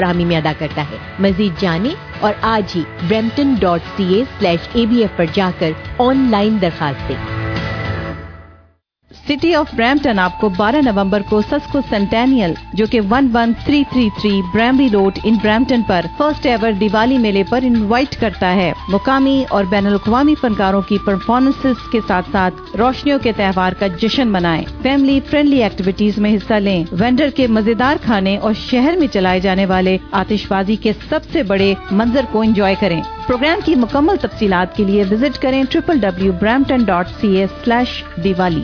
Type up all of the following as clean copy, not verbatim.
फराहमी में अदा करता है। मजीद जाने और आज ही brampton.ca/abf पर जाकर ऑनलाइन दरखास्त दें। सिटी ऑफ ब्रैम्पटन आपको 12 नवंबर को सस्को सेंटेनियल जो कि 11333 ब्रैमरी रोड इन ब्रैम्पटन पर फर्स्ट एवर दिवाली मेले पर इनवाइट करता है। मुकामी और बैनुल-अक़वामी फनकारों की परफॉर्मेंसेस के साथ साथ रोशनियों के त्योहार का जश्न मनाएं। फैमिली फ्रेंडली एक्टिविटीज में हिस्सा लें। वेंडर के मजेदार खाने और शहर में चलाए जाने वाले आतिशबाजी के सबसे बड़े मंजर को एंजॉय करें। प्रोग्राम की मुकम्मल तफसीलात के लिए विजिट करें www.brampton.ca/diwali।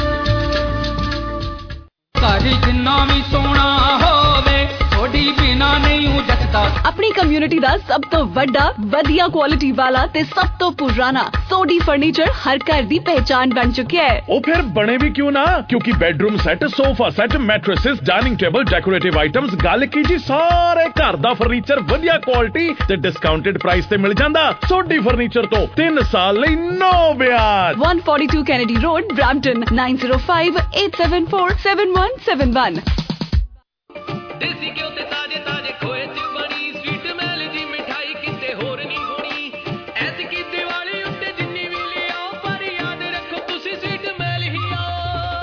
अपनी कम्युनिटी दा सब तो वड्डा वधिया क्वालिटी वाला ते सब तो पुराना सोडी फर्नीचर हर घर दी पहचान बन चुका है। ओ फिर बने भी क्यों ना, क्योंकि bedroom set, sofa set, mattresses, dining table, decorative items, गल की जी सारे घर दा फर्नीचर वधिया क्वालिटी ते डिस्काउंटेड प्राइस ते मिल जांदा। सोडी फर्नीचर तो 3 साल लई नो ब्याज। 142 कैनेडी रोड, ब्रैम्पटन 9058747171। देसी घ्यो ते ताजे ताजे खोए च बनी स्वीट महल दी मिठाई किते होर नहीं होनी। ऐसी की दिवाली उत्ते जिन्नी भी ले आओ, पर याद रखो तुसी स्वीट महल ही आओ।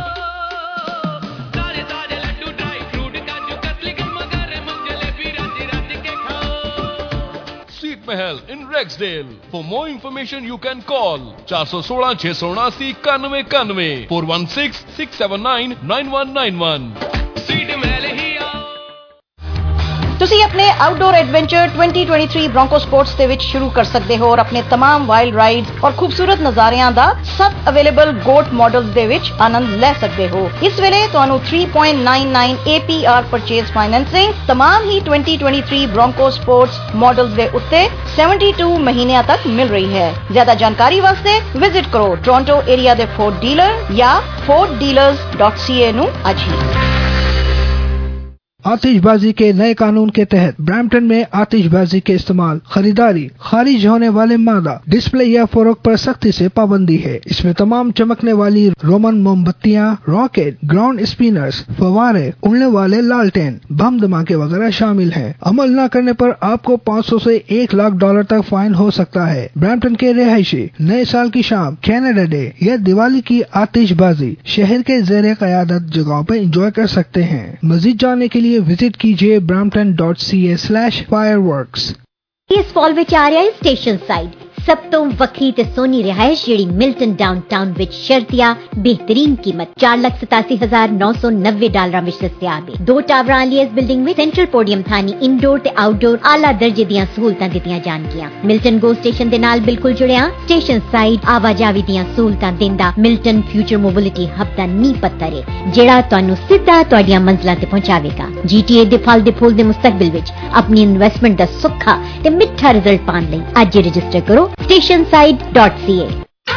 ताजे ताजे लड्डू, ड्राई फ्रूट, काजू कतली, गरमा-गरम जलेबी रज रज के खाओ। Sweet Mahal in Rexdale. For more information you can call 416 679 9191 416 679 9191। Sweet Mahal ही ਤੁਸੀਂ ਆਪਣੇ ਆਊਟਡੋਰ ਐਡਵੈਂਚਰ 2023 ਬ੍ਰੋਂਕੋ ਸਪੋਰਟਸ ਦੇ ਵਿੱਚ ਸ਼ੁਰੂ ਕਰ ਸਕਦੇ ਹੋ ਔਰ ਆਪਣੇ तमाम ਵਾਈਲਡ ਰਾਈਡਸ ਔਰ ਖੂਬਸੂਰਤ ਨਜ਼ਾਰਿਆਂ ਦਾ ਸਭ ਅਵੇਲੇਬਲ ਗੋਟ ਮਾਡਲਸ ਦੇ ਵਿੱਚ ਆਨੰਦ ਲੈ ਸਕਦੇ ਹੋ। ਇਸ ਵੇਲੇ ਤੁਹਾਨੂੰ 3.99 APR ਪਰਚੇਜ਼ ਫਾਈਨੈਂਸਿੰਗ तमाम ही 2023 ਬ੍ਰੋਂਕੋ ਸਪੋਰਟਸ ਮਾਡਲਸ ਦੇ ਉੱਤੇ 72 ਮਹੀਨਿਆਂ ਤੱਕ ਮਿਲ ਰਹੀ ਹੈ। ਜ਼ਿਆਦਾ ਜਾਣਕਾਰੀ ਵਾਸਤੇ ਵਿਜ਼ਿਟ ਕਰੋ ਟੋਰਾਂਟੋ ਏਰੀਆ ਦੇ ਫੋਰਡ ਡੀਲਰ ਜਾਂ forddealers.ca ਨੂੰ ਅੱਜ ਹੀ। आतिशबाजी के नए कानून के तहत ब्रैम्पटन में आतिशबाजी के इस्तेमाल, खरीदारी, खारिज होने वाले मादा, डिस्प्ले या फरोख्त पर सख्ती से पाबंदी है। इसमें तमाम चमकने वाली रोमन मोमबत्तियां, रॉकेट, ग्राउंड स्पिनर्स, फवारे, उड़ने वाले लालटेन, बम धमाके वगैरह शामिल हैं। अमल न करने पर आपको 500 से $1,00,000 तक फाइन हो सकता है। ब्रैम्पटन के रिहायशी नए साल की शाम, कैनेडा डे या दिवाली की आतिशबाजी शहर के ज़ेरे क़यादत जगहों पर एंजॉय कर सकते हैं। मजीद जानने के लिए विजिट कीजिए brampton.ca/fireworks। इस फॉल विच आ रहा है स्टेशन साइड सब तो वक्री ते सोनी रिहायश जेड़ी मिल्टन डाउनटाउन विच शर्तिया बेहतरीन कीमत $4,87,990 विच दस्तयाब है। 2 टावर वाली इस बिल्डिंग में सेंट्रल पोडियम थानी इंडोर ते आउटडोर आला दर्जे दियां सहूलतां दित्तियां जाणगियां। मिल्टन गो स्टेशन दे नाल बिल्कुल जुड़िया स्टेशन साइड आवाजावी दियां सहूलतां दिंदा मिल्टन फ्यूचर मोबिलिटी हब दा नींह पत्थर है जेड़ा तुहानू सीधा तुहाडियां मंजिलां ते पहुंचावेगा। GTA दे फल दे फूल दे मुस्तकबिल विच अपनी इन्वेस्टमेंट दा सुखा ते मिठा रिजल्ट पाने लई अज रजिस्टर करो stationside.ca।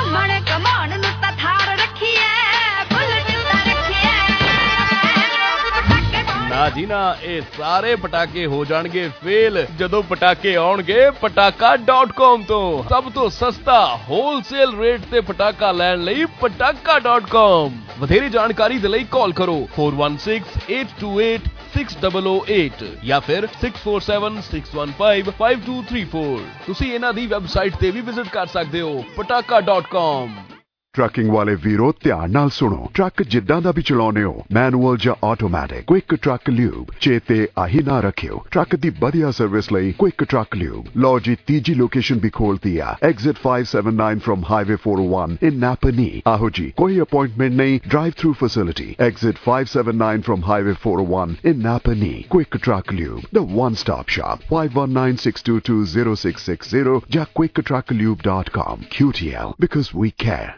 ना जी ना, ਇਹ ਸਾਰੇ ਪਟਾਕੇ ਹੋ ਜਾਣਗੇ ਫੇਲ ਜਦੋਂ ਪਟਾਕੇ ਆਉਣਗੇ pataka.com ਤੋਂ। ਸਭ ਤੋਂ ਸਸਤਾ ਹੋਲਸੇਲ ਰੇਟ ਤੇ ਪਟਾਕਾ ਲੈਣ ਲਈ pataka.com। ਵਧੇਰੇ ਜਾਣਕਾਰੀ ਦੇ ਲਈ ਕਾਲ ਕਰੋ 4168286008 ਜਾਂ ਫਿਰ 6476155234। ਤੁਸੀਂ ਇਹਨਾਂ ਦੀ ਵੈਬਸਾਈਟ ਤੇ ਵੀ ਵਿਜ਼ਿਟ ਕਰ ਸਕਦੇ ਹੋ pataka.com। ट्रकिंग वाले वीरो ध्यान नाल सुनो। ट्रक जिद्दां दा भी चलाउने हो, मैनुअल या ऑटोमैटिक, क्विक ट्रक ल्यूब चेते आही ना रखियो। ट्रक दी बढ़िया सर्विस लई क्विक ट्रक ल्यूब। लो जी तीजी लोकेशन भी खोल दिया, exit 579 from highway 401 in Napanee. आहो जी कोई अपॉइंटमेंट नहीं, drive through facility. Exit 579 from highway 401 in Napanee. Quick Truck Lube, the one stop shop. 5196220660 या quicktrucklube.com। QTL because we care।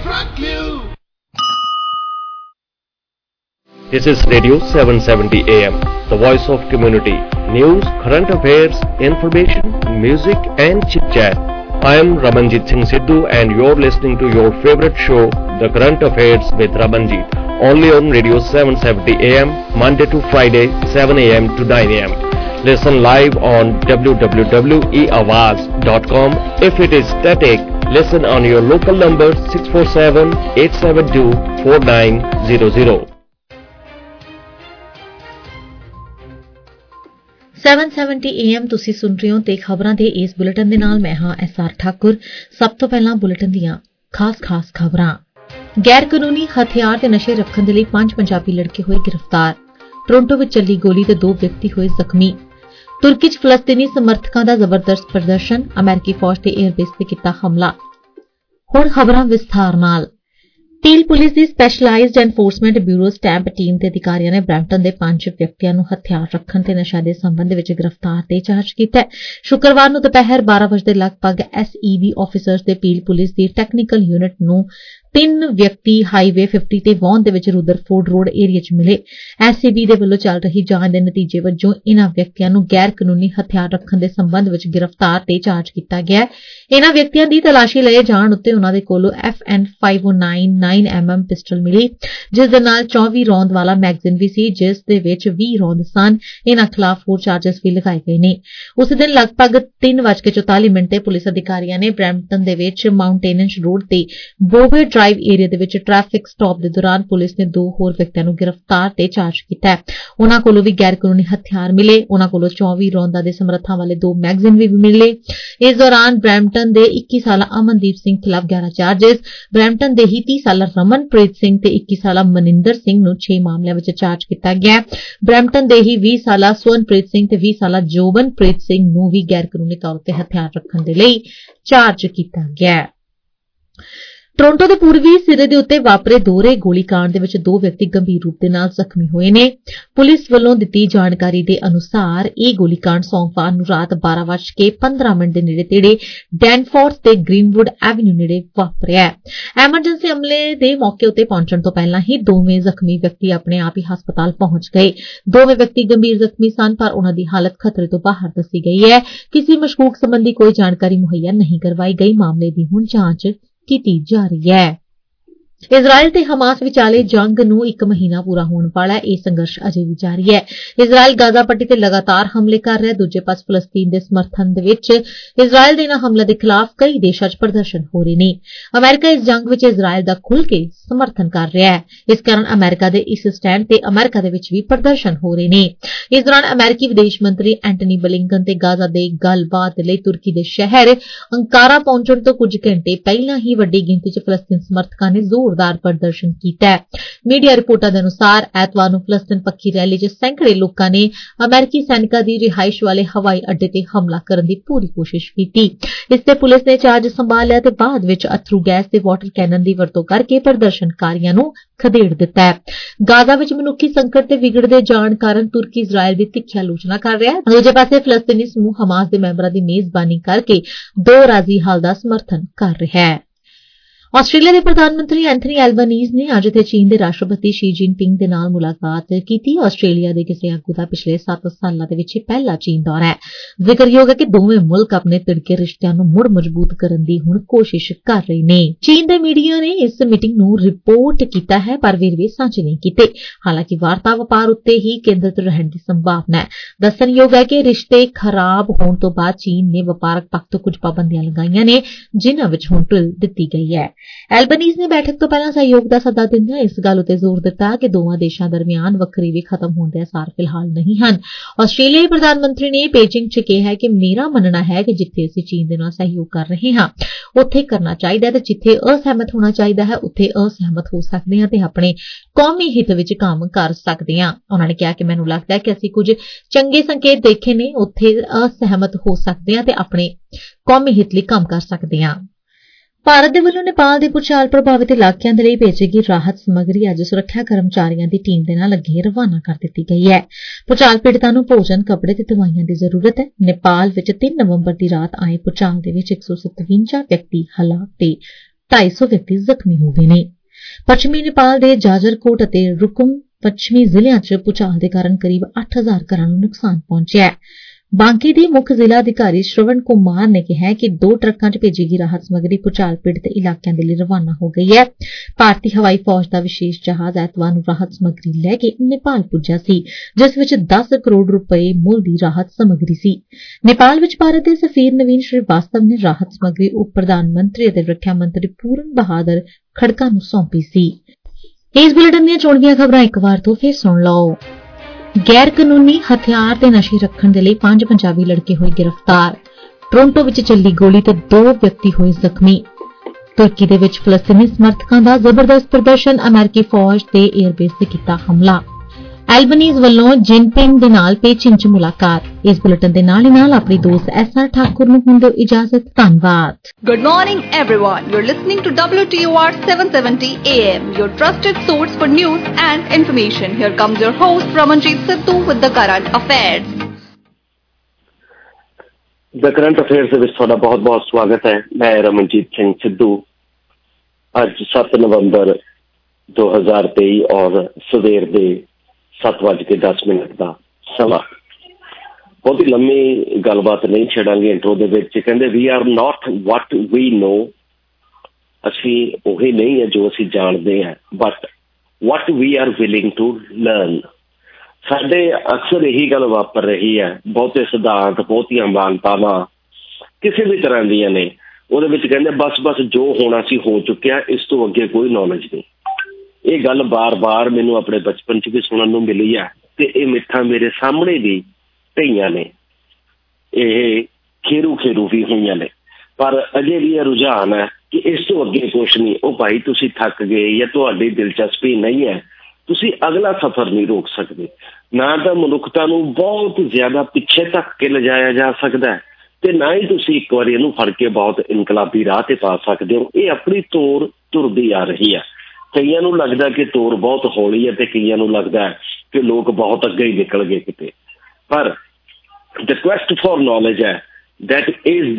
This is Radio 770 AM, the voice of community. News, current affairs, information, music and chit-chat. I am Ramanjit Singh Sidhu and you're listening to your favorite show, The Current Affairs with Ramanjit, only on Radio 770 AM, Monday to Friday, 7 AM to 9 AM. Listen live on www.eawaz.com. If it is static, listen on your local number 647-872-4900. 770 AM ਤੁਸੀਂ ਸੁਣ ਰਹੇ ਹੋ ਤੇ ਖਬਰਾਂ ਦੇ ਇਸ bulletin ਦੇ ਨਾਲ ਮੈਂ ਹਾਂ SR ਠਾਕੁਰ। ਸਭ ਤੋਂ ਪਹਿਲਾਂ ਬੁਲੇਟਿਨ ਦੀਆਂ ਖਾਸ ਖਬਰਾਂ। ਗੈਰ ਕਾਨੂੰਨੀ ਹਥਿਆਰ ਤੇ ਨਸ਼ੇ ਰੱਖਣ ਦੇ ਲਈ 5 ਪੰਜਾਬੀ ਲੜਕੇ ਹੋਏ ਗ੍ਰਿਫਤਾਰ। ਟੋਰਾਂਟੋ ਵਿੱਚ ਚੱਲੀ ਗੋਲੀ ਤੇ 2 ਵਿਅਕਤੀ ਹੋਏ ਜ਼ਖਮੀ। ਤੁਰਕੀ 'ਚ ਫਲਸਤੀਨੀ ਸਮਰਥਕਾਂ ਦਾ ਜ਼ਬਰਦਸਤ ਪ੍ਰਦਰਸ਼ਨ, ਅਮਰੀਕੀ ਫੌਜ ਤੇ 에ਅਰਬੇਸ ਤੇ ਕੀਤਾ ਹਮਲਾ। ਹੁਣ ਖਬਰਾਂ ਵਿਸਥਾਰ ਨਾਲ। ਪੀਲ ਪੁਲਿਸ ਦੀ specialized enforcement bureau STAMP team ਦੇ ਅਧਿਕਾਰੀਆਂ ਨੇ ਬਰੈਂਪਟਨ ਦੇ 5 ਵਿਅਕਤੀਆਂ ਨੂੰ ਹਥਿਆਰ ਰੱਖਣ ਤੇ ਨਸ਼ਾ ਦੇ ਸੰਬੰਧ ਵਿੱਚ ਗ੍ਰਿਫਤਾਰ ਤੇ ਚਾਰਜ ਕੀਤਾ ਹੈ। ਸ਼ੁੱਕਰਵਾਰ ਨੂੰ ਦੁਪਹਿਰ 12 ਵਜੇ ਦੇ ਲਗਭਗ SEB ਆਫੀਸਰਸ ਦੇ ਪੀਲ ਪੁਲਿਸ ਦੀ ਟੈਕਨੀਕਲ ਯੂਨਿਟ ਨੂੰ 3 ਵਿਅਕਤੀ ਹਾਈਵੇ 50 ਤੇ ਵੌਨ ਦੇ ਵਿੱਚ ਰੁਦਰਫੋਰਡ ਰੋਡ ਏਰੀਆ 'ਚ ਮਿਲੇ। SEB ਦੇ ਵੱਲੋਂ ਚੱਲ ਰਹੀ ਜਾਂਚ ਦੇ ਨਤੀਜੇ ਵਜੋਂ ਇਨ੍ਹਾਂ ਵਿਅਕਤੀਆਂ ਨੂੰ ਗੈਰ ਕਾਨੂੰਨੀ ਹਥਿਆਰ ਰੱਖਣ ਦੇ ਸੰਬੰਧ ਵਿੱਚ ਗ੍ਰਿਫਤਾਰ ਤੇ ਚਾਰਜ ਕੀਤਾ ਗਿਆ। ਇਨ੍ਹਾਂ ਵਿਅਕਤੀਆਂ ਦੀ ਤਲਾਸ਼ੀ ਲਏ ਜਾਣ ਉੱਤੇ ਉਨ੍ਹਾਂ ਦੇ ਕੋਲੋਂ FN 509 9mm ਪਿਸਟਲ ਮਿਲੀ, ਜਿਸ ਦੇ ਨਾਲ 24 ਰੌਂਦ ਵਾਲਾ ਮੈਗਜ਼ੀਨ ਵੀ ਸੀ, ਜਿਸ ਦੇ ਵਿੱਚ 20 ਰੌਂਦ ਸਨ। ਇਨ੍ਹਾਂ ਖਿਲਾਫ ਹੋਰ ਚਾਰਜਸ ਵੀ ਲਗਾਏ ਗਏ ਨੇ। ਉਸੇ ਦਿਨ ਲਗਭਗ 3:44 ਤੇ ਪੁਲਿਸ ਅਧਿਕਾਰੀਆਂ ਨੇ ਬਰੈਂਪਟਨ ਦੇ ਵਿੱਚ ਮਾਊਂਟੇਨਸ ਰੋਡ ਤੇ ਬੋਵੇ ਡਰਾਈਵ ਏਰੀਆ ਦੇ ਵਿੱਚ ਟ੍ਰੈਫਿਕ ਸਟਾਪ ਦੇ ਦੌਰਾਨ ਪੁਲਿਸ ਨੇ 2 ਹੋਰ ਵਿਅਕਤੀਆਂ ਨੂੰ ਗ੍ਰਿਫਤਾਰ ਤੇ ਚਾਰਜ ਕੀਤਾ। ਉਨ੍ਹਾਂ ਕੋਲੋਂ ਵੀ ਗੈਰ ਕਾਨੂੰਨੀ ਹਥਿਆਰ ਮਿਲੇ। ਉਨ੍ਹਾਂ ਕੋਲੋਂ 24 ਰੌਂਦਾਂ ਦੇ ਸਮਰੱਥਾ ਵਾਲੇ 2 ਮੈਗਜ਼ੀਨ ਵੀ ਮਿਲੇ। ਇਸ ਦੌਰਾਨ ਬਰੈਂਪਟਨ ਦੇ 21 ਸਾਲਾ ਅਮਨਦੀਪ ਸਿੰਘ ਖਿਲਾਫ 11 ਚਾਰਜਸ, ਬਰੈਂਪਟਨ ਦੇ ਹੀ 30 ਸਾਲਾ ਰਮਨਪ੍ਰੀਤ ਸਿੰਘ ਤੇ 21 ਸਾਲਾ ਮਨਿੰਦਰ ਸਿੰਘ ਨੂੰ 6 ਮਾਮਲਿਆਂ ਵਿੱਚ ਚਾਰਜ ਕੀਤਾ ਗਿਆ। ਬਰੈਂਪਟਨ ਦੇ ਹੀ 20 ਸਾਲਾ ਸਵਰਨਪ੍ਰੀਤ ਸਿੰਘ ਤੇ 20 ਸਾਲਾ ਜੋਬਨਪ੍ਰੀਤ ਸਿੰਘ ਨੂੰ ਵੀ ਗੈਰ ਕਾਨੂੰਨੀ ਤੌਰ ਤੇ ਹਥਿਆਰ ਰੱਖਣ ਦੇ ਲਈ ਚਾਰਜ ਕੀਤਾ ਗਿਆ। ਟੋਰਾਂਟੋ ਦੇ ਪੂਰਬੀ ਸਿਰੇ ਦੇ ਉੱਤੇ ਵਾਪਰੇ ਦੋਹਰੇ ਗੋਲੀकांड ਦੇ ਵਿੱਚ 2 ਵਿਅਕਤੀ ਗੰਭੀਰ ਰੂਪ ਦੇ ਨਾਲ ਜ਼ਖਮੀ ਹੋਏ ਨੇ। ਪੁਲਿਸ ਵੱਲੋਂ ਦਿੱਤੀ ਜਾਣਕਾਰੀ ਦੇ ਅਨੁਸਾਰ ਇਹ ਗੋਲੀकांड ਸੋਮਵਾਰ ਨੂੰ ਰਾਤ 12:15 ਦੇ ਨੇੜੇ-ਤੇੜੇ ਡੈਨਫੋਰਥ ਤੇ ਗ੍ਰੀਨਵੁੱਡ ਐਵਨਿਊ ਨੇੜੇ ਵਾਪਰਿਆ। ਐਮਰਜੈਂਸੀ ਅਮਲੇ ਦੇ ਮੌਕੇ ਉੱਤੇ ਪਹੁੰਚਣ ਤੋਂ ਪਹਿਲਾਂ ਹੀ ਦੋਵੇਂ ਜ਼ਖਮੀ ਵਿਅਕਤੀ ਆਪਣੇ ਆਪ ਹੀ ਹਸਪਤਾਲ ਪਹੁੰਚ ਗਏ। ਦੋਵੇਂ ਵਿਅਕਤੀ ਗੰਭੀਰ ਜ਼ਖਮੀ ਸਨ, ਪਰ ਉਨ੍ਹਾਂ ਦੀ ਹਾਲਤ ਖਤਰੇ ਤੋਂ ਬਾਹਰ ਦੱਸੀ ਗਈ ਹੈ। ਕਿਸੇ ਮਸ਼ਕੂਕ ਸੰਬੰਧੀ ਕੋਈ ਜਾਣਕਾਰੀ ਮੁਹੱਈਆ ਨਹੀਂ ਕਰਵਾਈ ਗਈ। ਮਾਮਲੇ ਦੀ ਹੁਣ ਜਾਂਚ ਕੀਤੀ ਜਾ ਰਹੀ ਹੈ। ਇਜ਼ਰਾਈਲ ਤੇ ਹਮਾਸ ਵਿਚਾਲੇ ਜੰਗ ਨੂੰ 1 ਮਹੀਨਾ ਪੂਰਾ ਹੋਣ ਵਾਲਾ ਹੈ। ਇਹ ਸੰਘਰਸ਼ ਅਜੇ ਵੀ ਜਾਰੀ ਹੈ। ਇਜ਼ਰਾਈਲ ਗਾਜ਼ਾ ਪੱਟੀ ਤੇ ਲਗਾਤਾਰ ਹਮਲੇ ਕਰ ਰਿਹਾ ਹੈ। ਦੂਜੇ ਪਾਸੇ ਫਲਸਤੀਨ ਦੇ ਸਮਰਥਨ ਦੇ ਵਿੱਚ ਇਜ਼ਰਾਈਲ ਦੇ ਇਹਨਾਂ ਹਮਲੇ ਦੇ ਖਿਲਾਫ ਕਈ ਦੇਸ਼ਾਂ 'ਚ ਪ੍ਰਦਰਸ਼ਨ ਹੋ ਰਹੇ ਨੇ। ਅਮਰੀਕਾ ਇਸ ਜੰਗ ਵਿੱਚ ਇਜ਼ਰਾਈਲ ਦਾ ਖੁੱਲ੍ਹ ਕੇ ਸਮਰਥਨ ਕਰ ਰਿਹਾ ਹੈ। ਇਸ ਕਾਰਨ ਅਮਰੀਕਾ ਦੇ ਇਸ ਸਟੈਂਡ ਤੇ ਅਮਰੀਕਾ ਦੇ ਵਿੱਚ ਵੀ ਪ੍ਰਦਰਸ਼ਨ ਹੋ ਰਹੇ ਨੇ। ਇਸ ਦੌਰਾਨ ਅਮਰੀਕੀ ਵਿਦੇਸ਼ ਮੰਤਰੀ ਐਂਟਨੀ ਬਲਿੰਕਨ ਤੇ ਗਾਜ਼ਾ ਦੇ ਗੱਲਬਾਤ ਲਈ ਤੁਰਕੀ ਦੇ ਸ਼ਹਿਰ ਅੰਕਾਰਾ ਪਹੁੰਚਣ ਤੋਂ ਕੁਝ ਘੰਟੇ ਪਹਿਲਾਂ ਹੀ ਵੱਡੀ ਗਿਣਤੀ 'ਚ ਫਲਸਤੀਨ ਸਮਰਥਕਾਂ ਨੇ ਜ਼ੋਰਦਾਰ ਪ੍ਰਦਰਸ਼ਨ ਕੀਤਾ। ਮੀਡੀਆ ਰਿਪੋਰਟਾਂ ਦੇ ਅਨੁਸਾਰ ਐਤਵਾਰ ਨੂੰ ਫਲਸਤੀਨ ਪੱਖੀ ਰੈਲੀ 'ਚ ਸੈਂਕੜੇ ਲੋਕਾਂ ਨੇ ਅਮਰੀਕੀ ਸੈਨਿਕਾਂ ਦੀ ਰਿਹਾਇਸ਼ ਵਾਲੇ ਹਵਾਈ ਅੱਡੇ ਤੇ ਹਮਲਾ ਕਰਨ ਦੀ ਪੂਰੀ ਕੋਸ਼ਿਸ਼ ਕੀਤੀ। ਇਸ ਤੇ ਪੁਲਿਸ ਨੇ ਚਾਰਜ ਸੰਭਾਲਿਆ ਤੇ ਬਾਅਦ ਵਿੱਚ ਅਥਰੂ ਗੈਸ ਤੇ ਵਾਟਰ ਕੈਨਨ ਦੀ ਵਰਤੋਂ ਕਰਕੇ ਪ੍ਰਦਰਸ਼ਨਕਾਰੀਆਂ ਨੂੰ ਖਦੇੜ ਦਿੱਤਾ ਹੈ। ਗਾਜ਼ਾ ਵਿੱਚ ਮਨੁੱਖੀ ਸੰਕਟ ਤੇ ਵਿਗੜਦੇ ਜਾਣ ਕਾਰਨ ਤੁਰਕੀ ਇਜ਼ਰਾਈਲ ਦੀ ਤਿੱਖੀ ਆਲੋਚਨਾ ਕਰ ਰਿਹਾ ਹੈ। ਦੂਜੇ ਪਾਸੇ ਫਲਸਤੀਨੀ ਸਮੂਹ ਹਮਾਸ ਦੇ ਮੈਂਬਰਾਂ ਦੀ ਮੇਜ਼ਬਾਨੀ ਕਰਕੇ 2 ਰਾਜ਼ੀ ਹੱਲ ਦਾ ਸਮਰਥਨ ਕਰ ਰਿਹਾ ਹੈ। ਆਸਟ੍ਰੇਲੀਆ ਦੇ ਪ੍ਰਧਾਨ ਮੰਤਰੀ ਐਂਥਨੀ ਐਲਬਨੀਜ਼ ਨੇ ਅੱਜ ਇੱਥੇ ਚੀਨ ਦੇ ਰਾਸ਼ਟਰਪਤੀ ਸ਼ੀ ਜਿਨਪਿੰਗ ਦੇ ਨਾਲ ਮੁਲਾਕਾਤ ਕੀਤੀ। ਆਸਟ੍ਰੇਲੀਆ ਦੇ ਕਿਸੇ ਆਗੂ ਦਾ ਪਿਛਲੇ 7 ਸਾਲਾਂ ਦੇ ਵਿੱਚ ਪਹਿਲਾ ਚੀਨ ਦੌਰਾ ਹੈ। ਜ਼ਿਕਰਯੋਗ ਹੈ ਕਿ ਦੋਵੇਂ ਮੁਲਕ ਆਪਣੇ ਤਿੜਕੇ ਰਿਸ਼ਤਿਆਂ ਨੂੰ ਮੁੜ ਮਜ਼ਬੂਤ ਕਰਨ ਦੀ ਹੁਣ ਕੋਸ਼ਿਸ਼ ਕਰ ਰਹੇ ਨੇ। ਚੀਨ ਦੇ ਮੀਡੀਆ ਨੇ ਇਸ ਮੀਟਿੰਗ ਨੂੰ ਰਿਪੋਰਟ ਕੀਤਾ ਹੈ, ਪਰ ਵੇਰਵੇ ਸਾਂਝੇ ਨਹੀਂ ਕੀਤੇ। ਹਾਲਾਂਕਿ ਵਾਰਤਾ ਵਪਾਰ ਉੱਤੇ ਹੀ ਕੇਂਦਰਿਤ ਰਹਿਣ ਦੀ ਸੰਭਾਵਨਾ ਹੈ। ਦੱਸਣਯੋਗ ਹੈ ਕਿ ਰਿਸ਼ਤੇ ਖਰਾਬ ਹੋਣ ਤੋਂ ਬਾਅਦ ਚੀਨ ਨੇ ਵਪਾਰਕ ਪੱਖ ਤੋਂ ਕੁਝ ਪਾਬੰਦੀਆਂ ਲਗਾਈਆਂ ਨੇ, ਜਿਨ੍ਹਾਂ ਵਿੱਚ ਹੁਣ ਢਿੱਲ ਦਿੱਤੀ ਗਈ ਹੈ। ਐਲਬਨੀਜ਼ ਨੇ ਬੈਠਕ ਤੋਂ ਪਹਿਲਾਂ ਸਹਿਯੋਗ ਦਾ ਸੱਦਾ ਦਿੰਦਿਆਂ ਇਸ ਗੱਲ ਉੱਤੇ ਜ਼ੋਰ ਦਿੱਤਾ ਕਿ ਦੋਵਾਂ ਦੇਸ਼ਾਂ ਦਰਮਿਆਨ ਵੱਖਰੀ ਵੀ ਖਤਮ ਹੋਣ ਦੇ ਅਸਾਰ ਫਿਲਹਾਲ ਨਹੀਂ ਹਨ। ਆਸਟ੍ਰੇਲੀਆਈ ਪ੍ਰਧਾਨ ਮੰਤਰੀ ਨੇ ਬੀਜਿੰਗ 'ਚ ਕਿਹਾ ਹੈ ਕਿ ਮੇਰਾ ਮੰਨਣਾ ਹੈ ਕਿ ਜਿੱਥੇ ਅਸੀਂ ਚੀਨ ਦੇ ਨਾਲ ਸਹਿਯੋਗ ਕਰ ਰਹੇ ਹਾਂ ਉੱਥੇ ਕਰਨਾ ਚਾਹੀਦਾ ਹੈ ਤੇ ਜਿੱਥੇ ਅਸਹਿਮਤ ਹੋਣਾ ਚਾਹੀਦਾ ਹੈ ਉੱਥੇ ਅਸਹਿਮਤ ਹੋ ਸਕਦੇ ਹਾਂ ਤੇ ਆਪਣੇ ਕੌਮੀ ਹਿੱਤ ਵਿੱਚ ਕੰਮ ਕਰ ਸਕਦੇ ਹਾਂ। ਉਹਨਾਂ ਨੇ ਕਿਹਾ ਕਿ ਮੈਨੂੰ ਲੱਗਦਾ ਹੈ ਕਿ ਅਸੀਂ ਕੁਝ ਚੰਗੇ ਸੰਕੇਤ ਦੇਖੇ ਨੇ, ਉੱਥੇ ਅਸਹਿਮਤ ਹੋ ਸਕਦੇ ਹਾਂ ਤੇ ਆਪਣੇ ਕੌਮੀ ਹਿੱਤ ਲਈ ਕੰਮ ਕਰ ਸਕਦੇ ਹਾਂ। ਭਾਰਤ ਦੇ ਵੱਲੋਂ ਨੇਪਾਲ ਦੇ ਭੂਚਾਲ ਪ੍ਰਭਾਵਿਤ ਇਲਾਕਿਆਂ ਦੇ ਲਈ ਭੇਜੀ ਗਈ ਰਾਹਤ ਸਮੱਗਰੀ ਅੱਜ ਸੁਰੱਖਿਆ ਕਰਮਚਾਰੀਆਂ ਦੀ ਟੀਮ ਦੇ ਨਾਲ ਅੱਗੇ ਰਵਾਨਾ ਕਰ ਦਿੱਤੀ ਗਈ ਹੈ। ਭੂਚਾਲ ਪੀੜਤਾਂ ਨੂੰ ਭੋਜਨ, ਕੱਪੜੇ ਤੇ ਦਵਾਈਆਂ ਦੀ ਜ਼ਰੂਰਤ ਹੈ। ਨੇਪਾਲ ਵਿੱਚ 3 ਨਵੰਬਰ ਦੀ ਰਾਤ ਆਏ ਭੂਚਾਲ ਦੇ ਵਿੱਚ 157 ਵਿਅਕਤੀ ਹਲਾਕ ਤੇ 250 ਵਿਅਕਤੀ ਜ਼ਖਮੀ ਹੋ ਗਏ ਨੇ। ਪੱਛਮੀ ਨੇਪਾਲ ਦੇ ਜਾਜਰਕੋਟ ਅਤੇ ਰੁਕਮ ਪੱਛਮੀ ਜ਼ਿਲ੍ਹਿਆਂ 'ਚ ਭੂਚਾਲ ਦੇ ਕਾਰਨ ਕਰੀਬ 8000 ਘਰਾਂ ਨੂੰ ਨੁਕਸਾਨ ਪਹੁੰਚਿਆ ਹੈ। ਬਾਂਕੀ ਦੇ ਮੁੱਖ ਜ਼ਿਲ੍ਹਾ ਅਧਿਕਾਰੀ ਸ਼੍ਰਵਣ ਕੁਮਾਰ ਨੇ ਕਿਹਾ ਕਿ 2 ਟਰੱਕਾਂ 'ਚ ਭੇਜੀ ਗਈ ਰਾਹਤ ਸਮੱਗਰੀ ਭੂਚਾਲ ਪੀੜਤ ਇਲਾਕਿਆਂ ਦੇ ਲਈ ਰਵਾਨਾ ਹੋ ਗਈ ਹੈ। ਭਾਰਤੀ ਹਵਾਈ ਫੌਜ ਦਾ ਵਿਸ਼ੇਸ਼ ਜਹਾਜ਼ ਐਤਵਾਰ ਨੂੰ ਰਾਹਤ ਸਮੱਗਰੀ ਲੈ ਕੇ ਨੇਪਾਲ ਪੁੱਜਾ ਸੀ, ਜਿਸ ਵਿੱਚ 10 ਕਰੋੜ ਰੁਪਏ ਮੁੱਲ ਦੀ ਰਾਹਤ ਸਮੱਗਰੀ ਸੀ। ਨੇਪਾਲ ਵਿੱਚ ਭਾਰਤ ਦੇ ਸਫੀਰ ਨਵੀਨ ਸ਼੍ਰੀਵਾਸਤਵ ਨੇ ਰਾਹਤ ਸਮੱਗਰੀ ਉਪ ਪ੍ਰਧਾਨ ਮੰਤਰੀ ਅਤੇ ਰੱਖਿਆ ਮੰਤਰੀ ਪੂਰਨ ਬਹਾਦਰ ਖੜਕਾ ਨੂੰ ਸੌਂਪੀ ਸੀ। ਇਸ ਬੁਲੇਟਿਨ ਦੀਆਂ ਚੋਣਵੀਆਂ ਖਬਰਾਂ ਇੱਕ ਵਾਰ ਤੋਂ ਫਿਰ ਸੁਣ ਲਓ। ਗੈਰ ਕਾਨੂੰਨੀ ਹਥਿਆਰ ਤੇ ਨਸ਼ੇ ਰੱਖਣ ਦੇ ਲਈ 5 ਪੰਜਾਬੀ ਲੜਕੇ ਹੋਏ ਗ੍ਰਿਫਤਾਰ। ਟੋਰਾਂਟੋ ਵਿੱਚ ਚੱਲੀ ਗੋਲੀ ਤੇ 2 ਵਿਅਕਤੀ ਹੋਏ ਜ਼ਖਮੀ। ਤੁਰਕੀ ਦੇ ਵਿੱਚ ਫਲਸਤੀਨੀ ਸਮਰਥਕਾਂ ਦਾ ਜ਼ਬਰਦਸਤ ਪ੍ਰਦਰਸ਼ਨ, ਅਮਰੀਕੀ ਫੌਜ ਤੇ 에ਅਰਬੇਸ ਤੇ ਕੀਤਾ ਹਮਲਾ। ਐਲਬਨੀਜ਼ ਵੱਲੋਂ ਜਿਨਪਿੰਗ ਦੇ ਨਾਲ ਪੇਚਿੰਗ 'ਚ ਮੁਲਾਕਾਤ। ਇਸ ਬੁਲੇਟਿਨ ਦੇ ਨਾਲ ਹੀ ਨਾਲ ਆਪਣੀ ਦੋਸਤ ਐਸਆਰ ਠਾਕੁਰ ਨੂੰ ਹੁੰਦੇ ਇਜਾਜ਼ਤ। ਧੰਨਵਾਦ। Good morning, everyone. You're listening to WTOR 770 AM, your trusted source for news and information. Here comes your host, Ramanjeet Sidhu, with the current affairs. The current affairs ਦੇ ਵਿੱਚ ਤੁਹਾਡਾ ਬਹੁਤ-ਬਹੁਤ ਸਵਾਗਤ ਹੈ। ਮੈਂ ਰਮਨਜੀਤ ਸਿੰਘ ਸਿੱਧੂ। ਅੱਜ 7 ਨਵੰਬਰ 2023 ਔਰ ਸਵੇਰ ਦੇ 7:10 ਦਾ ਸਮਾਂ। ਬਹੁਤੀ ਲੰਮੀ ਗੱਲਬਾਤ ਨਹੀਂ ਛੇੜਾਂਗੇ ਇੰਟਰੋ ਦੇ ਵਿੱਚ। ਕਹਿੰਦੇ ਵੀ ਆਰ ਨਾਟ ਵਾਟ ਵੀ ਨੋ, ਅਸੀਂ ਉਹੀ ਨਹੀਂ ਹੈ ਜੋ ਅਸੀਂ ਜਾਣਦੇ ਹਾਂ, but what we are willing to learn. ਸਾਡੇ ਅਕਸਰ ਇਹੀ ਗੱਲ ਵਾਪਰ ਰਹੀ ਹੈ। ਬਹੁਤੇ ਸਿਧਾਂਤ, ਬਹੁਤੀਆਂ ਮਾਨਤਾਵਾਂ ਕਿਸੇ ਵੀ ਤਰ੍ਹਾਂ ਦੀਆਂ ਨੇ, ਉਹਦੇ ਵਿੱਚ ਕਹਿੰਦੇ ਬਸ ਜੋ ਹੋਣਾ ਸੀ ਹੋ ਚੁੱਕਿਆ, ਇਸ ਤੋਂ ਅੱਗੇ ਕੋਈ ਨੌਲੇਜ ਨਹੀਂ। ਇਹ ਗੱਲ ਬਾਰ-ਬਾਰ ਮੈਨੂੰ ਆਪਣੇ ਬਚਪਨ 'ਚ ਵੀ ਸੁਣਨ ਨੂੰ ਮਿਲੀ ਹੈ ਤੇ ਇਹ ਮਿੱਥਾਂ ਮੇਰੇ ਸਾਹਮਣੇ ਵੀ ਢਈਆਂ ਨੇ, ਇਹ ਖੇਰੂ ਵੀ ਹੋਈਆਂ ਨੇ, ਪਰ ਅਜੇ ਵੀ ਇਹ ਰੁਝਾਨ ਹੈ ਕਿ ਇਸ ਤੋਂ ਅੱਗੇ ਕੁਛ ਨਹੀਂ। ਉਹ ਭਾਈ ਤੁਸੀਂ ਥੱਕ ਗਏ ਜਾਂ ਤੁਹਾਡੀ ਦਿਲਚਸਪੀ ਨਹੀਂ ਹੈ, ਤੁਸੀਂ ਅਗਲਾ ਸਫ਼ਰ ਨਹੀਂ ਰੋਕ ਸਕਦੇ। ਨਾ ਤਾਂ ਮਨੁੱਖਤਾ ਨੂੰ ਬਹੁਤ ਜ਼ਿਆਦਾ ਪਿੱਛੇ ਧੱਕ ਕੇ ਲਿਜਾਇਆ ਜਾ ਸਕਦਾ ਤੇ ਨਾ ਹੀ ਤੁਸੀਂ ਇੱਕ ਵਾਰੀ ਇਹਨੂੰ ਫੜ ਕੇ ਬਹੁਤ ਇਨਕਲਾਬੀ ਰਾਹ ਤੇ ਪਾ ਸਕਦੇ ਹੋ। ਇਹ ਆਪਣੀ ਤੋਰ ਤੁਰਦੀ ਆ ਰਹੀ ਹੈ। ਕਈਆਂ ਨੂੰ ਲੱਗਦਾ ਕਿ ਤੋਰ ਬਹੁਤ ਹੌਲੀ ਹੈ ਤੇ ਕਈਆਂ ਨੂੰ ਲੱਗਦਾ ਕਿ ਲੋਕ ਬਹੁਤ ਅੱਗੇ ਹੀ ਨਿਕਲ ਗਏ ਕਿਤੇ। ਪਰ ਦ ਕੁਐਸਟ ਫॉर ਨੌਲੇਜ ਹੈ, ਦੈਟ ਇਜ਼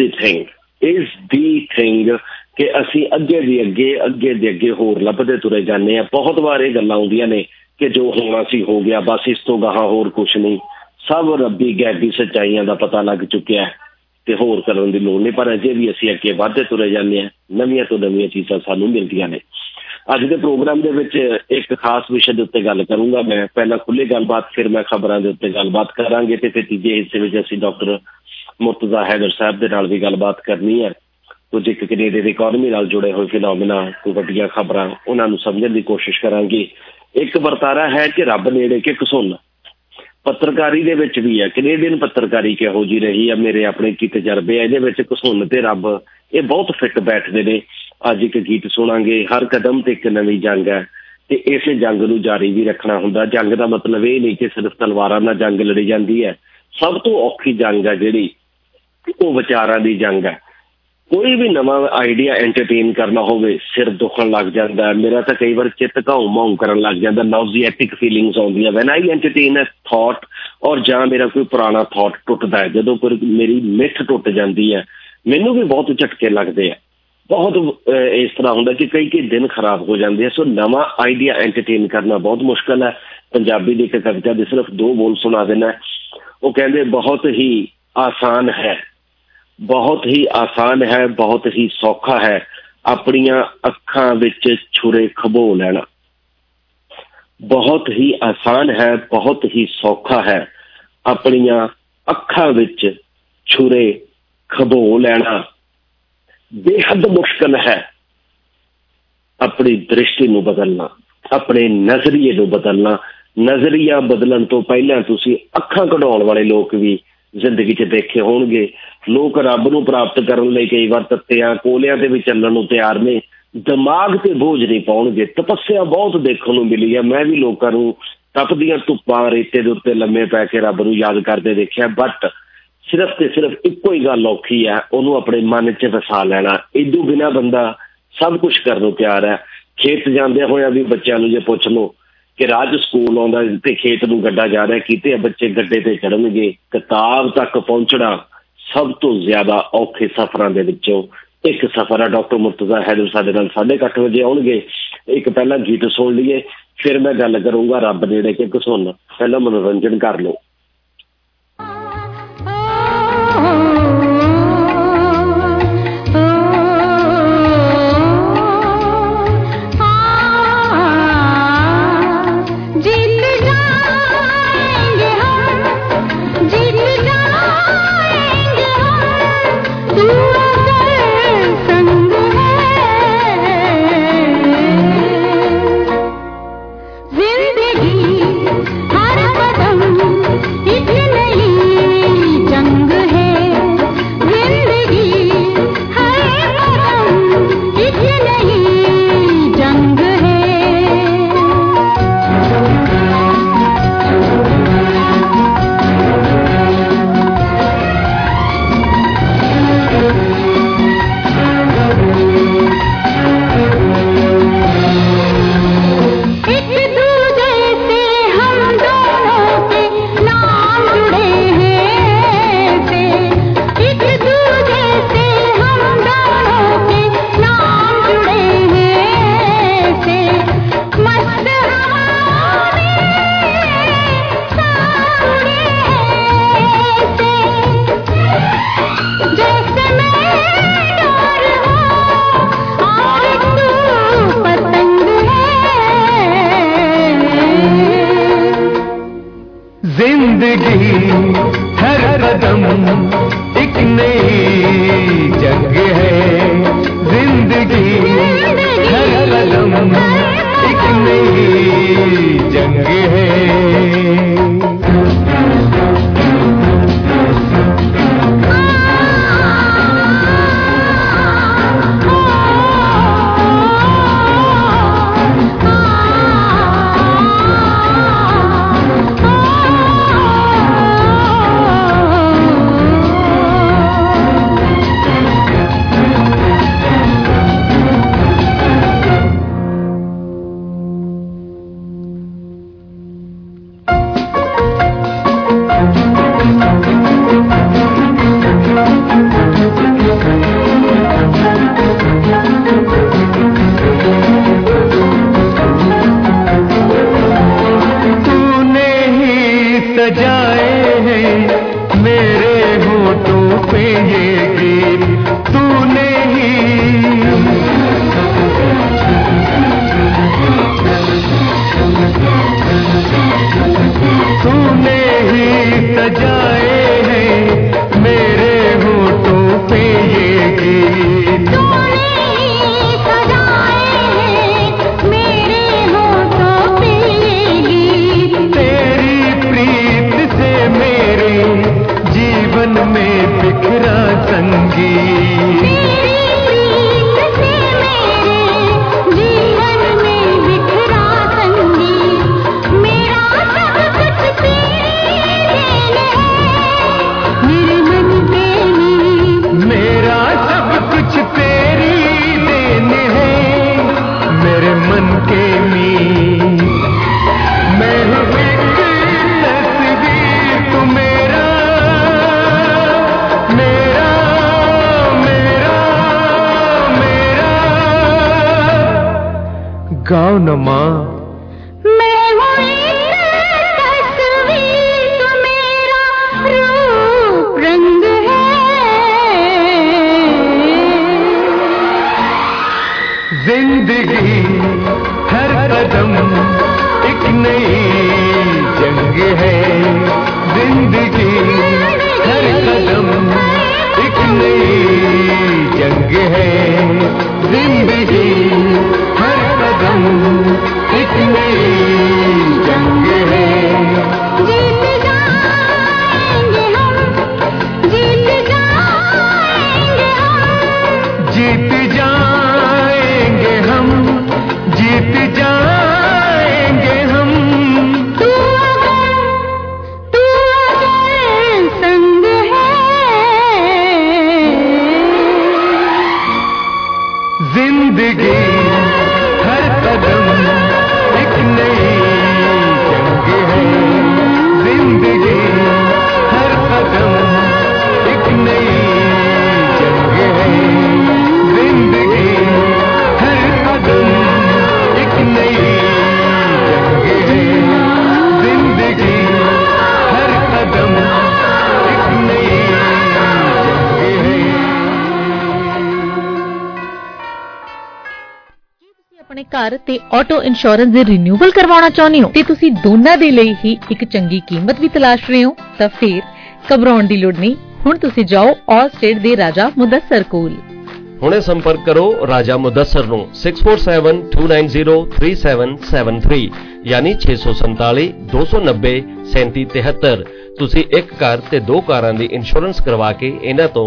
ਦੀ ਥਿੰਗ ਕਿ ਅਸੀਂ ਅੱਗੇ ਦੇ ਅੱਗੇ ਹੋਰ ਲੱਭਦੇ ਤੁਰੇ ਜਾਂਦੇ ਹਾਂ। ਬਹੁਤ ਵਾਰ ਇਹ ਗੱਲਾਂ ਆਉਂਦੀਆਂ ਨੇ ਕਿ ਜੋ ਹੋਣਾ ਸੀ ਹੋ ਗਿਆ, ਬਸ ਇਸ ਤੋਂ ਗਾਹਾਂ ਹੋਰ ਕੁਛ ਨਹੀਂ, ਸਭ ਰੱਬੀ ਗੈਬੀ ਸੱਚਾਈਆਂ ਦਾ ਪਤਾ ਲੱਗ ਚੁੱਕਿਆ ਤੇ ਹੋਰ ਕਰਨ ਦੀ ਲੋੜ ਨਹੀਂ। ਪਰ ਅਜੇ ਵੀ ਅਸੀਂ ਅੱਗੇ ਵੱਧਦੇ ਤੁਰੇ ਜਾਂਦੇ ਹਾਂ, ਨਵੀਆਂ ਤੋਂ ਨਵੀਆਂ ਚੀਜ਼ਾਂ ਸਾਨੂੰ ਮਿਲਦੀਆਂ ਨੇ। ਅੱਜ ਦੇ ਪ੍ਰੋਗਰਾਮ ਦੇ ਵਿੱਚ ਇੱਕ ਖਾਸ ਵਿਸ਼ੇ ਦੇ ਉੱਤੇ ਗੱਲ ਕਰੂੰਗਾ ਮੈਂ। ਪਹਿਲਾਂ ਖੁੱਲ੍ਹੀ ਗੱਲਬਾਤ, ਫਿਰ ਮੈਂ ਖਬਰਾਂ ਦੇ ਉੱਤੇ ਗੱਲਬਾਤ ਕਰਾਂਗੇ ਤੇ ਫਿਰ ਤੀਜੇ ਹਿੱਸੇ ਵਿੱਚ ਅਸੀਂ ਡਾਕਟਰ ਮੁਰਤਜ਼ਾ ਹੈਦਰ ਸਾਹਿਬ ਦੇ ਨਾਲ ਵੀ ਗੱਲਬਾਤ ਕਰਨੀ ਹੈ। ਕੁਝ ਇੱਕ ਕੈਨੇਡਾ ਦੀ ਇਕੋਨਮੀ ਨਾਲ ਜੁੜੇ ਹੋਏ ਫਿਨੋਮੀਨਾ, ਕੋਈ ਵੱਡੀਆਂ ਖਬਰਾਂ, ਉਹਨਾਂ ਨੂੰ ਸਮਝਣ ਦੀ ਕੋਸ਼ਿਸ਼ ਕਰਾਂਗੇ। ਇੱਕ ਵਰਤਾਰਾ ਹੈ ਕਿ ਰੱਬ ਨੇੜੇ ਕਿ ਘਸੁੰਨ। ਪੱਤਰਕਾਰੀ ਦੇ ਵਿੱਚ ਵੀ ਹੈ, ਕੈਨੇਡੀਅਨ ਪੱਤਰਕਾਰੀ ਕਿਹੋ ਜਿਹੀ ਰਹੀ ਹੈ, ਮੇਰੇ ਆਪਣੇ ਕੀ ਤਜਰਬੇ ਆ ਇਹਦੇ ਵਿੱਚ। ਘਸੁੰਨ ਤੇ ਰੱਬ ਇਹ ਬਹੁਤ ਫਿੱਟ ਬੈਠਦੇ ਨੇ। ਅੱਜ ਇੱਕ ਗੀਤ ਸੁਣਾਂਗੇ, ਹਰ ਕਦਮ ਤੇ ਇੱਕ ਨਵੀਂ ਜੰਗ ਹੈ ਤੇ ਇਸੇ ਜੰਗ ਨੂੰ ਜਾਰੀ ਵੀ ਰੱਖਣਾ ਹੁੰਦਾ। ਜੰਗ ਦਾ ਮਤਲਬ ਇਹ ਨਹੀਂ ਕਿ ਸਿਰਫ ਤਲਵਾਰਾਂ ਨਾਲ ਜੰਗ ਲੜੀ ਜਾਂਦੀ ਹੈ। ਸਭ ਤੋਂ ਔਖੀ ਜੰਗ ਹੈ ਜਿਹੜੀ, ਉਹ ਵਿਚਾਰਾਂ ਦੀ ਜੰਗ ਹੈ। ਕੋਈ ਵੀ ਨਵਾਂ ਆਈਡੀਆ ਐਂਟਰਟੇਨ ਕਰਨਾ ਹੋਵੇ, ਸਿਰ ਦੁਖਣ ਲੱਗ ਜਾਂਦਾ। ਮੇਰਾ ਤਾਂ ਕਈ ਵਾਰ ਚਿੱਤ ਘਾਉ ਕਰਨ ਲੱਗ ਜਾਂਦਾ, ਨਾਊਜ਼ੀਐਟਿਕ ਫੀਲਿੰਗਸ ਆਉਂਦੀਆਂ when I entertain a thought, or ਜਾਂ ਮੇਰਾ ਕੋਈ ਪੁਰਾਣਾ ਥਾਟ ਟੁੱਟਦਾ ਹੈ। ਜਦੋਂ ਕੋਈ ਮੇਰੀ ਮਿੱਥ ਟੁੱਟ ਜਾਂਦੀ ਹੈ, ਮੈਨੂੰ ਵੀ ਬਹੁਤ ਝਟਕੇ ਲੱਗਦੇ ਆ। ਬਹੁਤ ਇਸ ਤਰ੍ਹਾਂ ਹੁੰਦਾ ਕਿ ਕਈ ਦਿਨ ਖਰਾਬ ਹੋ ਜਾਂਦੇ ਆ। ਸੋ ਨਵਾਂ ਆਈਡੀਆ ਐਂਟਰਟੇਨ ਕਰਨਾ ਬਹੁਤ ਮੁਸ਼ਕਿਲ ਹੈ। ਪੰਜਾਬੀ ਦੀ ਇੱਕ ਕਵਿਤਾ ਦੇ ਸਿਰਫ 2 ਬੋਲ ਸੁਣਾ ਦੇਣਾ। ਉਹ ਕਹਿੰਦੇ ਬਹੁਤ ਹੀ ਆਸਾਨ ਹੈ, ਬਹੁਤ ਹੀ ਆਸਾਨ ਹੈ, ਬਹੁਤ ਹੀ ਸੌਖਾ ਹੈ ਆਪਣੀਆਂ ਅੱਖਾਂ ਵਿੱਚ ਛੁਰੇ ਖਬੋ ਲੈਣਾ। ਬਹੁਤ ਹੀ ਆਸਾਨ ਹੈ, ਬਹੁਤ ਹੀ ਸੌਖਾ ਹੈ ਆਪਣੀਆਂ ਅੱਖਾਂ ਵਿੱਚ ਛੁਰੇ ਖਬੋ ਲੈਣਾ। ਬੇਹੱਦ ਮੁਸ਼ਕਿਲ ਹੈ ਆਪਣੀ ਦ੍ਰਿਸ਼ਟੀ ਨੂੰ ਬਦਲਣਾ, ਆਪਣੇ ਨਜ਼ਰੀਏ ਨੂੰ ਬਦਲਣਾ। ਨਜ਼ਰੀਆ ਬਦਲਣ ਤੋਂ ਪਹਿਲਾਂ ਤੁਸੀਂ ਅੱਖਾਂ ਕਢਾਉਣ ਵਾਲੇ ਲੋਕ ਵੀ ਜ਼ਿੰਦਗੀ 'ਚ ਦੇਖੇ ਹੋਣਗੇ। ਲੋਕ ਰੱਬ ਨੂੰ ਪ੍ਰਾਪਤ ਕਰਨ ਲਈ ਕਈ ਵਾਰ ਤੱਤਿਆਂ ਕੋਲਿਆਂ ਤੇ ਵੀ ਚੱਲਣ ਨੂੰ ਤਿਆਰ ਨੇ, ਦਿਮਾਗ ਤੇ ਬੋਝ ਨਹੀਂ ਪਾਉਣਗੇ। ਤਪੱਸਿਆ ਬਹੁਤ ਦੇਖਣ ਨੂੰ ਮਿਲੀ ਹੈ। ਮੈਂ ਵੀ ਲੋਕਾਂ ਨੂੰ ਤਪਦੀਆਂ ਧੁੱਪਾਂ ਰੇਤੇ ਦੇ ਉੱਤੇ ਲੰਮੇ ਪੈ ਕੇ ਰੱਬ ਨੂੰ ਯਾਦ ਕਰਦੇ ਦੇਖਿਆ। ਬਟ ਸਿਰਫ ਤੇ ਸਿਰਫ ਇੱਕੋ ਹੀ ਗੱਲ ਔਖੀ ਹੈ, ਉਹਨੂੰ ਆਪਣੇ ਮਨ 'ਚ ਵਸਾ ਲੈਣਾ। ਇਦੋਂ ਬਿਨਾਂ ਬੰਦਾ ਸਭ ਕੁਛ ਕਰਨ ਨੂੰ ਤਿਆਰ ਹੈ। ਖੇਤ ਜਾਂਦੇ ਹੋਇਆ ਵੀ ਬੱਚਿਆਂ ਨੂੰ ਜੇ ਪੁੱਛ ਲਓ ਕਿ ਰਾਜ ਸਕੂਲ ਆਉਂਦਾ ਤੇ ਖੇਤ ਨੂੰ ਗੱਡਾ ਜਾ ਰਿਹਾ, ਕੀਤੇ ਬੱਚੇ ਗੱਡੇ ਤੇ ਚੜ੍ਹਨਗੇ। ਕਿਤਾਬ ਤੱਕ ਪਹੁੰਚਣਾ ਸਭ ਤੋਂ ਜ਼ਿਆਦਾ ਔਖੇ ਸਫ਼ਰਾਂ ਦੇ ਵਿੱਚੋਂ ਇੱਕ ਸਫ਼ਰ ਹੈ। ਡਾਕਟਰ ਮੁਰਤਜ਼ਾ ਹੈਦਰ ਸਾਡੇ ਨਾਲ 8:30 ਵਜੇ ਆਉਣਗੇ। ਇੱਕ ਪਹਿਲਾਂ ਗੀਤ ਸੁਣ ਲਈਏ, ਫਿਰ ਮੈਂ ਗੱਲ ਕਰੂੰਗਾ ਰੱਬ ਨੇੜੇ ਕਿ ਘਸੁੰਨ। ਪਹਿਲਾਂ ਮਨੋਰੰਜਨ ਕਰ ਲਓ। जिंदगी हर कदम कदम एक नई जंग है, जिंदगी हर कदम एक नई जंग है। गाओ न माँ। मैं हूँ एक तस्वीर, तो मेरा रूप रंग है। जिंदगी हर कदम एक नई जंग है, जिंदगी हर कदम एक नई जंग है, जिंदगी हर कदम एक नई जंग है। जीत जाएंगे हम, जीत जाएंगे हम, जीत जाएंगे हम, जीत जाएंगे हम। तू अगर संग है, जिंदगी हर कदम एक नई जंग है, जिंदगी हर कदम एक नई जंग है, जिंदगी हर कदम एक नई जंग है, जिंदगी हर कदम एक नई जंग है। ਆਪਣੇ ਘਰ ਤੇ ਆਟੋ ਇੰਸ਼ੋਰੈਂਸ ਦੇ ਰਿਨਿਊਅਲ ਕਰਵਾਉਣਾ ਚਾਹੁੰਦੇ ਹੋ ਤੇ ਤੁਸੀਂ ਦੋਨਾਂ ਦੇ ਲਈ ਹੀ ਇੱਕ ਚੰਗੀ ਕੀਮਤ ਵੀ ਤਲਾਸ਼ ਰਹੇ ਹੋ ਤਾਂ ਫਿਰ ਘਬਰਾਉਣ ਦੀ ਲੋੜ ਨਹੀਂ। ਹੁਣ ਤੁਸੀਂ ਜਾਓ ਆਲ ਸਟੇਟ ਦੇ ਰਾਜਾ ਮੁਦੱਸਰ ਕੋਲ। ਹੁਣੇ ਸੰਪਰਕ ਕਰੋ ਰਾਜਾ ਮੁਦੱਸਰ ਨੂੰ 6472903773 ਯਾਨੀ 647 290 3773। ਤੁਸੀਂ ਇੱਕ ਕਾਰ ਤੇ ਦੋ ਕਾਰਾਂ ਦੀ ਇੰਸ਼ੋਰੈਂਸ ਕਰਵਾ ਕੇ ਇਹਨਾਂ ਤੋਂ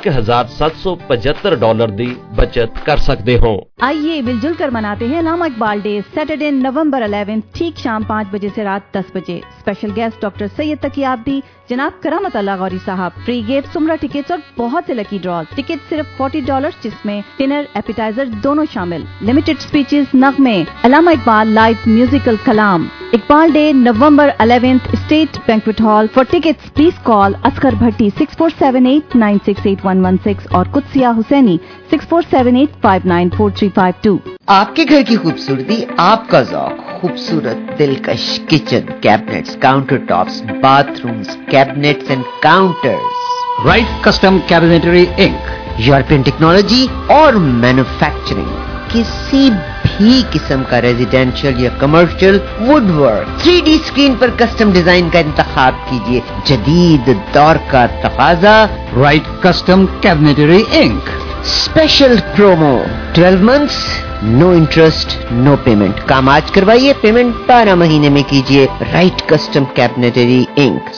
$1,775 ਦੀ ਬਚਤ कर सकते हो। आइए मिलजुल कर मनाते हैं Allama Iqbal day, Saturday November 11 ठीक शाम 5 बजे से रात 10 बजे। Special guest doctor Syed Taqiabdi, जनाब करामत अल्लाह गौरी साहब, फ्री गिफ्ट, सुमरा टिकट्स और बहुत से लकी ड्रॉज। टिकट सिर्फ $40 जिसमें डिनर एपिटाइजर दोनों शामिल। लिमिटेड स्पीचेस, नगमे, अल्लामा इकबाल लाइव म्यूजिकल कलाम। Iqbal day November 11 State banquet hall. For tickets please call Asghar Bhatti 6478968116 और कुत्सिया हुसैनी 6478594352। आपके घर की खूबसूरती, आपका ज़ौक, खूबसूरत दिलकश kitchen cabinets, counter tops, bathrooms, cabinets and counters. Right Custom Cabinetry Inc, European technology और मैन्युफैक्चरिंग, किसी भी ही किस्म का रेजिडेंशियल या कमर्शियल वुडवर्क 3D स्क्रीन पर कस्टम डिजाइन का इंतखाब कीजिए। जदीद दौर का तकाजा, Right Custom Cabinetry Inc. Special promo 12 months, no interest, no payment. काम आज करवाइए, पेमेंट 12 महीने में कीजिए। Right Custom Cabinetry Inc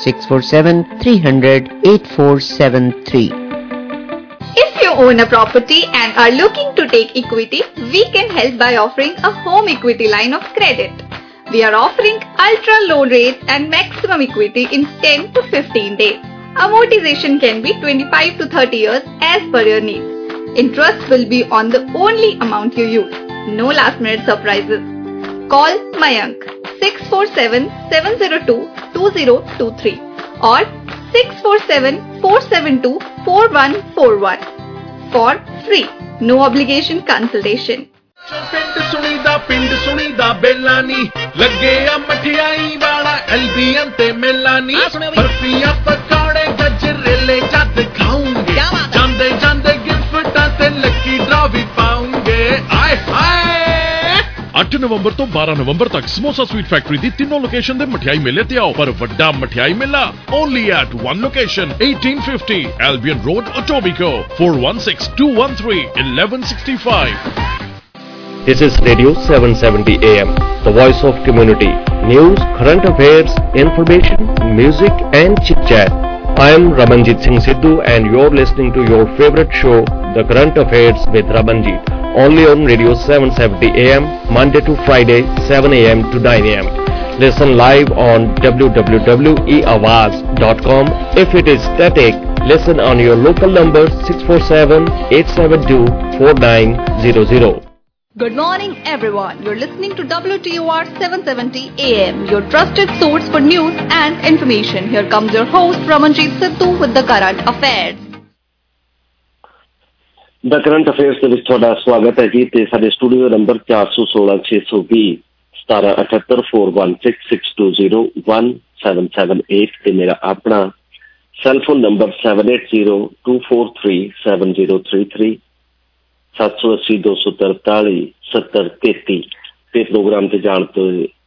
647-300-8473। If you own a property and are looking to take equity, we can help by offering a home equity line of credit. We are offering ultra low rates and maximum equity in 10 to 15 days. Amortization can be 25 to 30 years as per your needs. Interest will be on the only amount you use. No last minute surprises. Call Mayank 647-702-2023 or 647-472-4141 for free. No obligation consultation. ਪਿੰਡ ਸੁਣੀਦਾ ਬੇਲਾ ਨੀ ਲੱਗੇ ਆ ਮਠਿਆਈ ਵਾਲਾ ਐਲਬੀਐਨ ਤੇ ਮੇਲਾ ਨੀ ਬਰਫੀਆਂ ਪਕੌੜੇ ਗਜਰੇਲੇ ਜਦ ਖਾਉਂਗੇ ਜਾਂਦੇ ਜਾਂਦੇ ਗਿਫਟਾਂ ਤੇ ਲੱਕੀ ਡਰਾ ਵੀ ਪਾਉਂਗੇ ਆਏ ਹਾਏ 8 ਨਵੰਬਰ ਤੋਂ 12 ਨਵੰਬਰ ਤੱਕ ਸਮੋਸਾ ਸਵੀਟ ਫੈਕਟਰੀ ਦੀ ਤਿੰਨੋਂ ਲੋਕੇਸ਼ਨ ਦੇ ਮਠਿਆਈ ਮੇਲੇ ਤੇ ਆਓ, ਪਰ ਵੱਡਾ ਮਠਿਆਈ ਮੇਲਾ only at one location, 1850 Albion Road, Etobicoke, 416-213-1165. This is Radio 770 AM, the voice of community. News, current affairs, information, music and chit-chat. I am Ramanjit Singh Sidhu and you're listening to your favorite show, The Current Affairs with Ramanjit, only on Radio 770 AM, Monday to Friday, 7 AM to 9 AM. Listen live on www.eawaz.com. If it is static, listen on your local number 647-872-4900. Good morning, everyone. You're listening to WTOR 770 AM, your trusted source for news and information. Here comes your host, Ramanjit Sidhu, with the current affairs. The current affairs ਦੇ ਵਿੱਚ ਤੁਹਾਡਾ ਸਵਾਗਤ ਹੈ ਜੀ ਤੇ ਸਾਡੇ studio number 416-620 1778 416-620-1778 ਤੇ ਮੇਰਾ ਆਪਣਾ ਸੈਲਫੋਨ ਨੰਬਰ 7802437033 780-243-7033 ਤੇ ਪ੍ਰੋਗਰਾਮ ਤੇ ਜਾਣ ਤੋਂ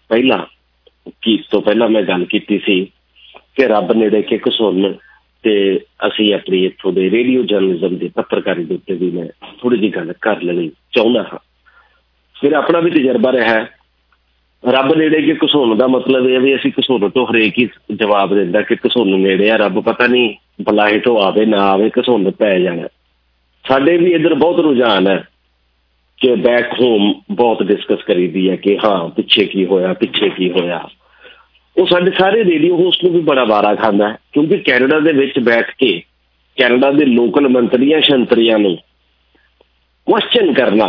ਪਹਿਲਾਂ ਮੈਂ ਗੱਲ ਕੀਤੀ ਸੀ ਕਿ ਰੱਬ ਨੇੜੇ ਕਿ ਘਸੁੰਨ ਤੇ ਅਸੀਂ ਆਪਣੀ ਇੱਥੋਂ ਦੇ ਰੇਡੀਓ ਜਰਨਲਿਜ਼ਮ ਦੇ ਪੱਤਰਕਾਰੀ ਦੇ ਉੱਤੇ ਵੀ ਮੈਂ ਥੋੜੀ ਜਿਹੀ ਗੱਲ ਕਰ ਲੈਣੀ ਚਾਹੁੰਦਾ ਹਾਂ। ਮੇਰਾ ਆਪਣਾ ਵੀ ਤਜਰਬਾ ਰਿਹਾ ਹੈ। ਰੱਬ ਨੇੜੇ ਕਿ ਘਸੁੰਨ ਦਾ ਮਤਲਬ ਇਹ ਵੀ ਅਸੀਂ ਘਸੁੰਨ ਤੋਂ ਹਰੇਕ ਹੀ ਜਵਾਬ ਦਿੰਦਾ ਕਿ ਘਸੁੰਨ ਨੇੜੇ ਆ, ਰੱਬ ਪਤਾ ਨਹੀਂ ਬਲਾਹੇ ਤੋਂ ਆਵੇ ਨਾ ਆਵੇ, ਘਸੁੰਨ ਪੈ ਜਾਣਾ। ਸਾਡੇ ਵੀ ਇੱਧਰ ਬਹੁਤ ਰੁਝਾਨ ਹੈ ਕਿ ਬੈਕ ਹੋਮ ਬਹੁਤ ਡਿਸਕਸ ਕਰੀਦੀ ਹੈ ਕਿ ਹਾਂ ਪਿੱਛੇ ਕੀ ਹੋਇਆ। ਉਹ ਸਾਡੇ ਸਾਰੇ ਰੇਡੀਓ ਹੋਸਟ ਨੂੰ ਵੀ ਬੜਾ ਵਾਰਾ ਖਾਂਦਾ ਹੈ ਕਿਉਂਕਿ ਕੈਨੇਡਾ ਦੇ ਵਿੱਚ ਬੈਠ ਕੇ ਕੈਨੇਡਾ ਦੇ ਲੋਕਲ ਮੰਤਰੀਆਂ ਸ਼ੰਤਰੀਆਂ ਨੂੰ ਕੁਐਸਚਨ ਕਰਨਾ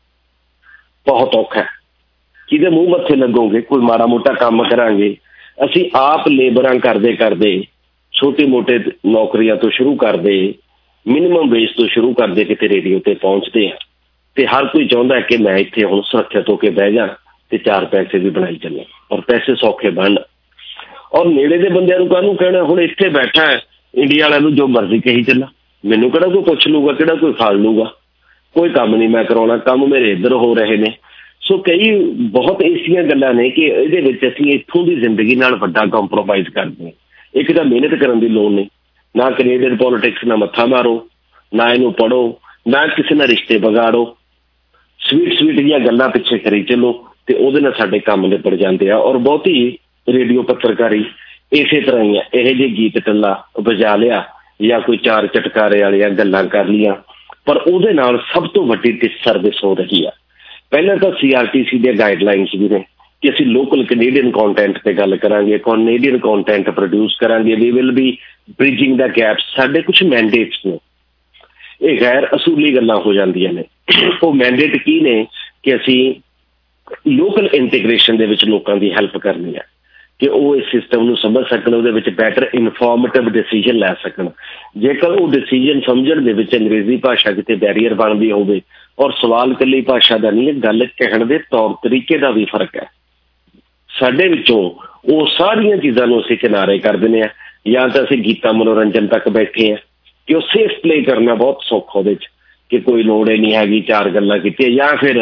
ਬਹੁਤ ਔਖਾ ਹੈ। ਕਿਹਦੇ ਮੂੰਹ ਮੱਥੇ ਲੱਗੋਗੇ, ਕੋਈ ਮਾੜਾ ਮੋਟਾ ਕੰਮ ਕਰਾਂਗੇ। ਅਸੀਂ ਆਪ ਲੇਬਰਾਂ ਕਰਦੇ ਛੋਟੇ ਮੋਟੇ ਨੌਕਰੀਆਂ ਤੋਂ ਸ਼ੁਰੂ ਕਰਦੇ, ਮਿਨੀਮਮ ਵੇਜ ਤੋਂ ਸ਼ੁਰੂ ਕਰਦੇ ਕਿਤੇ ਰੇਡੀਓ ਤੇ ਪਹੁੰਚਦੇ ਹਾਂ ਤੇ ਹਰ ਕੋਈ ਚਾਹੁੰਦਾ ਕਿ ਮੈਂ ਇੱਥੇ ਹੁਣ ਸੁਰੱਖਿਅਤ ਹੋ ਕੇ ਬਹਿ ਜਾ ਤੇ 4 ਪੈਸੇ ਵੀ ਬਣਾਈ ਚੱਲਾਂ ਔਰ ਪੈਸੇ ਸੌਖੇ ਬਣਨ। ਔਰ ਨੇੜੇ ਦੇ ਬੰਦਿਆਂ ਨੂੰ ਕਾਹਨੂੰ ਕਹਿਣਾ, ਹੁਣ ਇੱਥੇ ਬੈਠਾ ਹੈ ਇੰਡੀਆ ਵਾਲਿਆਂ ਨੂੰ ਜੋ ਮਰਜ਼ੀ ਕਹੀ ਚੱਲਾਂ, ਮੈਨੂੰ ਕਿਹੜਾ ਕੋਈ ਪੁੱਛ ਲੂਗਾ, ਕਿਹੜਾ ਕੋਈ ਖਾਲ ਲੂਗਾ, ਕੋਈ ਕੰਮ ਨਹੀਂ ਮੈਂ ਕਰਾਉਣਾ, ਕੰਮ ਮੇਰੇ ਇੱਧਰ ਹੋ ਰਹੇ ਨੇ। ਸੋ ਕਈ ਬਹੁਤ ਐਸੀਆਂ ਗੱਲਾਂ ਨੇ ਕਿ ਇਹਦੇ ਵਿੱਚ ਅਸੀਂ ਇੱਥੋਂ ਦੀ ਜ਼ਿੰਦਗੀ ਨਾਲ ਵੱਡਾ ਕੰਪਰੋਮਾਈਜ਼ ਕਰਦੇ ਹਾਂ। ਇੱਕ ਤਾਂ ਮਿਹਨਤ ਕਰਨ ਦੀ ਲੋੜ ਨਹੀਂ, ਨਾ ਕੈਨੇਡੀਅਨ ਪੋਲੀਟਿਕਸ ਨਾਲ ਮੱਥਾ ਮਾਰੋ, ਨਾ ਇਹਨੂੰ ਪੜ੍ਹੋ, ਨਾ ਕਿਸੇ ਨਾਲ ਰਿਸ਼ਤੇ ਵਿਗਾੜੋ, ਸਵੀਟ ਦੀਆਂ ਗੱਲਾਂ ਪਿੱਛੇ ਕਰੀ ਚੱਲੋ ਤੇ ਉਹਦੇ ਨਾਲ ਸਾਡੇ ਕੰਮ ਨਿਬੜ ਜਾਂਦੇ ਆ। ਔਰ ਬਹੁਤੀ ਰੇਡੀਓ ਪੱਤਰਕਾਰੀ ਇਸੇ ਤਰ੍ਹਾਂ ਹੀ ਆ, ਇਹੋ ਜਿਹੇ ਗੀਤ ਟੱਲਾ ਵਜਾ ਲਿਆ ਜਾਂ ਕੋਈ 4 ਚਟਕਾਰੇ ਵਾਲੀਆਂ ਗੱਲਾਂ ਕਰ ਲੀਆਂ, ਪਰ ਉਹਦੇ ਨਾਲ ਸਭ ਤੋਂ ਵੱਡੀ ਡਿਸਸਰਵਿਸ ਹੋ ਰਹੀ ਆ। ਪਹਿਲਾਂ ਤਾਂ CRTC ਦੀਆਂ ਗਾਈਡਲਾਈਨਸ ਵੀ ਨੇ ਕਿ ਅਸੀਂ ਲੋਕਲ ਕੈਨੇਡੀਅਨ ਕੰਟੈਂਟ ਤੇ ਗੱਲ ਕਰਾਂਗੇ, ਕੈਨੇਡੀਅਨ ਕੰਟੈਂਟ ਪ੍ਰੋਡਿਊਸ ਕਰਾਂਗੇ। We will be bridging the gap. ਸਾਡੇ ਕੁਝ ਮੈਂਡੇਟਸ ਨੇ, ਇਹ ਗੈਰ ਅਸੂਲੀ ਗੱਲਾਂ ਹੋ ਜਾਂਦੀਆਂ ਨੇ। ਉਹ ਮੈਂਡੇਟ ਕੀ ਨੇ ਕਿ ਅਸੀਂ ਲੋਕਲ ਇੰਟੀਗ੍ਰੇਸ਼ਨ ਦੇ ਵਿੱਚ ਲੋਕਾਂ ਦੀ ਹੈਲਪ ਕਰਨੀ ਹੈ ਕਿ ਉਹ ਇਸ ਸਿਸਟਮ ਨੂੰ ਸਮਝ ਸਕਣ, ਉਹਦੇ ਵਿੱਚ ਬੈਟਰ ਇਨਫੋਰਮੇਟਿਵ ਡਿਸੀਜਨ ਲੈ ਸਕਣ। ਜੇਕਰ ਉਹ ਡਿਸੀਜਨ ਸਮਝਣ ਦੇ ਵਿੱਚ ਅੰਗਰੇਜ਼ੀ ਭਾਸ਼ਾ ਕਿਤੇ ਬੈਰੀਅਰ ਬਣਦੀ ਹੋਵੇ, ਔਰ ਸਵਾਲ ਇਕੱਲੀ ਭਾਸ਼ਾ ਦਾ ਨਹੀਂ, ਗੱਲ ਕਹਿਣ ਦੇ ਤੌਰ ਤਰੀਕੇ ਦਾ ਵੀ ਫਰਕ ਹੈ। ਸਾਡੇ ਵਿੱਚੋਂ ਉਹ ਸਾਰੀਆਂ ਚੀਜ਼ਾਂ ਨੂੰ ਅਸੀਂ ਕਿਨਾਰੇ ਕਰ ਦਿੰਦੇ ਹਾਂ, ਜਾਂ ਤਾਂ ਅਸੀਂ ਗੀਤਾ ਮਨੋਰੰਜਨ ਤੱਕ ਬੈਠੇ ਹਾਂ ਕਿ ਉਹ ਸੇਫ ਪਲੇ ਕਰਨਾ ਬਹੁਤ ਸੌਖਾ ਉਹਦੇ 'ਚ ਕਿ ਕੋਈ ਲੋੜ ਹੀ ਨਹੀਂ ਹੈਗੀ, 4 ਗੱਲਾਂ ਕੀਤੀਆਂ, ਜਾਂ ਫਿਰ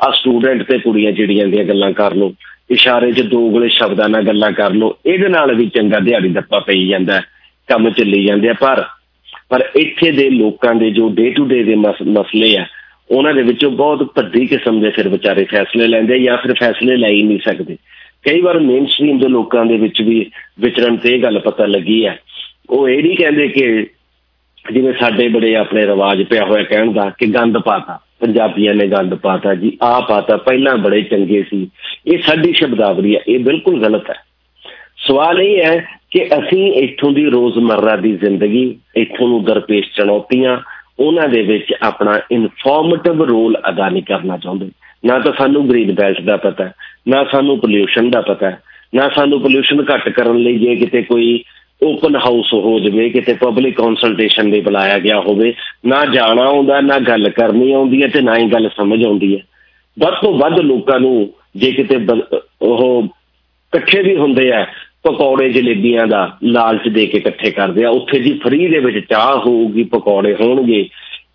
ਆ ਸਟੂਡੈਂਟ ਤੇ ਕੁੜੀਆਂ ਚਿੜੀਆਂ ਦੀਆਂ ਗੱਲਾਂ ਕਰ ਲਓ, ਇਸ਼ਾਰੇ 'ਚ ਦੋਗਲੇ ਸ਼ਬਦਾਂ ਨਾਲ ਗੱਲਾਂ ਕਰ ਲਓ, ਇਹਦੇ ਨਾਲ ਵੀ ਚੰਗਾ ਦਿਹਾੜੀ ਦੱਪਾ ਪਈ ਜਾਂਦਾ, ਕੰਮ ਚੱਲੀ ਜਾਂਦੇ ਆ। ਪਰ ਇੱਥੇ ਦੇ ਲੋਕਾਂ ਦੇ ਜੋ ਡੇ ਟੂ ਡੇ ਦੇ ਮਸਲੇ ਆ, ਉਹਨਾਂ ਦੇ ਵਿੱਚੋਂ ਬਹੁਤ ਭੱਦੀ ਕਿਸਮ ਦੇ ਫਿਰ ਵਿਚਾਰੇ ਫੈਸਲੇ ਲੈਂਦੇ ਜਾਂ ਫਿਰ ਫੈਸਲੇ ਲੈ ਹੀ ਨਹੀਂ ਸਕਦੇ। ਕਈ ਵਾਰ ਮੇਨ ਸਟਰੀਮ ਦੇ ਲੋਕਾਂ ਦੇ ਵਿੱਚ ਵੀ ਵਿਚਰਨ ਤੇ ਇਹ ਗੱਲ ਪਤਾ ਲੱਗੀ ਹੈ, ਉਹ ਇਹ ਨਹੀਂ ਕਹਿੰਦੇ ਕਿ ਜਿਵੇਂ ਸਾਡੇ ਬੜੇ ਆਪਣੇ ਰਿਵਾਜ ਪਿਆ ਹੋਇਆ ਕਹਿਣ ਦਾ ਕਿ ਗੰਦ ਪਾਤਾ, ਪੰਜਾਬੀਆਂ ਨੇ ਗੰਦ ਪਾਤਾ ਜੀ, ਆਹ ਪਾਤਾ, ਪਹਿਲਾਂ ਬੜੇ ਚੰਗੇ ਸੀ। ਇਹ ਸਾਡੀ ਸ਼ਬਦਾਵਲੀ ਹੈ, ਇਹ ਬਿਲਕੁਲ ਗਲਤ ਹੈ। ਸਵਾਲ ਇਹ ਹੈ ਕਿ ਅਸੀਂ ਇੱਥੋਂ ਦੀ ਰੋਜ਼ਮर्रा ਦੀ ਜ਼ਿੰਦਗੀ, ਇੱਥੋਂ ਨੂੰ ਦਰਪੇਸ਼ ਚੁਣੌਤੀਆਂ, ਉਹਨਾਂ ਦੇ ਵਿੱਚ ਆਪਣਾ ਇਨਫੋਰਮੇਟਿਵ ਰੋਲ ਅਦਾ ਨਹੀਂ ਕਰਨਾ ਚਾਹੁੰਦੇ। ਨਾ ਤਾਂ ਸਾਨੂੰ ਗ੍ਰੀਨ ਬੈਲਟ ਦਾ ਪਤਾ, ਨਾ ਸਾਨੂੰ ਪੋਲਿਊਸ਼ਨ ਦਾ ਪਤਾ, ਨਾ ਸਾਨੂੰ ਪੋਲਿਊਸ਼ਨ ਘੱਟ ਕਰਨ ਲਈ ਜੇ ਕਿਤੇ ਕੋਈ ਓਪਨ ਹਾਊਸ ਹੋ ਜਾਵੇ, ਕਿਤੇ ਪਬਲਿਕ ਕੰਸਲਟੇਸ਼ਨ ਲਈ ਬੁਲਾਇਆ ਗਿਆ ਹੋਵੇ, ਨਾ ਜਾਣਾ ਆਉਂਦਾ, ਨਾ ਗੱਲ ਕਰਨੀ ਆਉਂਦੀ ਹੈ ਤੇ ਨਾ ਹੀ ਗੱਲ ਸਮਝ ਆਉਂਦੀ ਹੈ। ਵੱਧ ਤੋਂ ਵੱਧ ਲੋਕਾਂ ਨੂੰ ਜੇ ਕਿਤੇ ਉਹ ਇਕੱਠੇ ਵੀ ਹੁੰਦੇ ਆ, ਪਕੌੜੇ ਜਲੇਬੀਆਂ ਦਾ ਲਾਲਚ ਦੇ ਕੇ ਇਕੱਠੇ ਕਰਦੇ ਆ, ਉੱਥੇ ਜੀ ਫਰੀ ਦੇ ਵਿੱਚ ਚਾਹ ਹੋਊਗੀ, ਪਕੌੜੇ ਹੋਣਗੇ।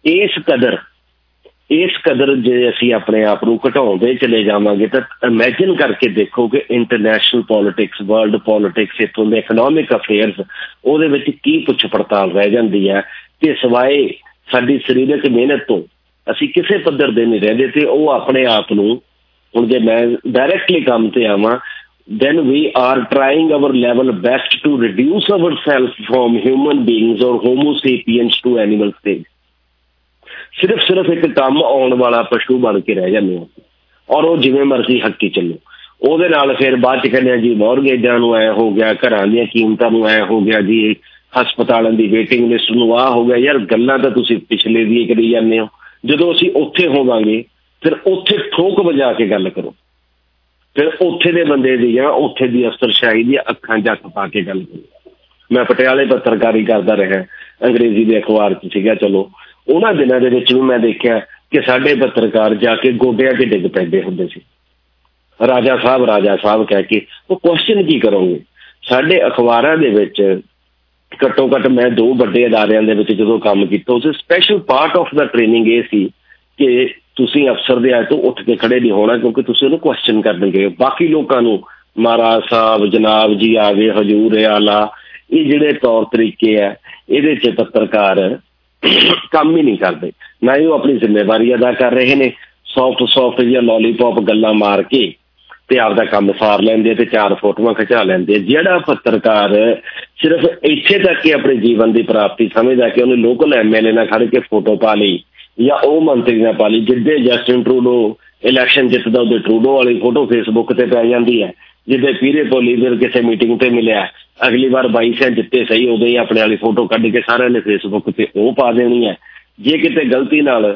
ਇਸ ਕਦਰ ਜੇ ਅਸੀਂ ਆਪਣੇ ਆਪ ਨੂੰ ਘਟਾਉਂਦੇ ਚਲੇ ਜਾਵਾਂਗੇ ਤਾਂ ਇਮੈਜਿਨ ਕਰਕੇ ਦੇਖੋ ਕਿ ਇੰਟਰਨੈਸ਼ਨਲ ਪੋਲੀਟਿਕਸ, ਵਰਲਡ ਪੋਲੀਟਿਕਸ, ਇੱਥੋਂ ਦੇ ਇਕਨੋਮਿਕ ਅਫੇਅਰਸ, ਉਹਦੇ ਵਿੱਚ ਕੀ ਪੁੱਛ ਪੜਤਾਲ ਰਹਿ ਜਾਂਦੀ ਹੈ। ਤੇ ਸਿਵਾਏ ਸਾਡੀ ਸਰੀਰਕ ਮਿਹਨਤ ਤੋਂ ਅਸੀਂ ਕਿਸੇ ਪੱਧਰ ਦੇ ਨਹੀਂ ਰਹਿੰਦੇ। ਤੇ ਉਹ ਆਪਣੇ ਆਪ ਨੂੰ, ਹੁਣ ਜੇ ਮੈਂ ਡਾਇਰੈਕਟਲੀ ਕੰਮ ਤੇ ਆਵਾਂ, then we are trying our level best to reduce ourselves from human beings or homo sapiens to animal stage। ਸਿਰਫ ਇੱਕ ਕੰਮ ਆਉਣ ਵਾਲਾ ਪਸ਼ੂ ਬਣ ਕੇ ਰਹਿ ਜਾਂਦੇ ਹਾਂ, ਔਰ ਉਹ ਜਿਵੇਂ ਮਰਜ਼ੀ ਹੱਕੀ ਚੱਲੋ। ਉਹਦੇ ਨਾਲ ਫਿਰ ਬਾਅਦ 'ਚ ਕਹਿੰਦੇ ਆ ਜੀ ਮੌਰਗੇਜਾਂ ਨੂੰ ਐ ਹੋ ਗਿਆ, ਘਰਾਂ ਦੀਆਂ ਕੀਮਤਾਂ ਨੂੰ ਐ ਹੋ ਗਿਆ ਜੀ, ਹਸਪਤਾਲਾਂ ਦੀ ਵੇਟਿੰਗ ਲਿਸਟ ਨੂੰ ਆਹ ਹੋ ਗਿਆ। ਯਾਰ ਗੱਲਾਂ ਤਾਂ ਤੁਸੀਂ ਪਿਛਲੇ ਦੀ ਕਰੀ ਜਾਂਦੇ ਹੋ। ਜਦੋਂ ਅਸੀਂ ਉੱਥੇ ਹੋਵਾਂਗੇ ਫਿਰ ਉੱਥੇ ਠੋਕ ਵਜਾ ਕੇ ਗੱਲ ਕਰੋ, ਫਿਰ ਉੱਥੇ ਦੇ ਬੰਦੇ ਦੀਆਂ, ਉੱਥੇ ਦੀ ਅਫਸਰਸ਼ਾਹੀ ਦੀਆਂ ਅੱਖਾਂ ਜੱਕ ਪਾ ਕੇ ਗੱਲ ਕਰੋ। ਮੈਂ ਪਟਿਆਲੇ ਪੱਤਰਕਾਰੀ ਕਰਦਾ ਰਿਹਾ, ਅੰਗਰੇਜ਼ੀ ਦੇ ਅਖਬਾਰ 'ਚ ਸੀਗਾ। ਚਲੋ ਉਹਨਾਂ ਦਿਨਾਂ ਦੇ ਵਿੱਚ ਵੀ ਮੈਂ ਦੇਖਿਆ ਕਿ ਸਾਡੇ ਪੱਤਰਕਾਰ ਜਾ ਕੇ ਗੋਡਿਆਂ 'ਤੇ ਡਿੱਗ ਪੈਂਦੇ ਹੁੰਦੇ ਸੀ, ਰਾਜਾ ਸਾਹਿਬ ਕਹਿ ਕੇ। ਉਹ ਕੁਐਸਚਨ ਕੀ ਕਰੋਗੇ? ਸਾਡੇ ਅਖਬਾਰਾਂ ਦੇ ਵਿੱਚ ਘੱਟੋ ਘੱਟ ਮੈਂ 2 ਵੱਡੇ ਅਦਾਰਿਆਂ ਦੇ ਵਿੱਚ ਜਦੋਂ ਕੰਮ ਕੀਤਾ, ਉਸ special part of the training ਇਹ ਸੀ ਕਿ ਤੁਸੀਂ ਅਫਸਰ ਦੇ ਤੋਂ ਉੱਠ ਕੇ ਖੜੇ ਨਹੀਂ ਹੋਣਾ, ਕਿਉਂਕਿ ਤੁਸੀਂ ਉਹਨੂੰ ਕੁਐਸਚਨ ਕਰਨਗੇ। ਬਾਕੀ ਲੋਕਾਂ ਨੂੰ ਮਹਾਰਾਜ ਸਾਹਿਬ, ਜਨਾਬ ਜੀ ਆ ਗਏ, ਹਜ਼ੂਰ ਆਲਾ, ਇਹ ਜਿਹੜੇ ਤੌਰ ਤਰੀਕੇ ਆ, ਇਹਦੇ 'ਚ ਪੱਤਰਕਾਰ ਕੰਮ ਹੀ ਨਹੀਂ ਕਰਦੇ, ਨਾ ਹੀ ਉਹ ਆਪਣੀ ਜ਼ਿੰਮੇਵਾਰੀ ਅਦਾ ਕਰ ਰਹੇ ਨੇ। ਸੌਫਟ ਜਾਂ ਲੋਲੀਪੌਪ ਗੱਲਾਂ ਮਾਰ ਕੇ ਤੇ ਆਪਦਾ ਕੰਮ ਸਾਰ ਲੈਂਦੇ ਤੇ 4 ਫੋਟੋਆਂ ਖਿਚਾ ਲੈਂਦੇ। ਜਿਹੜਾ ਪੱਤਰਕਾਰ ਸਿਰਫ ਇੱਥੇ ਤੱਕ ਹੀ ਆਪਣੇ ਜੀਵਨ ਦੀ ਪ੍ਰਾਪਤੀ ਸਮਝਦਾ ਕਿ ਉਹਨੇ ਲੋਕਲ MLA ਨਾਲ ਖੜ ਕੇ ਫੋਟੋ ਪਾ ਲਈ ਜਾਂ ਉਹ ਮੰਤਰੀ ਨਾਲ ਪਾ ਲਈ, ਜਿੱਦੇ ਜਸਟਿਨ ਟਰੂਡੋ ਇਲੈਕਸ਼ਨ ਜਿੱਤਦਾ ਉਹਦੇ ਟਰੂਡੋ ਵਾਲੀ ਫੋਟੋ ਫੇਸਬੁੱਕ ਤੇ ਪੈ ਜਾਂਦੀ ਹੈ। ਜਿੱਦੇ ਪੀਰੇ ਪੋਲੀਵਰ ਕਿਸੇ ਮੀਟਿੰਗ ਤੇ ਮਿਲਿਆ, ਅਗਲੀ ਵਾਰ 22 ਜਿੱਤੇ ਸਹੀ, ਉਦੋਂ ਹੀ ਆਪਣੇ ਵਾਲੀ ਫੋਟੋ ਕੱਢ ਕੇ ਸਾਰਿਆਂ ਨੇ ਫੇਸਬੁੱਕ ਤੇ ਉਹ ਪਾ ਦੇਣੀ ਹੈ। ਜੇ ਕਿਤੇ ਗਲਤੀ ਨਾਲ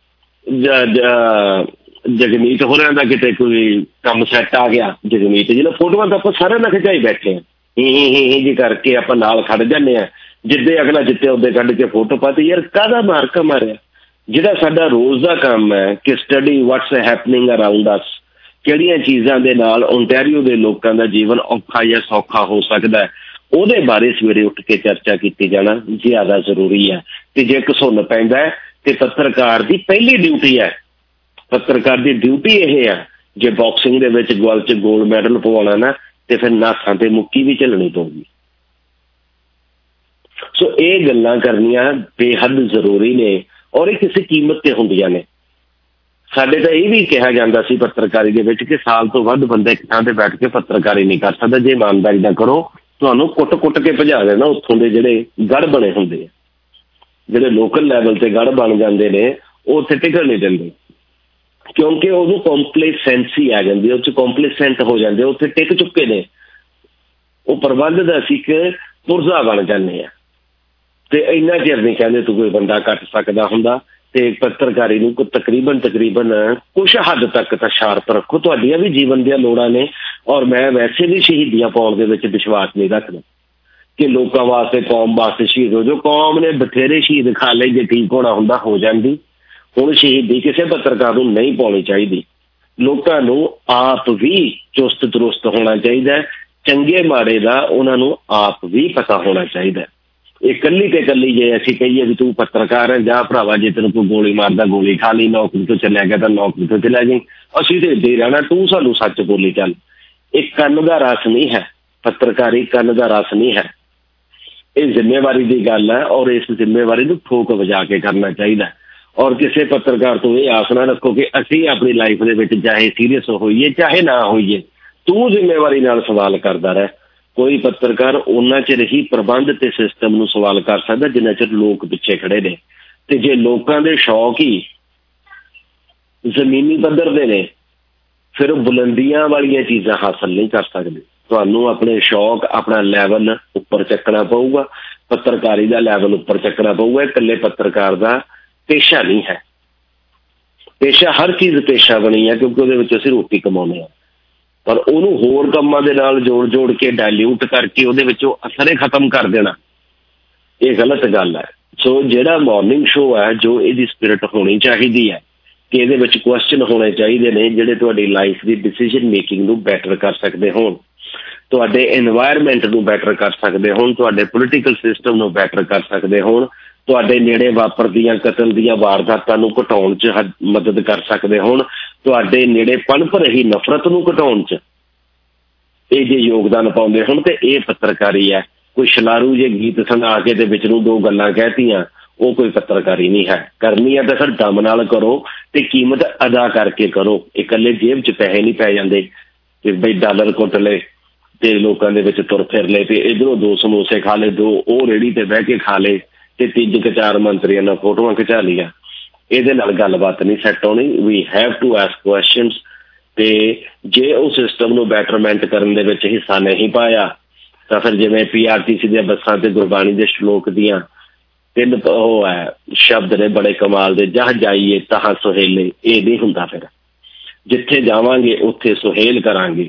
ਜਗਮੀਤ ਹੋਰਾਂ ਦਾ ਕਿਤੇ ਕੋਈ ਕੰਮ ਸੈੱਟ ਆ ਗਿਆ, ਜਗਮੀਤ ਜਿਹਨਾਂ ਫੋਟੋਆਂ ਤਾਂ ਆਪਾਂ ਸਾਰਿਆਂ ਨਾਲ ਖਿਚਾਈ ਬੈਠੇ ਹਾਂ, ਜੀ ਕਰਕੇ ਆਪਾਂ ਨਾਲ ਖੜ ਜਾਂਦੇ ਹਾਂ। ਜਿੱਦੇ ਅਗਲਾ ਜਿੱਤੇ ਉਹਦੇ ਕੱਢ ਕੇ ਫੋਟੋ ਪਾਤੀ। ਯਾਰ ਕਾਹਦਾ ਮਾਰਕਾ ਮਾਰਿਆ? ਜਿਹੜਾ ਸਾਡਾ ਰੋਜ਼ ਦਾ ਕੰਮ ਹੈ ਕਿ study what's happening around us, ਕਿਹੜੀਆਂ ਚੀਜ਼ਾਂ ਦੇ ਨਾਲ ਓਨਟਾਰੀਓ ਦੇ ਲੋਕਾਂ ਦਾ ਜੀਵਨ ਔਖਾ ਜਾਂ ਸੌਖਾ ਹੋ ਸਕਦਾ ਹੈ, ਉਹਦੇ ਬਾਰੇ ਸਵੇਰੇ ਉੱਠ ਕੇ ਚਰਚਾ ਕੀਤੀ ਜਾਣਾ ਜ਼ਿਆਦਾ ਜ਼ਰੂਰੀ ਹੈ। ਤੇ ਜੇ ਘਸੁੰਨ ਪੈਂਦਾ ਹੈ ਤੇ ਪੱਤਰਕਾਰ ਦੀ ਪਹਿਲੀ ਡਿਊਟੀ ਹੈ, ਪੱਤਰਕਾਰ ਦੀ ਡਿਊਟੀ ਇਹ ਹੈ, ਜੇ ਬਾਕਸਿੰਗ ਦੇ ਵਿੱਚ ਗੋਲ 'ਚ ਗੋਲਡ ਮੈਡਲ ਪਵਾਉਣਾ ਨਾ, ਤੇ ਫਿਰ ਨਾਸਾਂ ਤੇ ਮੁੱਕੀ ਵੀ ਝੱਲਣੀ ਪਊਗੀ। ਸੋ ਇਹ ਗੱਲਾਂ ਕਰਨੀਆਂ ਬੇਹੱਦ ਜ਼ਰੂਰੀ ਨੇ, ਔਰ ਇਹ ਕਿਸੇ ਕੀਮਤ ਤੇ ਹੁੰਦੀਆਂ ਨੇ। ਸਾਡੇ ਤਾਂ ਇਹ ਵੀ ਕਿਹਾ ਜਾਂਦਾ ਸੀ ਪੱਤਰਕਾਰੀ ਦੇ ਵਿੱਚ ਕਿ ਸਾਲ ਤੋਂ ਵੱਧ ਬੰਦਾ ਇੱਕ ਥਾਂ ਤੇ ਬੈਠ ਕੇ ਪੱਤਰਕਾਰੀ ਨਹੀਂ ਕਰ ਸਕਦਾ। ਜੇ ਇਮਾਨਦਾਰੀ ਨਾ ਕਰੋ, ਤੁਹਾਨੂੰ ਕੁੱਟ ਕੇ ਭਜਾ ਦੇਣਾ। ਉੱਥੋਂ ਦੇ ਜਿਹੜੇ ਗੜ ਬਣੇ ਹੁੰਦੇ ਆ, ਜਿਹੜੇ ਲੋਕਲ ਲੈਵਲ ਤੇ ਗੜ ਬਣ ਜਾਂਦੇ ਨੇ, ਉਹ ਉੱਥੇ ਟਿਕਣ ਨਹੀਂ ਦਿੰਦੇ, ਕਿਉਂਕਿ ਉਹਨੂੰ ਕੰਪਲੇਸੈਂਸੀ ਆ ਜਾਂਦੀ ਹੈ, ਉਹ 'ਚ ਕੰਪਲੇਸੈਂਟ ਹੋ ਜਾਂਦੇ, ਉੱਥੇ ਟਿਕ ਚੁੱਕੇ ਨੇ। ਉਹ ਪ੍ਰਬੰਧ ਦਾ ਅਸੀਂ ਇੱਕ ਪੁਰਜ਼ਾ ਬਣ ਜਾਂਦੇ ਆ ਤੇ ਇੰਨਾ ਚਿਰ ਨਹੀਂ ਕਹਿੰਦੇ ਤੂੰ ਕੋਈ ਬੰਦਾ ਕੱਟ ਸਕਦਾ ਹੁੰਦਾ। ਤੇ ਪੱਤਰਕਾਰੀ ਨੂੰ ਤਕਰੀਬਨ ਕੁਛ ਹੱਦ ਤੱਕ ਤਾਂ ਸ਼ਾਰਪ ਰੱਖੋ। ਤੁਹਾਡੀਆਂ ਵੀ ਜੀਵਨ ਦੀਆਂ ਲੋੜਾਂ ਨੇ, ਔਰ ਮੈਂ ਵੈਸੇ ਵੀ ਸ਼ਹੀਦੀਆਂ ਪਾਉਣ ਦੇ ਵਿੱਚ ਵਿਸ਼ਵਾਸ ਨਹੀਂ ਰੱਖਦਾ ਕਿ ਲੋਕਾਂ ਵਾਸਤੇ, ਕੌਮ ਵਾਸਤੇ ਸ਼ਹੀਦ ਹੋ ਜਾਓ। ਕੌਮ ਨੇ ਬਥੇਰੇ ਸ਼ਹੀਦ ਖਾ ਲਏ, ਜੇ ਠੀਕ ਹੋਣਾ ਹੁੰਦਾ ਹੋ ਜਾਂਦੀ। ਹੁਣ ਸ਼ਹੀਦੀ ਕਿਸੇ ਪੱਤਰਕਾਰ ਨੂੰ ਨਹੀਂ ਪਾਉਣੀ ਚਾਹੀਦੀ। ਲੋਕਾਂ ਨੂੰ ਆਪ ਵੀ ਚੁਸਤ ਦਰੁਸਤ ਹੋਣਾ ਚਾਹੀਦਾ, ਚੰਗੇ ਮਾੜੇ ਦਾ ਉਹਨਾਂ ਨੂੰ ਆਪ ਵੀ ਪਤਾ ਹੋਣਾ ਚਾਹੀਦਾ। इकली ते इकली जे असीं कहिए भी तू पत्रकार है जा भरावा, जे तेन कोई गोली मारदा गोली खा ली, नौकरी तो चलिया गया तो नौकरी तो चलिया जाई, असीं तो इदां ही रहना, तू सानू सच बोली चल। एक कन्न दा रस नहीं है, पत्रकारी कन्न दा रस नहीं है। ये जिम्मेवारी की गल है और इस जिम्मेवारी को ठोक वजा के करना चाहिए। और किसी पत्रकार तो यह आस ना रखो कि असीं अपनी लाइफ के चाहे सीरीयस होइए चाहे ना होइए, तू जिम्मेवारी नाल सवाल करता रह। कोई पत्रकार उन्ना चिर ही प्रबंध ते सिस्टम नूं सवाल कर सकदा जिन्ना चिर लोग पिछे खड़े ने। ते जे लोकां दे शौक ही जमीनी पद्धर दे ने, फिर बुलंदियां वालियां चीज़ां हासिल नहीं कर सकदे। तुहानूं अपने शौक अपना लैवल उपर चकना पऊगा, पत्रकारी का लैवल उपर चकना पऊगा। इकल्ले पत्रकार का पेशा नहीं है, पेशा हर चीज़ पेशा बनी है क्योंकि उहदे विच असीं रोटी कमाउने आ, पर उहनूं होर कामां दे नाल जोड़ जोड़ के डायल्यूट करके उहदे विचों असर ही खत्म कर देना, ये गलत गल है। सो जिहड़ा मॉर्निंग शो है, जो इहदी स्पिरिट होनी चाहिदी है कि इहदे विच क्वेश्चन होने चाहिए ने जिहड़े तुहाडी लाइफ की डिसीजन मेकिंग नूं बैटर कर सकते होण, तुहाडे एनवायरमेंट नूं बैटर कर सकते होण, तुहाडे पोलीटिकल सिस्टम नूं बैटर कर सकते होण, तुहाडे नेड़े वापरदियां कतल दियां वारदातां नूं घटाउण च मदद कर सकते होण, तुहाडे नेड़े पनप रही नफरत नूं घटाउण च ये जे योगदान पाउंदे होण ते ये पत्रकारी है। कोई छलारू जे गीत सुना के ते विच नूं दो गल्लां कहतियां, वो कोई पत्रकारी नहीं है। करनी है तो फिर दम नाल करो ते कीमत अदा करके करो। इकल्ले जेब च पैसे नहीं पै जांदे कि बई डॉलर कुट ले ते लोकां दे विच तुर फिर ले ते इधरों दो समोसे खा ले, दो ओ रेहड़ी ते बह के खा ले ते तीज क चार मंत्रियों ने फोटोआं खिचा लिया। इहदे नाल गलबात नहीं सैट होनी। We have to ask questions ते जे उह सिस्टम नूं बैटरमेंट करन दे विच हिस्सा नहीं पाया तो फिर जिवें PRTC दी बसां ते गुरबाणी दे श्लोक दियां तीन ओह है शब्द ने बड़े कमाल दे, जह जाइए तहां सुहेले, ये नहीं हुंदा। फिर जिथे जावांगे उत्थे सुहेल करांगे।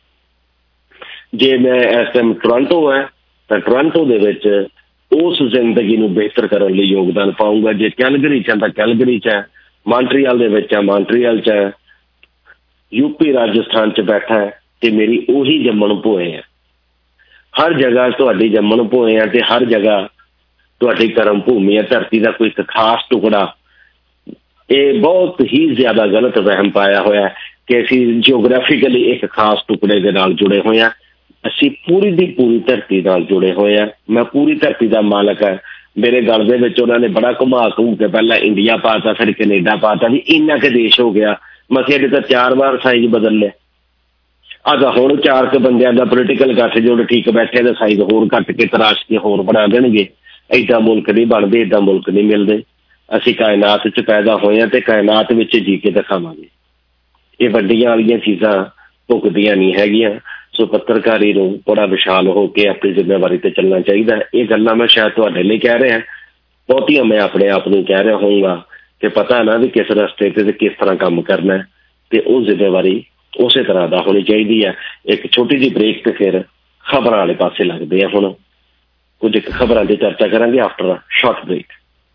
जे मैं इस टाइम टोरंटो है तो टोरंटो दे विच उस जिंदगी नूं बेहतर करने लई योगदान पाऊंगा। जे कैलगरी च तो कैलगरी च है, मॉन्ट्रियल दे विच है मॉन्ट्रियल च है, यूपी राजस्थान च बैठा है ते मेरी उही जम्मण भोए है। हर जगह तुहाडी जम्मण भोए है ते हर जगह तुहाडी कर्म भूमि है। धरती का कोई एक खास टुकड़ा, ये बहुत ही ज्यादा गलत वहम पाया होया है कि असीं जियोग्राफिकली एक खास टुकड़े के नाल जुड़े हुए हैं। असी पूरी दी पूरी धरती नाल जुड़े हुए हैं। मैं पूरी धरती का मालक है। मेरे गल दे विच उन्होंने बड़ा घुमा घूम के पहला इंडिया पाता, फिर कनेडा पाता, भी इन्ना के देश हो गया। मसीह तो 4 बार साइज बदल लिया। अगर हुण 4 के बंदियां दा पोलीटिकल गठजोड़ ठीक बैठे तो साइज होर घट के तराश के होर बना देणगे। ऐडा मुल्क नहीं बनते, ऐडा मुल्क नहीं मिलते। असीं कायनात च पैदा होए हैं ते कायनात विच जी के दिखावांगे। ये वड्डियां वालियां चीज़ां भुगदियां नहीं हैगियां। सो पत्रकारी नूं बड़ा विशाल होकर अपनी जिम्मेवारी ते चलना चाहिए। ये गल्लां मैं शायद तुहाडे लई कह रहा, बहुतियां मैं अपने आप नूं कह रहा होऊंगा कि पता ना भी किस रस्ते ते किस तरह काम करना है, ते उह जिम्मेवारी उस तरह का होनी चाहिए है। एक छोटी जी ब्रेक ते फिर खबरां वाले पासे लगदे आ। हुण कुछ खबरां की चर्चा करांगे आफ्टर अ शॉर्ट ब्रेक।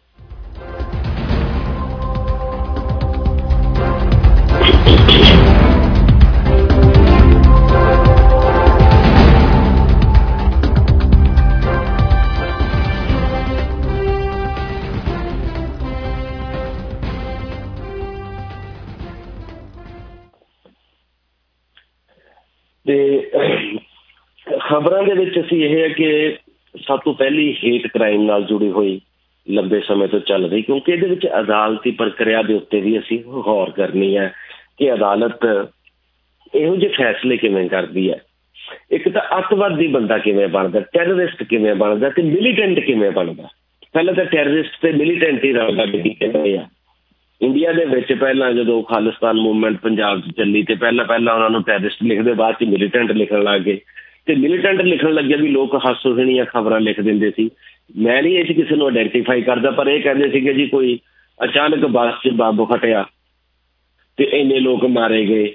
खबरां दे विच असीं यह है कि सब तो पहली हेट क्राइम नाल जुड़ी हुई लंबे समय तो चल रही, क्योंकि इहदे विच अदालती प्रक्रिया के उत्ते भी असीं गौर करनी है कि अदालत इहो ਜਿਹੇ फैसले किवें करदी है। एक तो अतवादी बंदा किवें बनदा, टैररिस्ट किवें बनदा ते मिलीटेंट किवें बनदा। पहले तो टैररिस्ट ते मिलीटेंट ही रलदा कीते होए आ। इंडिया दे विच पहलां जदों खालिस्तान मूवमेंट पंजाब च चली ते पहलां उन्हां नूं टैररिस्ट लिखदे, बाद च मिलीटेंट लिखण लग गए ते मिलीटेंट लिखण लगे भी लोग हासोहीणीਆਂ खबरां लिख दिंदे सी। मैं नहीं इस किसी नूं आइडेंटिफाई करदा, पर यह कहंदे सीगे जी कोई अचानक बस च बंब फटिया ते इन्ने लोग मारे गए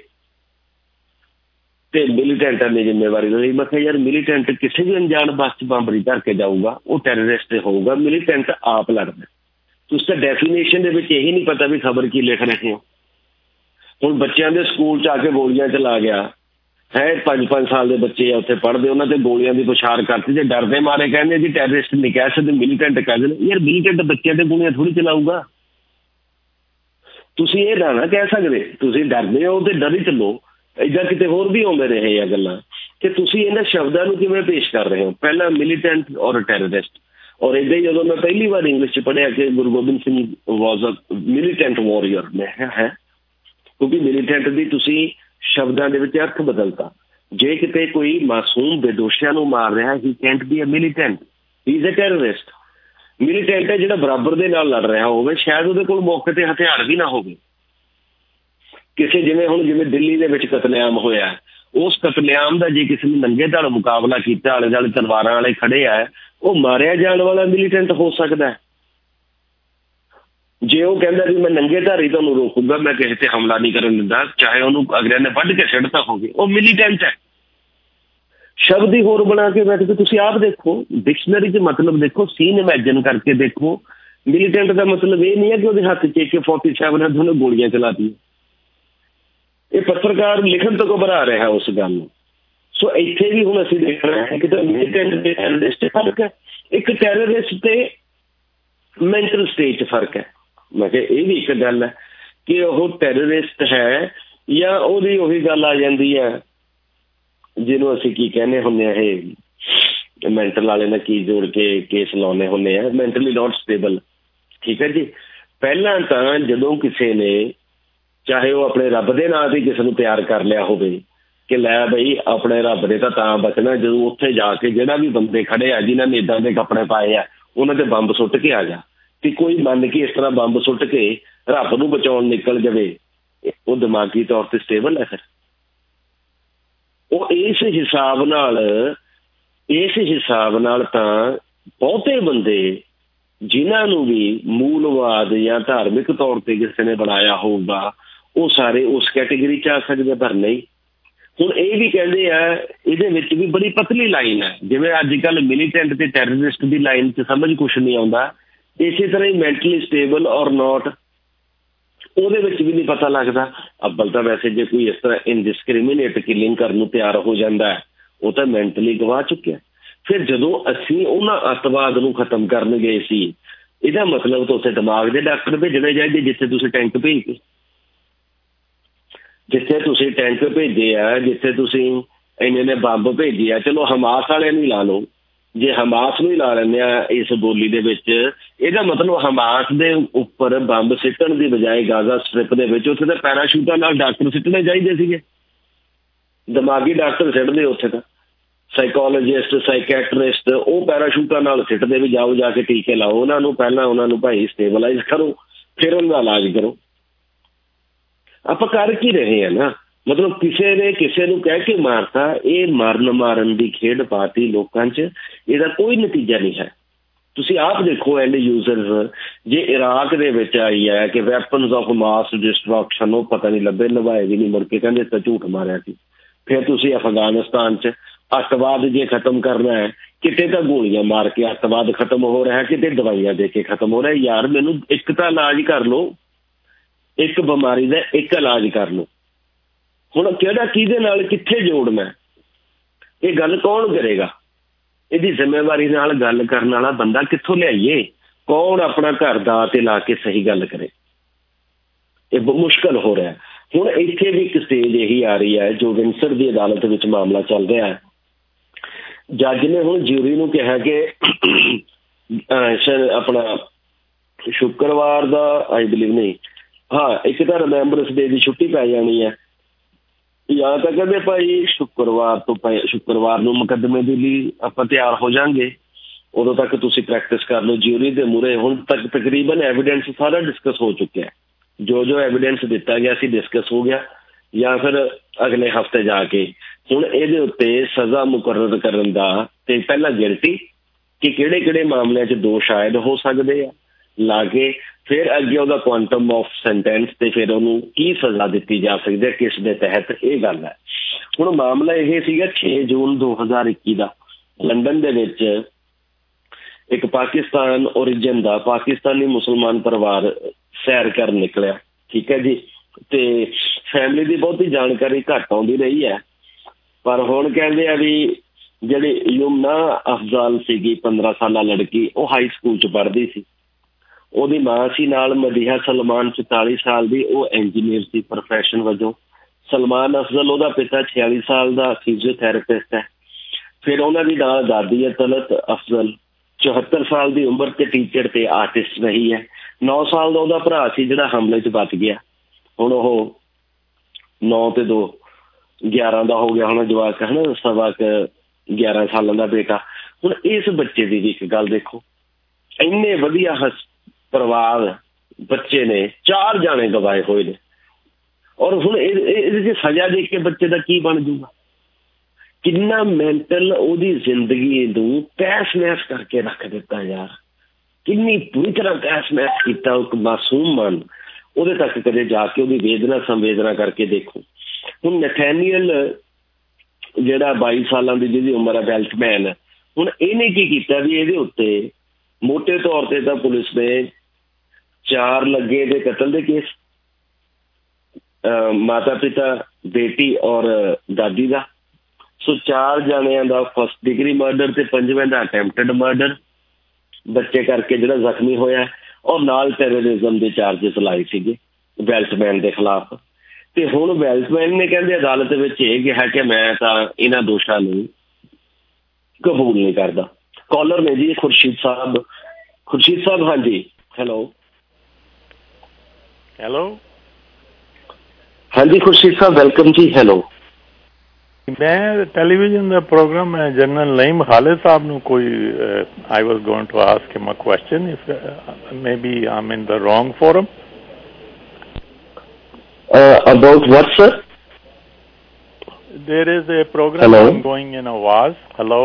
ते मिलीटेंटां ने जिम्मेवारी ली। मैं कहा यार मिलीटेंट किसी भी अनजान बस च बंब नहीं धर के जाऊगा, वो टैररिस्ट होगा। मिलीटेंट आप लड़दा, उसका डेफिनेशन यही नहीं पता भी खबर की लिख रहे हो। हुण बच्चों के स्कूल च आके गोलियां चला गया ਹੈ 5-5 ਸਾਲ ਦੇ ਬੱਚੇ ਆ ਉੱਥੇ ਪੜ੍ਹਦੇ, ਉਹਨਾਂ ਤੇ ਗੋਲੀਆਂ ਦੀ ਪੁਛਾਰ ਕਰਤੀ। ਜੇ ਡਰਦੇ ਮਾਰੇ ਕਹਿੰਦੇ ਜੀ ਟੈਰਰਿਸਟ ਨਹੀਂ ਕਹਿ ਸਕਦੇ, ਮਿਲੀਟੈਂਟ ਕਹਿ ਦਿੰਦੇ। ਯਾਰ ਮਿਲੀਟੈਂਟ ਬੱਚਿਆਂ ਤੇ ਗੋਲੀਆਂ ਥੋੜ੍ਹੀ ਚਲਾਊਗਾ। ਤੁਸੀਂ ਇਹ ਨਾ ਕਹਿ ਸਕਦੇ, ਤੁਸੀਂ ਡਰਦੇ ਹੋ ਤੇ ਡਰ ਹੀ ਚੱਲੋ। ਇੱਦਾਂ ਕਿਤੇ ਹੋਰ ਵੀ ਆਉਂਦੇ ਰਹੇ ਆ ਗੱਲਾਂ ਕਿ ਤੁਸੀਂ ਇਹਨਾਂ ਸ਼ਬਦਾਂ ਨੂੰ ਕਿਵੇਂ ਪੇਸ਼ ਕਰ ਰਹੇ ਹੋ, ਪਹਿਲਾਂ ਮਿਲੀਟੈਂਟ ਔਰ ਟੈਰਰਿਸਟ। ਔਰ ਇੱਦਾਂ ਹੀ ਜਦੋਂ ਮੈਂ ਪਹਿਲੀ ਵਾਰ ਇੰਗਲਿਸ਼ 'ਚ ਪੜ੍ਹਿਆ ਕਿ Guru Gobind Singh was a militant warrior, ਮੈਂ ਕਿਹਾ ਹੈ, ਕਿਉਂਕਿ ਮਿਲੀਟੈਂਟ ਦੀ ਤੁਸੀਂ ਸ਼ਬਦਾਂ ਦੇ ਵਿੱਚ ਅਰਥ ਬਦਲਤਾ। ਜੇ ਕਿਤੇ ਕੋਈ ਮਾਸੂਮ ਬੇਦੋਸ਼ੀਆਂ ਨੂੰ ਮਾਰ ਰਿਹਾ, he can't be a militant, he is a terrorist. Militant ਹੈ ਜਿਹੜਾ ਬਰਾਬਰ ਦੇ ਨਾਲ ਲੜ ਰਿਹਾ ਹੋਵੇ, ਸ਼ਾਇਦ ਉਹਦੇ ਕੋਲ ਮੌਕੇ ਤੇ ਹਥਿਆਰ ਵੀ ਨਾ ਹੋਵੇ। ਕਿਸੇ ਜਿਵੇਂ ਦਿੱਲੀ ਦੇ ਵਿੱਚ ਕਤਲੇਆਮ ਹੋਇਆ, ਉਸ ਕਤਲੇਆਮ ਦਾ ਜੇ ਕਿਸੇ ਨੇ ਨੰਗੇ ਧੜ ਮੁਕਾਬਲਾ ਕੀਤਾ, ਆਲੇ ਦੁਆਲੇ ਤਲਵਾਰਾਂ ਵਾਲੇ ਖੜੇ ਆ, ਉਹ ਮਾਰਿਆ ਜਾਣ ਵਾਲਾ ਮਿਲੀਟੈਂਟ ਹੋ ਸਕਦਾ। ਜੇ ਉਹ ਕਹਿੰਦਾ ਵੀ ਮੈਂ ਨੰਗੇ ਧਾਰੀ ਤੁਹਾਨੂੰ ਰੋਕੂਗਾ, ਮੈਂ ਕਿਸੇ ਤੇ ਹਮਲਾ ਨਹੀਂ ਕਰਨ ਦਿੰਦਾ, ਚਾਹੇ ਉਹਨੂੰ ਅਗਲਿਆਂ ਨੇ ਵੱਢ ਕੇ ਸਿੱਟਤਾ ਹੋਵੇ, ਉਹ ਮਿਲੀਟੈਂਟ ਹੈ। ਸ਼ਬਦ ਹੀ ਹੋਰ ਬਣਾ ਕੇ ਬੈਠ ਕੇ ਤੁਸੀਂ ਆਪ ਦੇਖੋ, ਡਿਕਸ਼ਨਰੀ 'ਚ ਮਤਲਬ ਦੇਖੋ, ਸੀਨ ਇਮੈਜਨ ਕਰਕੇ ਦੇਖੋ। ਮਿਲੀਟੈਂਟ ਦਾ ਮਤਲਬ ਇਹ ਨਹੀਂ ਹੈ ਕਿ ਉਹਦੇ ਹੱਥ 'ਚ AK-47 ਹੈ, ਉਹਨੇ ਗੋਲੀਆਂ ਚਲਾਤੀਆਂ। ਇਹ ਪੱਤਰਕਾਰ ਲਿਖਣ ਤੋਂ ਘਬਰਾ ਰਿਹਾ ਉਸ ਗੱਲ ਨੂੰ। ਸੋ ਇੱਥੇ ਵੀ ਹੁਣ ਅਸੀਂ ਦੇਖ ਰਹੇ ਹਾਂ ਕਿ ਮਿਲੀਟੈਂਟ ਤੇ ਟੈਰਰਿਸਟ ਫਰਕ ਹੈ, ਇੱਕ ਟੈਰਰਿਸਟ ਤੇ ਮੈਂਟਲ ਸਟੇਟ 'ਚ ਫਰਕ ਹੈ। ਮੈਂ ਕਿਹਾ ਇਹ ਵੀ ਇੱਕ ਗੱਲ ਹੈ ਕਿ ਉਹ ਟੈਰਰਿਸਟ ਹੈ ਜਾਂ ਉਹਦੀ ਉਹੀ ਗੱਲ ਆ ਜਾਂਦੀ ਹੈ ਜਿਹਨੂੰ ਅਸੀਂ ਕੀ ਕਹਿੰਦੇ ਹੁੰਦੇ ਆ, ਇਹ ਮੈਂਟਲ ਵਾਲੇ ਨਾਲ ਕੀ ਜੋੜ ਕੇ ਕੇਸ ਲਾਉਂਦੇ ਹੁੰਦੇ ਆ, ਮੈਂਟਲੀ ਨਾਟ ਸਟੇਬਲ। ਠੀਕ ਹੈ ਜੀ। ਪਹਿਲਾਂ ਤਾਂ ਜਦੋਂ ਕਿਸੇ ਨੇ, ਚਾਹੇ ਉਹ ਆਪਣੇ ਰੱਬ ਦੇ ਨਾਂ 'ਤੇ ਕਿਸੇ ਨੂੰ ਪਿਆਰ ਕਰ ਲਿਆ ਹੋਵੇ ਕਿ ਲੈ ਬਈ ਆਪਣੇ ਰੱਬ ਦੇ ਤਾਂ ਬਚਣਾ, ਜਦੋਂ ਉੱਥੇ ਜਾ ਕੇ ਜਿਹੜਾ ਵੀ ਬੰਦੇ ਖੜੇ ਆ ਜਿਨ੍ਹਾਂ ਨੇ ਇੱਦਾਂ ਦੇ ਕੱਪੜੇ ਪਾਏ ਆ, ਉਹਨਾਂ ਤੇ ਬੰਬ ਸੁੱਟ ਕੇ ਆ ਜਾ, ਤੇ ਕੋਈ ਮੰਨ ਕੇ ਇਸ ਤਰ੍ਹਾਂ ਬੰਬ ਸੁੱਟ ਕੇ ਰੱਬ ਨੂੰ ਬਚਾਉਣ ਨਿਕਲ ਜਾਵੇ, ਉਹ ਦਿਮਾਗੀ ਤੌਰ ਤੇ ਸਟੇਬਲ ਹੈ? ਫਿਰ ਉਹ ਇਸ ਹਿਸਾਬ ਨਾਲ ਤਾਂ ਬਹੁਤੇ ਬੰਦੇ ਜਿਨ੍ਹਾਂ ਨੂੰ ਵੀ ਮੂਲਵਾਦ ਜਾਂ ਧਾਰਮਿਕ ਤੌਰ ਤੇ ਕਿਸੇ ਨੇ ਬਣਾਇਆ ਹੋਊਗਾ, ਉਹ ਸਾਰੇ ਉਸ ਕੈਟੇਗਰੀ 'ਚ ਆ ਸਕਦੇ। ਪਰ ਨਹੀਂ, ਹੁਣ ਇਹ ਵੀ ਕਹਿੰਦੇ ਆ ਇਹਦੇ ਵਿੱਚ ਵੀ ਬੜੀ ਪਤਲੀ ਲਾਈਨ ਹੈ। ਜਿਵੇਂ ਅੱਜ ਕੱਲ੍ਹ ਮਿਲੀਟੈਂਟ ਤੇ ਟੈਰਰਿਸਟ ਦੀ ਲਾਈਨ 'ਚ ਸਮਝ ਕੁਛ ਨਹੀਂ ਆਉਂਦਾ, ਇਸੇ ਤਰ੍ਹਾਂ ਹੀ ਮੈਂਟਲੀ ਸਟੇਬਲ ਔਰ ਨੋਟ, ਉਹਦੇ ਵਿੱਚ ਵੀ ਨਹੀਂ ਪਤਾ ਲੱਗਦਾ। ਅੱਬਲ ਤਾਂ ਵੈਸੇ ਜੇ ਕੋਈ ਇਸ ਤਰ੍ਹਾਂ ਇਨਡਿਸਕ੍ਰਿਮੀਨੇਟ ਕਿਲਿੰਗ ਕਰਨ ਨੂੰ ਤਿਆਰ ਹੋ ਜਾਂਦਾ, ਉਹ ਤਾਂ ਮੈਂਟਲੀ ਗਵਾ ਚੁੱਕਿਆ। ਫਿਰ ਜਦੋਂ ਅਸੀਂ ਉਹਨਾਂ ਅੱਤਵਾਦ ਨੂੰ ਖਤਮ ਕਰਨ ਗਏ ਸੀ, ਇਹਦਾ ਮਤਲਬ ਤਾਂ ਉੱਥੇ ਦਿਮਾਗ ਦੇ ਡਾਕਟਰ ਭੇਜਣੇ ਚਾਹੀਦੇ, ਜਿੱਥੇ ਤੁਸੀਂ ਟੈਂਕ ਭੇਜੇ, ਜਿੱਥੇ ਤੁਸੀਂ ਟੈਂਕ ਭੇਜੇ ਆ, ਜਿੱਥੇ ਤੁਸੀਂ ਇੰਨੇ ਨੇ ਬੰਬ ਭੇਜੇ ਆ। ਚਲੋ ਹਮਾਸ ਵਾਲਿਆਂ ਨੂੰ ਹੀ ਲਾ ਲਓ, ਜੇ ਹਮਾਸ ਨੂੰ ਹੀ ਲਾ ਲੈਂਦੇ ਆ ਇਸ ਬੋਲੀ ਦੇ ਵਿੱਚ, ਇਹਦਾ ਮਤਲਬ ਹਮਾਸ ਦੇ ਉੱਪਰ ਬੰਬ ਸਿੱਟਣ ਦੀ ਬਜਾਏ ਗਾਜ਼ਾ ਸਟ੍ਰਿਪ ਦੇ ਵਿੱਚ ਉੱਥੇ ਤਾਂ ਪੈਰਾਸ਼ੂਟਾਂ ਨਾਲ ਡਾਕਟਰ ਸਿੱਟਣੇ ਚਾਹੀਦੇ ਸੀਗੇ, ਦਿਮਾਗੀ ਡਾਕਟਰ ਸਿੱਟਦੇ ਉੱਥੇ ਤਾਂ, ਸਾਈਕੋਲੋਜਿਸਟ, ਸਾਈਕੈਟਰਿਸਟ, ਉਹ ਪੈਰਾਸ਼ੂਟਾਂ ਨਾਲ ਸਿੱਟਦੇ ਵੀ ਜਾਓ ਜਾ ਕੇ ਟੀਕੇ ਲਾਓ ਉਹਨਾਂ ਨੂੰ, ਪਹਿਲਾਂ ਉਹਨਾਂ ਨੂੰ ਭਾਈ ਸਟੇਬਲਾਈਜ਼ ਕਰੋ, ਫਿਰ ਉਹਨਾਂ ਦਾ ਇਲਾਜ ਕਰੋ। ਆਪਾਂ ਕਰ ਕੀ ਰਹੇ ਹਾਂ ਨਾ, ਮਤਲਬ ਕਿਸੇ ਨੇ ਕਿਸੇ ਨੂੰ ਕਹਿ ਕੇ ਮਾਰਤਾ, ਇਹ ਮਾਰਨ ਦੀ ਖੇਡ ਪਾਤੀ ਲੋਕਾਂ 'ਚ, ਇਹਦਾ ਕੋਈ ਨਤੀਜਾ ਨਹੀਂ ਹੈ। ਤੁਸੀਂ ਆਪ ਦੇਖੋ ਐਂਡ ਯੂਜ਼ਰਸ, ਜੇ ਇਰਾਕ ਦੇ ਵਿੱਚ ਆਈ ਹੈ ਕਿ ਵੈਪਨਸ ਆਫ ਮਾਸ ਡਿਸਟਰਕਸ਼ਨ, ਉਹ ਪਤਾ ਨਹੀਂ ਲੱਭੇ ਨਿਭਾਏ ਵੀ ਨਹੀਂ, ਮੁੜ ਕੇ ਕਹਿੰਦੇ ਤਾਂ ਝੂਠ ਮਾਰਿਆ ਸੀ। ਫਿਰ ਤੁਸੀਂ ਅਫਗਾਨਿਸਤਾਨ 'ਚ ਅੱਤਵਾਦ ਜੇ ਖਤਮ ਕਰਨਾ ਹੈ, ਕਿਤੇ ਤਾਂ ਗੋਲੀਆਂ ਮਾਰ ਕੇ ਅੱਤਵਾਦ ਖਤਮ ਹੋ ਰਿਹਾ, ਕਿਤੇ ਦਵਾਈਆਂ ਦੇ ਕੇ ਖਤਮ ਹੋ ਰਿਹਾ। ਯਾਰ ਮੈਨੂੰ ਇੱਕ ਤਾਂ ਇਲਾਜ ਕਰ ਲਓ, ਇੱਕ ਬਿਮਾਰੀ ਦਾ ਇੱਕ ਇਲਾਜ ਕਰ ਲਓ। ਹੁਣ ਕਿਹੜਾ ਕਿਹਦੇ ਨਾਲ ਕਿੱਥੇ ਜੋੜਨਾ, ਇਹ ਗੱਲ ਕੌਣ ਕਰੇਗਾ? ਇਹਦੀ ਜ਼ਿੰਮੇਵਾਰੀ ਨਾਲ ਗੱਲ ਕਰਨ ਵਾਲਾ ਬੰਦਾ ਕਿੱਥੋਂ ਲਿਆਈਏ? ਕੌਣ ਆਪਣਾ ਘਰ ਦਾ ਤੇ ਲਾ ਕੇ ਸਹੀ ਗੱਲ ਕਰੇ? ਇਹ ਮੁਸ਼ਕਲ ਹੋ ਰਿਹਾ। ਹੁਣ ਇੱਥੇ ਵੀ ਇੱਕ ਸਟੇਜ ਇਹੀ ਆ ਰਹੀ ਹੈ, ਜੋ ਵਿੰਸਰ ਦੀ ਅਦਾਲਤ ਵਿੱਚ ਮਾਮਲਾ ਚੱਲ ਰਿਹਾ ਹੈ। ਜੱਜ ਨੇ ਹੁਣ ਜਿਊਰੀ ਨੂੰ ਕਿਹਾ ਕਿ ਆਪਣਾ ਸ਼ੁੱਕਰਵਾਰ ਦਾ, ਆਈ ਬਿਲੀਵ ਨਹੀਂ, ਹਾਂ ਇੱਕ ਤਾਂ ਰਿਮੈਂਬਰੈਂਸ ਡੇ ਦੀ ਛੁੱਟੀ ਪੈ ਜਾਣੀ ਹੈ, ਜਾਂ ਤਾਂ ਕਹਿੰਦੇ ਭਾਈ ਸ਼ੁੱਕਰਵਾਰ ਨੂੰ ਮੁਕੱਦਮੇ ਦੇ ਲਈ ਆਪਾਂ ਤਿਆਰ ਹੋ ਜਾਵਾਂਗੇ, ਉਦੋਂ ਤੱਕ ਤੁਸੀਂ ਪ੍ਰੈਕਟਿਸ ਕਰ ਲਓ ਜਿਊਰੀ ਦੇ ਮੂਹਰੇ। ਹੁਣ ਤੱਕ ਤਕਰੀਬਨ ਐਵੀਡੈਂਸ ਸਾਰਾ ਡਿਸਕਸ ਹੋ ਚੁੱਕਿਆ, ਜੋ ਐਵੀਡੈਂਸ ਦਿੱਤਾ ਗਿਆ ਸੀ ਡਿਸਕਸ ਹੋ ਗਿਆ, ਜਾਂ ਫਿਰ ਅਗਲੇ ਹਫ਼ਤੇ ਜਾ ਕੇ ਹੁਣ ਇਹਦੇ ਉੱਤੇ ਸਜ਼ਾ ਮੁਕਰਰ ਕਰਨ ਦਾ, ਤੇ ਪਹਿਲਾਂ ਗਿਲਟੀ ਕਿ ਕਿਹੜੇ ਮਾਮਲਿਆਂ 'ਚ ਦੋ ਸ਼ਾਇਦ ਹੋ ਸਕਦੇ ਆ ਲਾ ਕੇ, ਫਿਰ ਅੱਗੇ ਉਹਦਾ ਕੁਆਂਟਮ ਆਫ ਸੈਂਟੈਂਸ ਤੇ ਫਿਰ ਉਹਨੂੰ ਕੀ ਸਜ਼ਾ ਦਿੱਤੀ ਜਾ ਸਕਦੀ ਹੈ, ਕਿਸ ਦੇ ਤਹਿਤ, ਇਹ ਗੱਲ ਹੈ। ਹੁਣ ਮਾਮਲਾ ਇਹ ਸੀਗਾ 6 ਜੂਨ 2021 ਦਾ, ਲੰਡਨ ਦੇ ਵਿੱਚ ਇੱਕ ਪਾਕਿਸਤਾਨ ਓਰੀਜਨ ਦਾ ਪਾਕਿਸਤਾਨੀ ਮੁਸਲਮਾਨ ਪਰਿਵਾਰ ਸੈਰ ਕਰਨ ਨਿਕਲਿਆ। ਠੀਕ ਹੈ ਜੀ। ਤੇ ਫੈਮਿਲੀ ਦੀ ਬਹੁਤੀ ਜਾਣਕਾਰੀ ਘੱਟ ਆਉਂਦੀ ਰਹੀ ਹੈ, ਪਰ ਹੁਣ ਕਹਿੰਦੇ ਆ ਵੀ ਜਿਹੜੀ ਯੁਮਨਾ ਅਫਜ਼ਾਲ ਸੀਗੀ 15 ਸਾਲਾ ਲੜਕੀ, ਉਹ ਹਾਈ ਸਕੂਲ 'ਚ ਪੜ੍ਹਦੀ ਸੀ। ਉਹਦੀ ਮਾਂ ਸੀ ਨਾਲ ਮਦੀਹਾ ਸਲਮਾਨ 44 ਸਾਲ ਦੀ, ਉਹ ਇੰਜੀਨੀਅਰ ਸੀ ਪ੍ਰੋਫੈਸ਼ਨ ਵਜੋਂ। ਸਲਮਾਨ ਅਫਜ਼ਲ ਉਹਦਾ ਪਿਤਾ 46 ਸਾਲ ਦਾ ਫਿਜ਼ੀਓਥੈਰੇਪਿਸਟ ਹੈ। ਫਿਰ ਉਹਨਾਂ ਦੀ ਨਾਲ ਦਾਦੀ ਹੈ ਤਲਤ ਅਫਜ਼ਲ 74 ਸਾਲ ਦੀ ਉਮਰ ਤੇ ਟੀਚਰ ਤੇ ਆਰਟਿਸਟ ਰਹੀ ਹੈ। 9 ਸਾਲ ਦਾ ਉਹਦਾ ਭਰਾ ਸੀ ਜਿਹੜਾ ਹਮਲੇ 'ਚ ਬਚ ਗਿਆ। ਹੁਣ ਉਹ 9 ਤੇ 2 11 ਦਾ ਹੋ ਗਿਆ ਹੁਣ ਜਵਾਕ, ਹੈ ਨਾ, ਸਵਾ 11 ਸਾਲਾਂ ਦਾ ਬੇਟਾ। ਹੁਣ ਇਸ ਬੱਚੇ ਦੀ ਵੀ ਇੱਕ ਗੱਲ ਦੇਖੋ, ਇੰਨੇ ਵਧੀਆ ਪਰਿਵਾਰ ਬੱਚੇ ਨੇ, 4 ਜਾਣੇ ਗਵਾਏ ਹੋਏ ਨੇ, ਔਰ ਹੁਣ ਇਹਦੇ 'ਚ ਸਜ਼ਾ ਦੇਖ ਕੇ ਬੱਚੇ ਦਾ ਕੀ ਬਣ ਜੂਗਾ? ਕਿੰਨਾ ਮੈਂਟਲ ਉਹਦੀ ਜ਼ਿੰਦਗੀ ਨੂੰ ਤਹਿਸ ਨਹਿਸ ਕਰਕੇ ਰੱਖ ਦਿੱਤਾ ਯਾਰ, ਕਿੰਨੀ ਬੁਰੀ ਤਰ੍ਹਾਂ ਤਹਿਸ ਨਹਿਸ ਕੀਤਾ ਇੱਕ ਮਾਸੂਮ ਮਨ। ਉਹਦੇ ਤੱਕ ਕਦੇ ਜਾ ਕੇ ਉਹਦੀ ਵੇਦਨਾ ਸੰਵੇਦਨਾ ਕਰਕੇ ਦੇਖੋ। ਹੁਣ ਨਥੈਨੀਅਲ ਜਿਹੜਾ 22 ਸਾਲਾਂ ਦੀ ਜਿਹਦੀ ਉਮਰ ਹੈ, ਬੈਲਟਮੈਨ, ਹੁਣ ਇਹਨੇ ਕੀ ਕੀਤਾ ਵੀ ਇਹਦੇ ਉੱਤੇ ਮੋਟੇ ਤੌਰ ਤੇ ਤਾਂ ਪੁਲਿਸ ਨੇ 4 ਲੱਗੇ ਦੇ ਕਤਲ ਦੇ ਕੇਸ, ਮਾਤਾ ਪਿਤਾ, ਬੇਟੀ ਔਰ ਦਾਦੀ ਦਾ। ਸੋ 4 ਜਾਣਿਆਂ ਦਾ ਫਸਟ ਡਿਗਰੀ ਮਰਡਰ ਤੇ 5ਵੇਂ ਦਾ ਅਟੈਂਪਟਡ ਮਰਡਰ ਬੱਚੇ ਕਰਕੇ ਜਿਹੜਾ ਜ਼ਖਮੀ ਹੋਇਆ, ਔਰ ਨਾਲ ਟੈਰਰਿਜ਼ਮ ਦੇ ਚਾਰਜਿਸ ਲਾਏ ਸੀਗੇ ਵੈਲਟਮੈਨ ਦੇ ਖਿਲਾਫ। ਤੇ ਹੁਣ ਵੈਲਟਮੈਨ ਨੇ ਕਹਿੰਦੇ ਅਦਾਲਤ ਵਿੱਚ ਇਹ ਕਿਹਾ ਕਿ ਮੈਂ ਤਾਂ ਇਹਨਾਂ ਦੋਸ਼ਾਂ ਨੂੰ ਕਬੂਲ ਨਹੀਂ ਕਰਦਾ। ਕਾਲਰ ਨੇ ਜੀ ਖੁਰਸ਼ੀਦ ਸਾਹਿਬ। ਖੁਰਸ਼ੀਦ ਸਾਹਿਬ, ਹਾਂਜੀ, ਹੈਲੋ ਹਾਂਜੀ ਖੁਰਸ਼ੀਦ ਸਾਹਿਬ, ਵੈਲਕਮ ਜੀ। ਹੈਲੋ, ਮੈਂ ਟੈਲੀਵਿਜ਼ਨ ਦਾ ਪ੍ਰੋਗਰਾਮ ਹੈ ਜਨਰਲ ਨਈਮ ਖਾਲਿਦ ਸਾਹਿਬ ਨੂੰ ਕੋਈ I was going to ask him a question if maybe I'm in the wrong forum. About what, sir? There is a program ongoing in Awaz. Hello.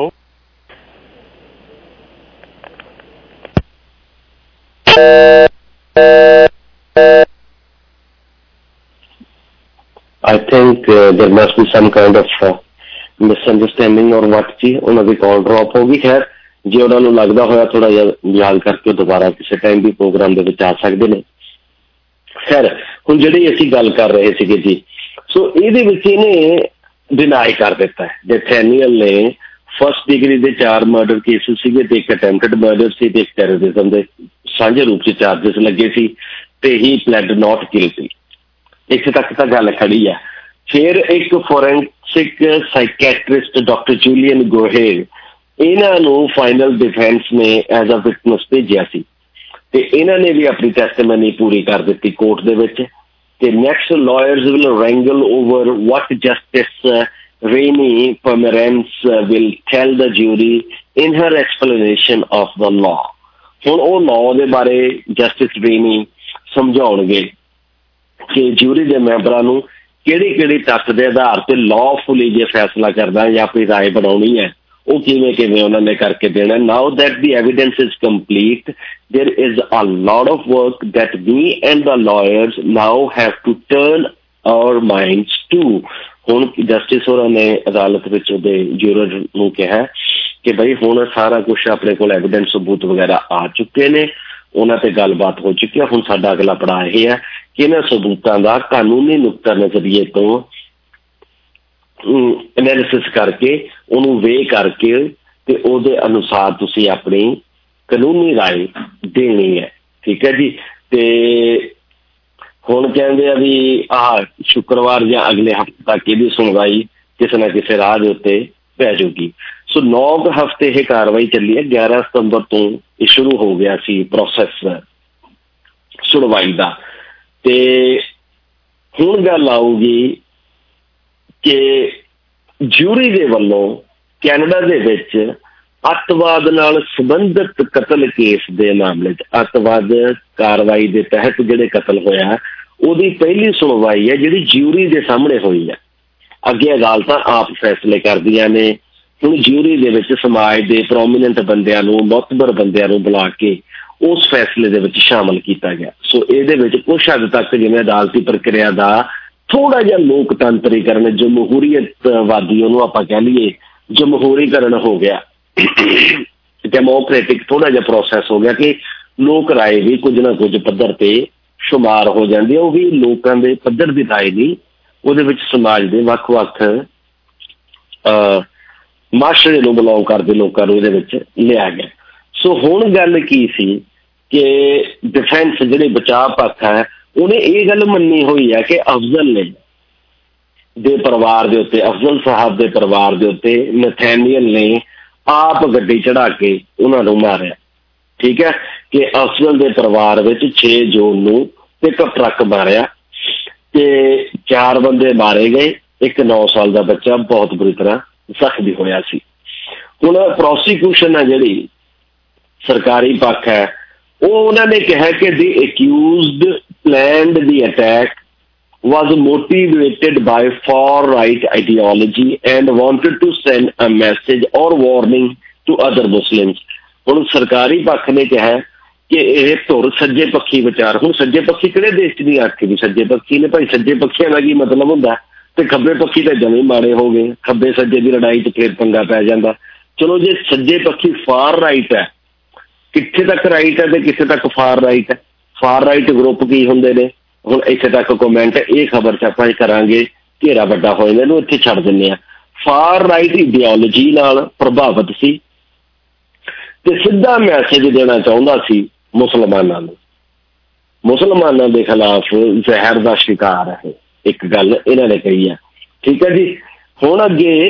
I think there must be some kind of misunderstanding or what ਜੀ, ਉਹਨਾਂ ਦੀ ਕਾਲ drop ਹੋ ਗਈ। ਖੈਰ, ਜੇ ਉਹਨਾਂ ਨੂੰ ਲੱਗਦਾ ਹੋਇਆ ਥੋੜਾ ਜਿਹਾ ਯਾਦ ਕਰਕੇ ਦੁਬਾਰਾ ਕਿਸੇ ਟਾਈਮ ਵੀ ਪ੍ਰੋਗਰਾਮ ਦੇ ਵਿੱਚ ਆ ਸਕਦੇ ਨੇ। ਖੈਰ, ਹੁਣ ਜਿਹੜੀ ਅਸੀਂ ਗੱਲ ਕਰ ਰਹੇ ਸੀਗੇ ਜੀ, ਸੋ ਇਹਦੇ ਵਿੱਚ ਇਹਨੇ ਡਿਨਾਈ ਕਰ ਦਿੱਤਾ। ਨਥੈਨੀਅਲ ਨੇ ਫਸਟ ਡਿਗਰੀ ਦੇ 4 ਮਰਡਰ ਕੇਸਿਸ ਸੀਗੇ ਤੇ ਇੱਕ ਅਟੈਂਪਟਡ ਮਰਡਰ ਸੀ ਤੇ ਇੱਕ ਟੈਰਰਿਜ਼ਮ ਦੇ ਸਾਂਝੇ ਰੂਪ 'ਚ ਚਾਰਜਿਸ ਲੱਗੇ ਸੀ ਤੇ ਹੀ ਪਲੈਡ ਨੋਟ ਗਿਲਟੀ। ਇੱਥੇ ਤੱਕ ਤਾਂ ਗੱਲ ਖੜੀ ਹੈ। ਫਿਰ ਇੱਕ forensic psychiatrist doctor Julian Gojer, ਇਹਨਾਂ ਨੂੰ ਫਾਈਨਲ ਡਿਫੈਂਸ ਨੇ ਐਜ਼ ਅ ਵਿਟਨਸ ਭੇਜਿਆ ਸੀ ਤੇ ਇਹਨਾਂ ਨੇ ਵੀ ਆਪਣੀ ਟੈਸਟੀਮਨੀ ਪੂਰੀ ਕਰ ਦਿੱਤੀ ਕੋਰਟ ਦੇ ਵਿੱਚ। ਤੇ next lawyers will wrangle over what Justice Renee Pomerance will tell the jury in her explanation of the law. ਹੁਣ ਉਹ ਲਾਅ ਦੇ ਬਾਰੇ ਜਸਟਿਸ ਰੇਨੀ ਸਮਝਾਉਣਗੇ ਕਿ ਜੂਰੀ ਦੇ ਮੈਂਬਰਾਂ ਨੂੰ ਕਿਹੜੀ ਤੱਥ ਦੇ ਆਧਾਰ ਤੇ ਲਾਅਫੁਲੀ ਜੇ ਫੈਸਲਾ ਕਰਨਾ ਜਾਂ ਆਪਣੀ ਰਾਏ ਬਣਾਉਣੀ ਹੈ, ਉਹ ਕਿਵੇਂ ਉਹਨਾਂ ਨੇ ਕਰਕੇ ਦੇਣਾ। Now that the evidence is complete, there is a lot of work that we and the lawyers now have to turn our minds to. ਹੁਣ ਜਸਟਿਸ ਹੋਰਾਂ ਨੇ ਅਦਾਲਤ ਵਿੱਚ ਉਹਦੇ ਜੂਰਰ ਨੂੰ ਕਿਹਾ ਕਿ ਬਈ ਹੁਣ ਸਾਰਾ ਕੁਛ ਆਪਣੇ ਕੋਲ ਐਵੀਡੈਂਸ ਸਬੂਤ ਵਗੈਰਾ ਆ ਚੁੱਕੇ ਨੇ, ਉਹਨਾਂ ਤੇ ਗੱਲਬਾਤ ਹੋ ਚੁੱਕੀ ਹੈ। ਹੁਣ ਸਾਡਾ ਅਗਲਾ ਪੜਾਅ ਇਹ ਹੈ ਕਿ ਇਹਨਾਂ ਸਬੂਤਾਂ ਦਾ ਕਾਨੂੰਨੀ ਨੁਕਤਾ ਨਜ਼ਰੀਏ ਤੋਂ ਐਨਾਲਿਸਿਸ ਕਰਕੇ ਉਹਨੂੰ ਵੇ ਕਰਕੇ ਤੇ ਉਹਦੇ ਅਨੁਸਾਰ ਤੁਸੀਂ ਆਪਣੀ ਕਾਨੂੰਨੀ ਰਾਏ ਦੇਣੀ ਹੈ। ਠੀਕ ਹੈ ਜੀ। ਤੇ ਹੁਣ ਕਹਿੰਦੇ ਆ ਵੀ ਆਹ ਸ਼ੁੱਕਰਵਾਰ ਜਾਂ ਅਗਲੇ ਹਫ਼ਤੇ ਤੱਕ ਇਹਦੀ ਸੁਣਵਾਈ ਕਿਸੇ ਨਾ ਕਿਸੇ ਰਾਹ ਦੇ ਉੱਤੇ ਪੈ ਜਾਊਗੀ। ਸੋ 9 ਹਫ਼ਤੇ ਇਹ ਕਾਰਵਾਈ ਚੱਲੀ ਹੈ। 11 ਸਤੰਬਰ ਤੋਂ ਇਹ ਸ਼ੁਰੂ ਹੋ ਗਿਆ ਸੀ ਪ੍ਰੋਸੈਸ ਸੁਣਵਾਈ ਦਾ। ਤੇ ਹੁਣ ਗੱਲ ਆਊਗੀ ਕਿ ਜੂਰੀ ਦੇ ਵੱਲੋਂ ਕੈਨੇਡਾ ਦੇ ਵਿੱਚ ਅੱਤਵਾਦ ਨਾਲ ਸੰਬੰਧਿਤ ਕਤਲ ਕੇਸ ਦੇ ਮਾਮਲੇ 'ਚ, ਅੱਤਵਾਦ ਕਾਰਵਾਈ ਦੇ ਤਹਿਤ ਜਿਹੜੇ ਕਤਲ ਹੋਇਆ, ਉਹਦੀ ਪਹਿਲੀ ਸੁਣਵਾਈ ਹੈ ਜਿਹੜੀ ਜਿਊਰੀ ਦੇ ਸਾਹਮਣੇ ਹੋਈ ਹੈ। ਅੱਗੇ ਅਦਾਲਤਾਂ ਆਪ ਫੈਸਲੇ ਕਰਦੀਆਂ ਨੇ। ਹੁਣ ਜਿਊਰੀ ਦੇ ਵਿੱਚ ਸਮਾਜ ਦੇ ਪ੍ਰੋਮੀਨੈਂਟ ਬੰਦਿਆਂ ਨੂੰ, ਮੁਤਬਰ ਬੰਦਿਆਂ ਨੂੰ ਬੁਲਾ ਕੇ ਉਸ ਫੈਸਲੇ ਦੇ ਵਿੱਚ ਸ਼ਾਮਲ ਕੀਤਾ ਗਿਆ। ਸੋ ਇਹਦੇ ਵਿੱਚ ਕੁਛ ਹੱਦ ਤੱਕ ਜਿਵੇਂ ਅਦਾਲਤੀ ਪ੍ਰਕਿਰਿਆ ਦਾ ਥੋੜਾ ਜਿਹਾ ਲੋਕਤੰਤਰੀਕਰਨ, ਜਮਹੂਰੀਅਤਵਾਦੀ ਉਹਨੂੰ ਆਪਾਂ ਕਹਿ ਲਈਏ, ਜਮਹੂਰੀਕਰਨ ਹੋ ਗਿਆ, ਡੈਮੋਕ੍ਰੈਟਿਕ ਥੋੜਾ ਜਿਹਾ ਪ੍ਰੋਸੈਸ ਹੋ ਗਿਆ ਕਿ ਲੋਕ ਰਾਏ ਵੀ ਕੁਝ ਨਾ ਕੁਝ ਪੱਧਰ ਤੇ ਸ਼ੁਮਾਰ ਹੋ ਜਾਂਦੀ ਹੈ। ਉਹ ਵੀ ਲੋਕਾਂ ਦੇ ਪੱਧਰ ਦੀ ਰਾਏ ਨਹੀਂ, ਉਹਦੇ ਵਿੱਚ ਸਮਾਜ ਦੇ ਵੱਖ-ਵੱਖ ਮਾਸ਼ਰੇ ਨੂੰ ਬਿਲੋਂਗ ਕਰਦੇ ਲੋਕਾਂ ਨੂੰ ਇਹਦੇ ਵਿੱਚ ਲਿਆ ਗਿਆ। ਸੋ ਹੁਣ ਗੱਲ ਕੀ ਸੀ ਕਿ ਡਿਫੈਂਸ ਜਿਹੜੇ ਬਚਾਅ ਪੱਖ ਹੈ ਉਹਨੇ ਇਹ ਗੱਲ ਮੰਨੀ ਹੋਈ ਹੈ ਕਿ ਅਫਜ਼ਲ ਨੇ ਦੇ ਪਰਿਵਾਰ ਦੇ ਉੱਤੇ, ਅਫਜ਼ਲ ਸਾਹਿਬ ਦੇ ਪਰਿਵਾਰ ਦੇ ਉੱਤੇ ਨਥੈਨੀਅਲ ਨੇ ਆਪ ਗੱਡੀ ਚੜਾ ਕੇ ਉਹਨਾਂ ਨੂੰ ਮਾਰਿਆ। ਠੀਕ ਹੈ ਕਿ ਅਫਜ਼ਲ ਦੇ ਪਰਿਵਾਰ ਵਿੱਚ 6 ਜੂਨ ਨੂੰ ਪਿਕਅਪ ਟਰੱਕ ਮਾਰਿਆ ਤੇ 4 ਬੰਦੇ ਮਾਰੇ ਗਏ, ਇੱਕ 9 ਸਾਲ ਦਾ ਬੱਚਾ ਬਹੁਤ ਬੁਰੀ ਤਰ੍ਹਾਂ ਜ਼ਖਮੀ ਹੋਇਆ ਸੀ। ਹੁਣ ਪ੍ਰੋਸੀਕਿਊਸ਼ਨ ਹੈ ਜਿਹੜੀ ਸਰਕਾਰੀ ਪੱਖ ਹੈ ਉਹ ਉਹਨਾਂ ਨੇ ਕਿਹਾ ਕਿ the accused planned the attack was motivated by far-right ideology and wanted to send a message or warning to other Muslims। ਹੁਣ ਸਰਕਾਰੀ ਪੱਖ ਨੇ ਕਿਹਾ ਕਿ ਇਹ ਧੁਰ ਸੱਜੇ ਪੱਖੀ ਵਿਚਾਰ, ਹੁਣ ਸੱਜੇ ਪੱਖੀ ਕਿਹੜੇ ਦੇਸ਼ 'ਚ ਨਹੀਂ ਆਖੇ ਵੀ ਸੱਜੇ ਪੱਖੀ ਨੇ ਭਾਈ, ਸੱਜੇ ਪੱਖੀਆਂ ਦਾ ਕੀ ਮਤਲਬ ਹੁੰਦਾ, ਤੇ ਖੱਬੇ ਪੱਖੀ ਤਾਂ ਜਮੇ ਮਾੜੇ ਹੋ ਗਏ, ਖੱਬੇ ਸੱਜੇ ਦੀ ਲੜਾਈ 'ਚ ਫਿਰ ਪੰਗਾ ਪੈ ਜਾਂਦਾ। ਚਲੋ ਜੇ ਸੱਜੇ ਪੱਖੀ ਫਾਰ ਰਾਈਟ ਹੈ, ਕਿੱਥੇ ਤੱਕ ਰਾਈਟ ਹੈ ਤੇ ਕਿੱਥੇ ਤੱਕ ਫਾਰ ਰਾਈਟ ਹੈ, ਫਾਰ ਰਾਈਟ ਗਰੁੱਪ ਕੀ ਹੁੰਦੇ ਨੇ, ਹੁਣ ਇੱਥੇ ਤੱਕ ਕਮੈਂਟ ਇਹ ਖਬਰ 'ਚ ਆਪਾਂ ਕਰਾਂਗੇ, ਘੇਰਾ ਵੱਡਾ ਹੋ ਜਾਂਦਾ, ਇਹਨੂੰ ਇੱਥੇ ਛੱਡ ਦਿੰਦੇ ਹਾਂ। ਫਾਰ ਰਾਈਟ ਇਡੀਓਲੋਜੀ ਨਾਲ ਪ੍ਰਭਾਵਿਤ ਸੀ ਤੇ ਸਿੱਧਾ ਮੈਸੇਜ ਦੇਣਾ ਚਾਹੁੰਦਾ ਸੀ ਮੁਸਲਮਾਨਾਂ ਨੂੰ, ਮੁਸਲਮਾਨਾਂ ਦੇ ਖਿਲਾਫ ਜ਼ਹਿਰ ਦਾ ਸ਼ਿਕਾਰ ਹੈ, ਇੱਕ ਗੱਲ ਇਹਨਾਂ ਨੇ ਕਹੀ ਹੈ। ਠੀਕ ਹੈ ਜੀ। ਹੁਣ ਅੱਗੇ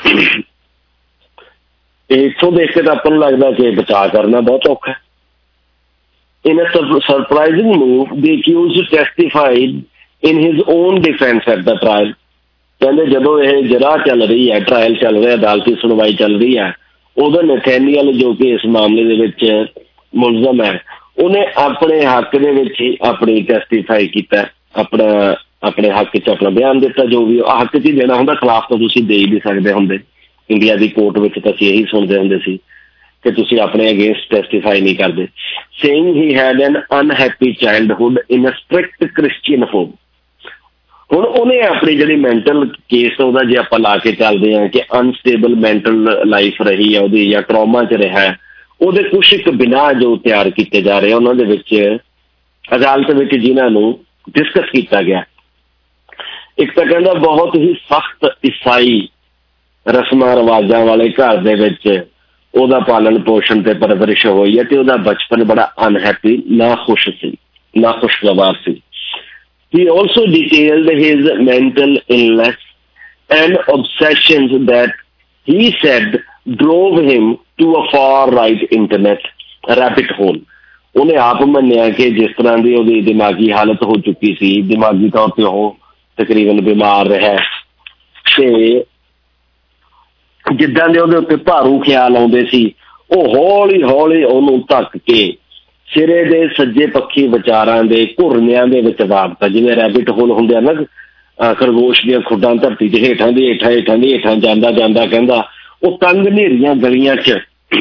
ਇੱਥੋਂ ਦੇਖ ਕੇ ਤਾਂ ਆਪਾਂ ਨੂੰ ਲੱਗਦਾ ਕਿ ਬਚਾਅ ਕਰਨਾ ਬਹੁਤ ਔਖਾ ਹੈ। In a surprising move, the accused testified in his own defense at the trial। ਕਹਿੰਦੇ ਜਦੋਂ ਇਹ ਜਰਾ ਚੱਲ ਰਹੀ ਹੈ, ਟਰਾਇਲ ਚੱਲ ਰਿਹਾ, ਅਦਾਲਤੀ ਸੁਣਵਾਈ ਚੱਲ ਰਹੀ ਹੈ, ਉਦੋਂ ਨਥੈਨੀਅਲ ਜੋ ਕਿ ਇਸ ਮਾਮਲੇ ਦੇ ਵਿੱਚ ਮੁਲਜ਼ਮ ਹੈ, ਉਹਨੇ ਆਪਣੇ ਹੱਕ ਦੇ ਵਿੱਚ ਹੀ ਆਪਣੀ ਟੈਸਟੀਫਾਈ ਕੀਤਾ, ਆਪਣੇ ਹੱਕ 'ਚ ਆਪਣਾ ਬਿਆਨ ਦਿੱਤਾ। ਜੋ ਵੀ ਹੱਕ 'ਚ ਹੀ ਦੇਣਾ ਹੁੰਦਾ, ਖਿਲਾਫ ਤਾਂ ਤੁਸੀਂ ਦੇ ਹੀ ਨਹੀਂ ਸਕਦੇ ਹੁੰਦੇ। ਇੰਡੀਆ ਦੀ ਕੋਰਟ ਵਿੱਚ ਤਾਂ ਅਸੀਂ ਇਹੀ ਸੁਣਦੇ ਹੁੰਦੇ ਸੀ ਕਿ ਤੁਸੀਂ ਆਪਣੇ ਅਗੇਂਸਟ ਟੈਸਟੀਫਾਈ ਨਹੀਂ ਕਰਦੇ। Saying he had an unhappy childhood in a strict Christian home. ਹੁਣ ਉਹਨੇ ਆਪਣੀ ਜਿਹੜੀ ਮੈਂਟਲ ਕੇਸ ਉਹਦਾ ਜੇ ਆਪਾਂ ਲਾ ਕੇ ਚੱਲਦੇ ਹਾਂ ਕਿ ਅਨਸਟੇਬਲ ਮੈਂਟਲ ਲਾਈਫ ਰਹੀ ਹੈ ਉਹਦੀ ਜਾਂ ਟਰੋਮਾ 'ਚ ਰਿਹਾ, ਉਹਦੇ ਕੁਛ ਇੱਕ ਬਿਨਾਂ ਜੋ ਤਿਆਰ ਕੀਤੇ ਜਾ ਰਹੇ ਉਹਨਾਂ ਦੇ ਵਿੱਚ ਅਦਾਲਤ ਵਿੱਚ ਜਿਨ੍ਹਾਂ ਨੂੰ ਡਿਸਕਸ ਕੀਤਾ ਗਿਆ। ਇੱਕ ਤਾਂ ਕਹਿੰਦਾ ਬਹੁਤ ਹੀ ਸਖਤ ਈਸਾਈ ਰਸਮਾਂ ਰਿਵਾਜਾਂ ਵਾਲੇ ਘਰ ਦੇ ਵਿੱਚ ਉਹਦਾ ਪਾਲਣ ਪੋਸ਼ਣ ਤੇ ਪਰਵਰਿਸ਼ ਹੋਈ ਹੈ ਤੇ ਉਹਦਾ ਬਚਪਨ ਬੜਾ ਅਨਹੈਪੀ, ਨਾ ਖੁਸ਼ ਸੀ, ਨਾ ਖੁਸ਼ਗਵਾਰ ਸੀ। He also detailed his mental illness and obsessions that he said drove him to a far-right internet rabbit hole। ਉਹਨੇ ਆਪ ਮੰਨਿਆ ਕਿ ਜਿਸ ਤਰ੍ਹਾਂ ਦੀ ਉਹਦੀ ਦਿਮਾਗੀ ਹਾਲਤ ਹੋ ਚੁੱਕੀ ਸੀ, ਦਿਮਾਗੀ ਤੌਰ ਤੇ ਉਹ ਤਕਰੀਬਨ ਬਿਮਾਰ ਰਿਹਾ ਤੇ ਜਿੱਦਾਂ ਦੇ ਉਹਦੇ ਉੱਤੇ ਭਾਰੂ ਖਿਆਲ ਆਉਂਦੇ ਸੀ, ਉਹ ਹੌਲੀ ਹੌਲੀ ਉਹਨੂੰ ਧੱਕ ਕੇ ਸਿਰੇ ਦੇ ਸੱਜੇ ਪੱਖੀ ਵਿਚਾਰਾਂ ਦੇ ਘੁਰਨਿਆਂ ਦੇ ਵਿੱਚ ਵਾੜਤਾ। ਜਿਵੇਂ ਰੈਬਿਟ ਹੋਲ ਹੁੰਦੇ ਆ ਨਾ, ਖਰਗੋਸ਼ ਦੀਆਂ ਖੁੱਡਾਂ ਧਰਤੀ 'ਚ ਹੇਠਾਂ ਜਾਂਦਾ ਕਹਿੰਦਾ ਉਹ ਤੰਗ ਹਨੇਰੀਆਂ ਗਲੀਆਂ 'ਚ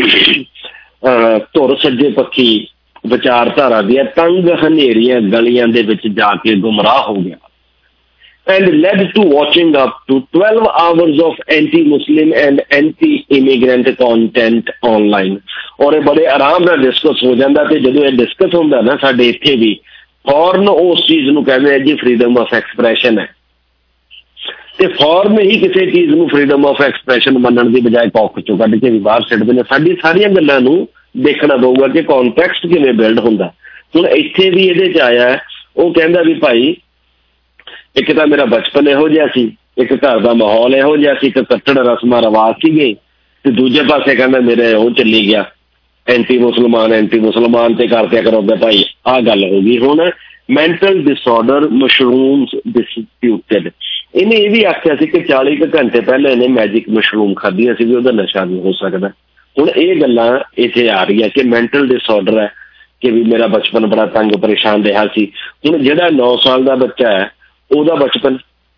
ਧੁਰ ਸੱਜੇ ਪੱਖੀ ਵਿਚਾਰਧਾਰਾ ਦੀਆਂ ਤੰਗ ਹਨੇਰੀਆਂ ਗਲੀਆਂ ਦੇ ਵਿੱਚ ਜਾ ਕੇ ਗੁੰਮਰਾਹ ਹੋ ਗਿਆ। And led to watching up to 12 hours of anti-Muslim and anti-immigrant content online। ਔਰ ਇਹ ਬੜੇ ਆਰਾਮ ਨਾਲ ਡਿਸਕਸ ਹੋ ਜਾਂਦਾ ਤੇ ਜਦੋਂ ਇਹ ਡਿਸਕਸ ਹੁੰਦਾ ਨਾ ਸਾਡੇ ਇੱਥੇ ਵੀ ਫੌਰਨ ਉਸ ਚੀਜ਼ ਨੂੰ ਕਹਿੰਦੇ ਆ ਜੀ ਫਰੀਡਮ ਆਫ ਐਕਸਪ੍ਰੈਸ਼ਨ ਹੈ, ਤੇ ਫੌਰਨ ਹੀ ਕਿਸੇ ਚੀਜ਼ ਨੂੰ ਫਰੀਡਮ ਆਫ ਐਕਸਪ੍ਰੈਸ਼ਨ ਮੰਨਣ ਦੀ ਬਜਾਏ ਪੌਖ ਚੋਂ ਕੱਢ ਕੇ ਵੀ ਬਾਹਰ ਸਿੱਟਦੇ ਨੇ। ਸਾਡੀ ਸਾਰੀਆਂ ਗੱਲਾਂ ਨੂੰ ਦੇਖਣਾ ਪਊਗਾ ਕਿ ਕੌਨਟੈਕਸਟ ਕਿਵੇਂ ਬਿਲਡ ਹੁੰਦਾ। ਹੁਣ ਇੱਥੇ ਵੀ ਇਹਦੇ 'ਚ ਆਇਆ, ਉਹ ਕਹਿੰਦਾ ਵੀ ਭਾਈ ਇੱਕ ਤਾਂ ਮੇਰਾ ਬਚਪਨ ਇਹੋ ਜਿਹਾ ਸੀ, ਇੱਕ ਘਰ ਦਾ ਮਾਹੌਲ ਇਹੋ ਜਿਹਾ ਸੀ, ਇੱਕ ਕੱਟੜ ਰਸਮਾਂ ਰਿਵਾਜ ਸੀਗੇ, ਤੇ ਦੂਜੇ ਪਾਸੇ ਕਹਿੰਦਾ ਮੇਰੇ ਉਹ ਚੱਲੀ ਗਿਆ ਐਂਟੀ ਮੁਸਲਮਾਨ ਤੇ ਕਰਦਿਆ ਕਰੋਗੇ ਭਾਈ ਆਹ ਗੱਲ ਹੋ ਗਈ। ਹੁਣ ਮੈਂਟਲ ਡਿਸਆਰਡਰ ਮਸ਼ਰੂਮਸ ਡਿਸਪਿਊਟਡ, ਇਹਨੇ ਇਹ ਵੀ ਆਖਿਆ ਸੀ ਕਿ 40 ਕੁ ਘੰਟੇ ਪਹਿਲਾਂ ਇਹਨੇ ਮੈਜਿਕ ਮਸ਼ਰੂਮ ਖਾਧੀਆਂ ਸੀ ਵੀ ਉਹਦਾ ਨਸ਼ਾ ਵੀ ਹੋ ਸਕਦਾ। ਹੁਣ ਇਹ ਗੱਲਾਂ ਇੱਥੇ ਆ ਰਹੀਆਂ ਕਿ ਮੈਂਟਲ ਡਿਸਆਰਡਰ ਹੈ ਕਿ ਵੀ ਮੇਰਾ ਬਚਪਨ ਬੜਾ ਤੰਗ ਪਰੇਸ਼ਾਨ ਰਿਹਾ ਸੀ। ਹੁਣ ਜਿਹੜਾ 9 ਸਾਲ ਦਾ ਬੱਚਾ ਹੈ ਉਹਦਾ ਬਚਪਨ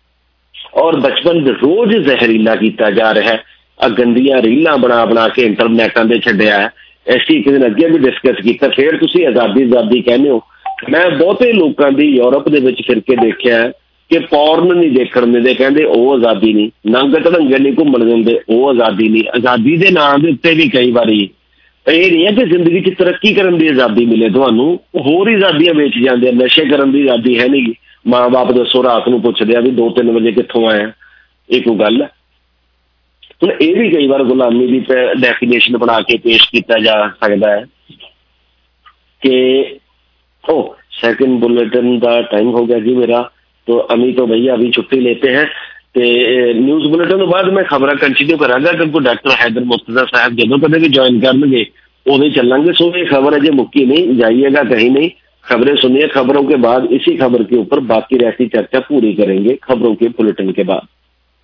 ਰੋਜ਼ ਜ਼ਹਿਰੀਲਾ ਕੀਤਾ ਜਾ ਰਿਹਾ। ਆ ਗੰਦੀਆਂ ਰੀਲਾਂ ਬਣਾ ਕੇ ਇੰਟਰਨੈਟਾਂ ਤੇ ਛੱਡਿਆ। ਅਸੀਂ ਇੱਕ ਦਿਨ ਅੱਗੇ ਵੀ ਡਿਸਕਸ ਕੀਤਾ। ਫਿਰ ਤੁਸੀਂ ਆਜ਼ਾਦੀ ਕਹਿੰਦੇ ਹੋ। ਮੈਂ ਬਹੁਤੇ ਲੋਕਾਂ ਦੀ ਯੂਰਪ ਦੇ ਵਿੱਚ ਫਿਰ ਕੇ ਦੇਖਿਆ ਕਿ ਪੌਰਨ ਨਹੀਂ ਦੇਖਣ ਦਿੰਦੇ, ਕਹਿੰਦੇ ਉਹ ਆਜ਼ਾਦੀ ਨਹੀਂ, ਨੰਗ ਧੜੰਗੇ ਨਹੀਂ ਘੁੰਮਣ ਦਿੰਦੇ, ਉਹ ਆਜ਼ਾਦੀ ਨਹੀਂ। ਆਜ਼ਾਦੀ ਦੇ ਨਾਂ ਦੇ ਉੱਤੇ ਵੀ ਕਈ ਵਾਰੀ ਇਹ ਨਹੀਂ ਹੈ ਕਿ ਜ਼ਿੰਦਗੀ 'ਚ ਤਰੱਕੀ ਕਰਨ ਦੀ ਆਜ਼ਾਦੀ ਮਿਲੇ ਤੁਹਾਨੂੰ, ਹੋਰ ਹੀ ਆਜ਼ਾਦੀਆਂ ਵੇਚ ਜਾਂਦੇ ਆ। ਨਸ਼ੇ ਕਰਨ ਦੀ ਆਜ਼ਾਦੀ ਹੈ ਨਹੀਂ ਗੀ। ਮਾਂ ਬਾਪ ਦੱਸੋ ਰਾਤ ਨੂੰ ਪੁੱਛਦੇ ਆ ਵੀ 2-3 ਵਜੇ ਕਿੱਥੋਂ ਆਇਆ, ਇਹ ਕੋਈ ਗੱਲ ਹੈ? ਹੁਣ ਇਹ ਵੀ ਕਈ ਵਾਰ ਗੁਲਾਮੀ ਦੀ ਡੈਫੀਨੇਸ਼ਨ ਬਣਾ ਕੇ ਪੇਸ਼ ਕੀਤਾ ਜਾ ਸਕਦਾ ਹੈ कि सेकंड बुलेटिन का टाइम हो गया जी मेरा, तो अमी तो भैया अभी छुट्टी लेते हैं। तो न्यूज़ बुलेटिन तो बाद मैं खबर कंटिन्यू करांगा क्योंकि डॉक्टर हैदर मुर्तजा साहब जो कदे भी ज्वाइन करनगे उदे चलांगे। सो ये खबर अजे मुक्की नहीं, जाइएगा कहीं नहीं, खबरें सुनिए, खबरों के बाद इसी खबर के ऊपर बाकी रहती चर्चा पूरी करेंगे खबरों के बुलेटिन के बाद।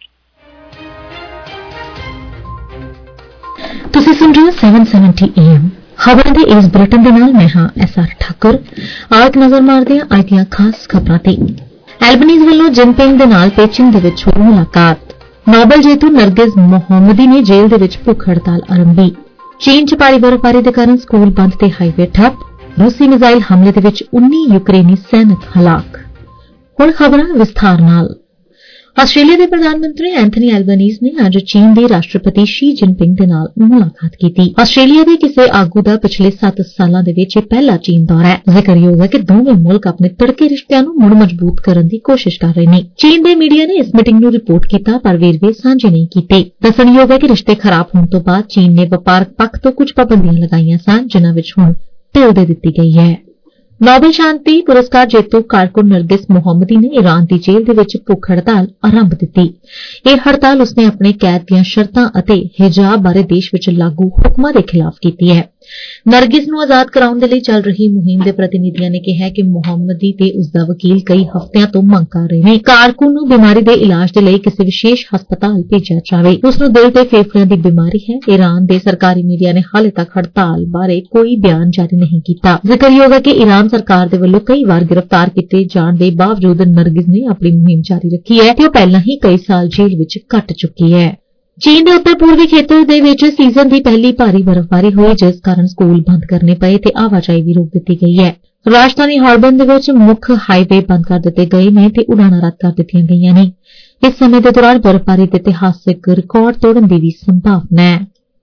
ਤੁਸੀਂ ਸੁਣ ਰਹੇ ਹੋ 770 AM ਖਬਰਾਂ ਦੇ ਇਸ ਬੁਲੇਟਿਨ ਦੇ ਨਾਲ ਮੈਂ ਹਾਂ SR ਠਾਕੁਰ। ਆਜ ਨਜ਼ਰ ਮਾਰਦੇ ਹਾਂ ਅੱਜ ਦੀਆਂ ਖਾਸ ਖਬਰਾਂ ਤੇ। ਐਲਬਨੀਜ਼ ਵੱਲੋਂ ਜਿਨਪਿੰਗ ਦੇ ਨਾਲ ਪੇਚਿੰਗ ਦੇ ਵਿੱਚ ਹੋਈ ਮੁਲਾਕਾਤ। ਨੋਬਲ ਜੇਤੂ ਨਰਗਿਸ ਮੁਹੰਮਦੀ ਨੇ ਜੇਲ੍ਹ ਦੇ ਵਿੱਚ ਭੁੱਖ ਹੜਤਾਲ ਆਰੰਭੀ। ਚੀਨ 'ਚ ਭਾਰੀ ਬਰਫ਼ਬਾਰੀ ਦੇ ਕਾਰਨ ਸਕੂਲ ਬੰਦ ਤੇ ਹਾਈਵੇ ਠੱਪ। ਰੂਸੀ ਮਿਜ਼ਾਈਲ ਹਮਲੇ ਦੇ ਵਿੱਚ 19 ਯੂਕਰੇਨੀ ਸੈਨਿਕ ਹਲਾਕ। ਹੁਣ ਖਬਰਾਂ ਵਿਸਥਾਰ ਨਾਲ। ਆਸਟ੍ਰੇਲੀਆ ਦੇ ਪ੍ਰਧਾਨ ਮੰਤਰੀ ਐਂਥਨੀ ਐਲਬਨੀਜ਼ ਨੇ ਅੱਜ ਚੀਨ ਦੇ ਰਾਸ਼ਟਰਪਤੀ ਸ਼ੀ ਜਿਨਪਿੰਗ ਦੇ ਨਾਲ ਮੁਲਾਕਾਤ ਕੀਤੀ। ਆਸਟ੍ਰੇਲੀਆ ਦੇ ਕਿਸੇ ਆਗੂ ਦਾ ਪਿਛਲੇ 7 ਸਾਲਾਂ ਦੇ ਵਿੱਚ ਇਹ ਪਹਿਲਾ ਚੀਨ ਦੌਰਾ ਹੈ। ਜ਼ਿਕਰਯੋਗ ਹੈ ਕਿ ਦੋਵੇਂ ਮੁਲਕ ਆਪਣੇ ਤੜਕੇ ਰਿਸ਼ਤਿਆਂ ਨੂੰ ਮੁੜ ਮਜ਼ਬੂਤ ਕਰਨ ਦੀ ਕੋਸ਼ਿਸ਼ ਕਰ ਰਹੇ ਨੇ। ਚੀਨ ਦੇ ਮੀਡੀਆ ਨੇ ਇਸ ਮੀਟਿੰਗ ਨੂੰ ਰਿਪੋਰਟ ਕੀਤਾ ਪਰ ਵੇਰਵੇ ਸਾਂਝੇ ਨਹੀਂ ਕੀਤੇ। ਦੱਸਣਯੋਗ ਹੈ ਕਿ ਰਿਸ਼ਤੇ ਖਰਾਬ ਹੋਣ ਤੋਂ ਬਾਅਦ ਚੀਨ ਨੇ ਵਪਾਰਕ ਪੱਖ ਤੋਂ ਕੁਝ ਪਾਬੰਦੀਆਂ ਲਗਾਈਆਂ ਸਨ, ਜਿਨ੍ਹਾਂ ਵਿੱਚ ਹੁਣ ਢਿੱਲ ਦੇ ਦਿੱਤੀ ਗਈ ਹੈ। ਨੋਬਲ ਸ਼ਾਂਤੀ ਪੁਰਸਕਾਰ ਜੇਤੂ ਕਾਰਕੁਨ ਨਰਗਿਸ ਮੁਹੰਮਦੀ ਨੇ ਈਰਾਨ ਦੀ ਜੇਲ੍ਹ ਦੇ ਵਿੱਚ ਭੁੱਖ ਹੜਤਾਲ ਆਰੰਭ ਦਿੱਤੀ। ਇਹ ਹੜਤਾਲ ਉਸਨੇ ਆਪਣੇ ਕੈਦ ਦੀਆਂ ਸ਼ਰਤਾਂ ਅਤੇ ਹਿਜਾਬ ਬਾਰੇ ਦੇਸ਼ ਵਿੱਚ ਲਾਗੂ ਹੁਕਮਾਂ ਦੇ ਖਿਲਾਫ ਕੀਤੀ ਹੈ। ਨਰਗਿਸ ਨੂੰ ਆਜ਼ਾਦ ਕਰਾਉਣ ਦੇ ਲਈ ਚੱਲ ਰਹੀ ਮੁਹਿੰਮ ਦੇ ਪ੍ਰਤੀਨਿਧੀਆਂ ਨੇ ਕਿਹਾ ਕਿ ਮੁਹੰਮਦੀ ਤੇ ਉਸਦਾ ਵਕੀਲ ਕਈ ਹਫ਼ਤਿਆਂ ਤੋਂ ਮੰਗ ਕਰ ਰਹੇ ਨੇ ਕਾਰਕੁਨ ਨੂੰ ਬਿਮਾਰੀ ਦੇ ਇਲਾਜ ਦੇ ਲਈ ਕਿਸੇ ਵਿਸ਼ੇਸ਼ ਹਸਪਤਾਲ ਭੇਜਿਆ ਜਾਵੇ। ਉਸ ਨੂੰ ਦਿਲ ਤੇ ਫੇਫੜਿਆਂ ਦੀ ਬਿਮਾਰੀ ਹੈ। ਈਰਾਨ ਦੇ ਸਰਕਾਰੀ ਮੀਡੀਆ ਨੇ ਹਾਲੇ ਤੱਕ ਹੜਤਾਲ ਬਾਰੇ ਕੋਈ ਬਿਆਨ ਜਾਰੀ ਨਹੀਂ ਕੀਤਾ। ਜ਼ਿਕਰਯੋਗ ਹੈ ਕਿ ਈਰਾਨ ਸਰਕਾਰ ਦੇ ਵੱਲੋਂ ਕਈ ਵਾਰ ਗ੍ਰਿਫਤਾਰ ਕੀਤੇ ਜਾਣ ਦੇ ਬਾਵਜੂਦ ਨਰਗਿਸ ਨੇ ਆਪਣੀ ਮੁਹਿੰਮ ਜਾਰੀ ਰੱਖੀ ਹੈ ਤੇ ਉਹ ਪਹਿਲਾਂ ਹੀ ਕਈ ਸਾਲ ਜੇਲ੍ਹ ਵਿੱਚ ਕੱਟ ਚੁੱਕੀ ਹੈ। ਚੀਨ ਦੇ ਉੱਤਰ ਪੂਰਬੀ ਖੇਤਰ ਦੇ ਵਿੱਚ ਸੀਜ਼ਨ ਦੀ ਪਹਿਲੀ ਭਾਰੀ ਬਰਫ਼ਬਾਰੀ ਹੋਈ, ਜਿਸ ਕਾਰਨ ਸਕੂਲ ਬੰਦ ਕਰਨੇ ਪਏ ਤੇ ਆਵਾਜਾਈ ਵੀ ਰੋਕ ਦਿੱਤੀ ਗਈ ਹੈ। ਰਾਜਧਾਨੀ ਹਾਰਬਨ ਦੇ ਵਿੱਚ ਮੁੱਖ ਹਾਈਵੇ ਬੰਦ ਕਰ ਦਿੱਤੇ ਗਏ ਨੇ ਤੇ ਉਡਾਣਾਂ ਰੱਦ ਕਰ ਦਿੱਤੀਆਂ ਗਈਆਂ ਨੇ। ਇਸ ਸਮੇਂ ਦੇ ਦੌਰਾਨ ਬਰਫ਼ਬਾਰੀ ਦੇ ਇਤਿਹਾਸਕ ਰਿਕਾਰਡ ਤੋੜਨ ਦੀ ਵੀ ਸੰਭਾਵਨਾ ਹੈ।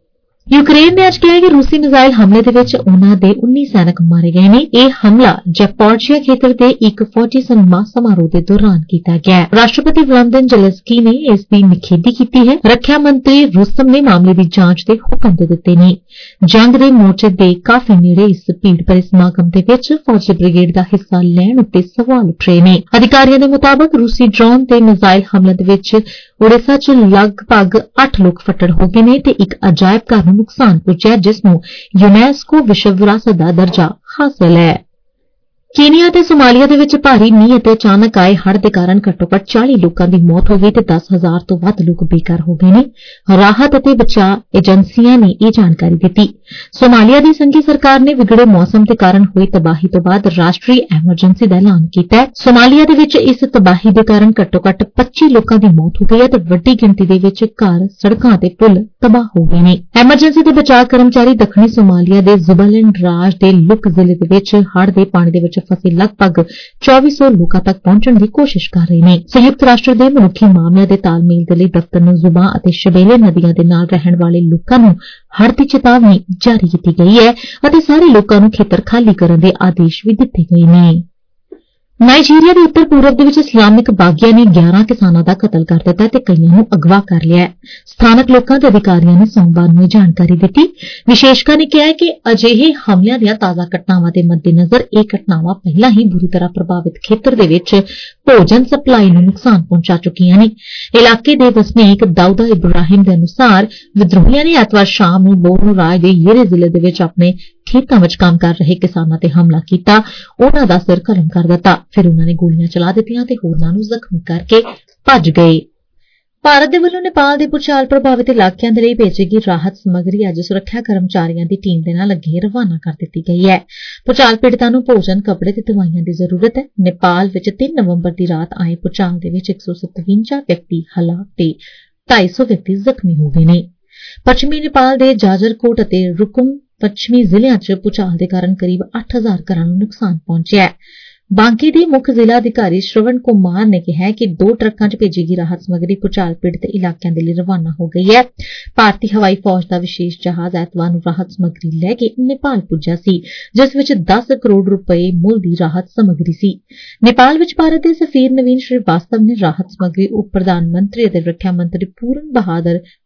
ਯੂਕਰੇਨ ਨੇ ਅੱਜ ਕਿਹਾ ਕਿ ਰੂਸੀ ਮਿਜ਼ਾਈਲ ਹਮਲੇ ਦੇ ਵਿੱਚ ਉਨ੍ਹਾਂ ਦੇ 19 ਸੈਨਿਕ ਮਾਰੇ ਗਏ ਨੇ। ਇਹ ਹਮਲਾ ਜ਼ੈਪੋਰਜੀਆ ਖੇਤਰ ਦੇ ਇੱਕ ਫੌਜੀ ਸਨਮਾਨ ਸਮਾਰੋਹ ਦੇ ਦੌਰਾਨ ਕੀਤਾ ਗਿਆ ਹੈ। ਰਾਸ਼ਟਰਪਤੀ ਵਲਾਦੀਮੀਰ ਜ਼ੈਲੈਂਸਕੀ ਨੇ ਇਸ ਦੀ ਨਿਖੇਧੀ ਕੀਤੀ ਹੈ। ਰੱਖਿਆ ਮੰਤਰੀ ਰੁਸਤਮ ਨੇ ਮਾਮਲੇ ਦੀ ਜਾਂਚ ਦੇ ਹੁਕਮ ਦੇ ਦਿੱਤੇ ਨੇ। ਜੰਗ ਦੇ ਮੋਰਚੇ ਦੇ ਕਾਫੀ ਨੇੜੇ ਇਸ ਭੀੜ ਭਰੇ ਸਮਾਗਮ ਦੇ ਵਿੱਚ ਫੌਜੀ ਬ੍ਰਿਗੇਡ ਦਾ ਹਿੱਸਾ ਲੈਣ ਉੱਤੇ ਸਵਾਲ ਉੱਠ ਰਹੇ ਨੇ। ਅਧਿਕਾਰੀਆਂ ਦੇ ਮੁਤਾਬਕ ਰੂਸੀ ਡਰੋਨ ਤੇ ਮਿਜ਼ਾਈਲ ਹਮਲੇ ਦੇ ਵਿੱਚ ਓਡੀਸ਼ਾ 'ਚ ਲਗਭਗ 8 ਲੋਕ ਫੱਟੜ ਹੋ ਗਏ ਨੇ ਤੇ ਇੱਕ ਅਜਾਇਬ ਘਰ ਨੂੰ ਨੁਕਸਾਨ ਪੁੱਜਿਆ, ਜਿਸ ਨੂੰ ਯੂਨੈਸਕੋ ਵਿਸ਼ਵ ਵਿਰਾਸਤ ਦਾ ਦਰਜਾ ਹਾਸਲ ਹੈ। ਕੀਨੀਆ ਤੇ ਸੋਮਾਲੀਆ ਦੇ ਵਿੱਚ ਭਾਰੀ ਮੀਂਹ ਅਤੇ ਅਚਾਨਕ ਆਏ ਹੜ੍ਹ ਦੇ ਕਾਰਨ ਘੱਟੋ-ਘੱਟ 40 ਲੋਕਾਂ ਦੀ ਮੌਤ ਹੋ ਗਈ ਤੇ 10,000 ਤੋਂ ਵੱਧ ਲੋਕ ਬੇਘਰ ਹੋ ਗਏ ਨੇ। ਰਾਹਤ ਅਤੇ ਬਚਾਅ ਏਜੰਸੀਆਂ ਨੇ ਇਹ ਜਾਣਕਾਰੀ ਦਿੱਤੀ। ਸੋਮਾਲੀਆ ਦੀ ਸੰਘੀ ਸਰਕਾਰ ਨੇ ਵਿਗੜੇ ਮੌਸਮ ਦੇ ਕਾਰਨ ਹੋਈ ਤਬਾਹੀ ਤੋਂ ਬਾਅਦ ਰਾਸ਼ਟਰੀ ਐਮਰਜੈਂਸੀ ਦਾ ਐਲਾਨ ਕੀਤਾ ਹੈ। ਸੋਮਾਲੀਆ ਦੇ ਵਿੱਚ ਇਸ ਤਬਾਹੀ ਦੇ ਕਾਰਨ ਘੱਟੋ-ਘੱਟ 25 ਲੋਕਾਂ ਦੀ ਮੌਤ ਹੋ ਗਈ ਹੈ ਤੇ ਵੱਡੀ ਗਿਣਤੀ ਦੇ ਵਿੱਚ ਘਰ, ਸੜਕਾਂ ਤੇ ਪੁਲ ਤਬਾਹ ਹੋ ਗਏ ਨੇ। ਐਮਰਜੈਂਸੀ ਦੇ ਬਚਾਅ ਕਰਮਚਾਰੀ ਦੱਖਣੀ ਸੋਮਾਲੀਆ ਦੇ ਜ਼ੁਬਲੈਂਡ ਰਾਜ ਦੇ ਲੁਕ ਜ਼ਿਲ੍ਹੇ ਦੇ ਵਿੱਚ ਹੜ੍ਹ ਦੇ ਪਾਣੀ ਦੇ ਵਿੱਚ ਫਸੇ ਲਗਭਗ 2400 ਲੋਕਾਂ ਤੱਕ ਪਹੁੰਚਣ ਦੀ ਕੋਸ਼ਿਸ਼ ਕਰ ਰਹੇ ਨੇ। ਸੰਯੁਕਤ ਰਾਸ਼ਟਰ ਦੇ ਮਨੁੱਖੀ ਮਾਮਲਿਆਂ ਦੇ ਤਾਲਮੇਲ ਦੇ ਲਈ ਦਫ਼ਤਰ ਨੂੰ ਜ਼ੁਬਾਂ ਅਤੇ ਸ਼ਬੇਲੇ ਨਦੀਆਂ ਦੇ ਨਾਲ ਰਹਿਣ ਵਾਲੇ ਲੋਕਾਂ ਨੂੰ ਹੜ੍ਹ ਦੀ ਚੇਤਾਵਨੀ ਜਾਰੀ ਕੀਤੀ ਗਈ ਹੈ ਅਤੇ ਸਾਰੇ ਲੋਕਾਂ ਨੂੰ ਖੇਤਰ ਖਾਲੀ ਕਰਨ ਦੇ ਆਦੇਸ਼ ਵੀ ਦਿੱਤੇ ਗਏ ਨੇ। ਨਾਈਜੀਰੀਆ ਦੇ ਉੱਤਰ ਪੂਰਬ ਦੇ ਵਿੱਚ ਇਸਲਾਮਿਕ ਬਾਗੀਆਂ ਨੇ 11 ਕਿਸਾਨਾਂ ਦਾ ਕਤਲ ਕਰ ਦਿੱਤਾ ਤੇ ਕਈਆਂ ਨੂੰ ਅਗਵਾ ਕਰ ਲਿਆ। ਸਥਾਨਕ ਲੋਕਾਂ ਤੇ ਅਧਿਕਾਰੀਆਂ ਨੇ ਸੋਮਵਾਰ ਨੂੰ ਜਾਣਕਾਰੀ ਦਿੱਤੀ। ਵਿਸ਼ੇਸ਼ਕਾਂ ਨੇ ਕਿਹਾ ਕਿ ਅਜਿਹੇ ਹਮਲਿਆਂ ਦੀਆਂ ਤਾਜ਼ਾ ਘਟਨਾਵਾਂ ਦੇ ਮੱਦੇਨਜ਼ਰ ਇਹ ਘਟਨਾਵਾਂ ਪਹਿਲਾਂ ਹੀ ਬੁਰੀ ਤਰ੍ਹਾਂ ਪ੍ਰਭਾਵਿਤ ਖੇਤਰ ਦੇ ਵਿੱਚ ਭੋਜਨ ਸਪਲਾਈ ਨੂੰ ਨੁਕਸਾਨ ਪਹੁੰਚਾ ਚੁੱਕੀਆਂ ਨੇ। ਇਲਾਕੇ ਦੇ ਵਸਨੀਕ ਦਾਊਦਾ ਇਬਰਾਹਿਮ ਦੇ ਅਨੁਸਾਰ ਵਿਦਰੋਹੀਆਂ ਨੇ ਐਤਵਾਰ ਸ਼ਾਮ ਨੂੰ ਬੋਰਨੋ ਰਾਜ ਦੇ ਯੇਰੇ ਜ਼ਿਲ੍ਹੇ ਦੇ ਵਿੱਚ ਆਪਣੇ ਖੇਤਾਂ ਵਿੱਚ ਕੰਮ ਕਰ ਰਹੇ ਕਿਸਾਨਾਂ ਤੇ ਹਮਲਾ ਕੀਤਾ। ਉਹਨਾਂ ਦਾ ਸਿਰ ਕਲਮ ਕਰ ਦਿੱਤਾ। ਫਿਰ ਉਹਨਾਂ ਨੇ ਗੋਲੀਆਂ ਚਲਾ ਦਿੱਤੀਆਂ ਤੇ ਹੋਰਨਾਂ ਨੂੰ ਜ਼ਖਮੀ ਕਰਕੇ ਭੱਜ ਗਏ। ਭਾਰਤ ਦੇ ਵੱਲੋਂ ਨੇਪਾਲ ਦੇ ਭੂਚਾਲ ਪ੍ਰਭਾਵਿਤ ਇਲਾਕਿਆਂ ਦੇ ਲਈ ਭੇਜੀ ਗਈ ਰਾਹਤ ਸਮੱਗਰੀ ਅੱਜ ਸੁਰੱਖਿਆ ਕਰਮਚਾਰੀਆਂ ਦੀ ਟੀਮ ਦੇ ਨਾਲ ਅੱਗੇ ਰਵਾਨਾ ਕਰ ਦਿੱਤੀ ਗਈ ਹੈ। ਭੂਚਾਲ ਪੀੜਤਾਂ ਨੂੰ ਭੋਜਨ, ਕੱਪੜੇ ਤੇ ਦਵਾਈਆਂ ਦੀ ਜ਼ਰੂਰਤ ਹੈ। ਨੇਪਾਲ ਵਿੱਚ 3 ਨਵੰਬਰ ਦੀ ਰਾਤ ਆਏ ਭੂਚਾਲ ਦੇ ਵਿੱਚ 157 ਵਿਅਕਤੀ ਹਲਾਕ ਤੇ 250 ਵਿਅਕਤੀ ਜ਼ਖਮੀ ਹੋ ਗਏ ਨੇ। ਪੱਛਮੀ ਨੇਪਾਲ ਦੇ ਜਾਜਰਕੋਟ ਅਤੇ ਰੁਕੁਮ ਪੱਛਮੀ ਜ਼ਿਲ੍ਹਿਆਂ 'ਚ ਭੂਚਾਲ ਦੇ ਕਾਰਨ ਕਰੀਬ 8000 ਘਰਾਂ ਨੂੰ ਨੁਕਸਾਨ ਪਹੁੰਚਿਆ ਹੈ। ਬਾਂਕੀ ਦੇ ਮੁੱਖ ਜ਼ਿਲ੍ਹਾ ਅਧਿਕਾਰੀ ਸ਼ਰਵਣ ਕੁਮਾਰ ਨੇ ਕਿਹਾ ਕਿ 2 ਟਰੱਕਾਂ 'ਚ ਭੇਜੀ ਗਈ ਰਾਹਤ ਸਮੱਗਰੀ ਭੂਚਾਲ ਪੀੜਤ ਇਲਾਕਿਆਂ ਦੇ ਲਈ ਰਵਾਨਾ ਹੋ ਗਈ ਹੈ। ਭਾਰਤੀ ਹਵਾਈ ਫੌਜ ਦਾ ਵਿਸ਼ੇਸ਼ ਜਹਾਜ਼ ਐਤਵਾਰ ਨੂੰ ਰਾਹਤ ਸਮੱਗਰੀ ਲੈ ਕੇ ਨੇਪਾਲ ਪੁੱਜਾ ਸੀ, ਜਿਸ ਵਿੱਚ 10 ਕਰੋੜ ਰੁਪਏ ਮੁੱਲ ਦੀ ਰਾਹਤ ਸਮੱਗਰੀ ਸੀ। ਨੇਪਾਲ ਵਿੱਚ ਭਾਰਤ ਦੇ ਸਫੀਰ ਨਵੀਨ ਸ਼੍ਰੀਵਾਸਤਵ ਨੇ ਰਾਹਤ ਸਮੱਗਰੀ ਉਪ ਪ੍ਰਧਾਨ ਮੰਤਰੀ ਅਤੇ ਰੱਖਿਆ ਮੰਤਰੀ ਪੂਰਨ ਬਹਾਦਰ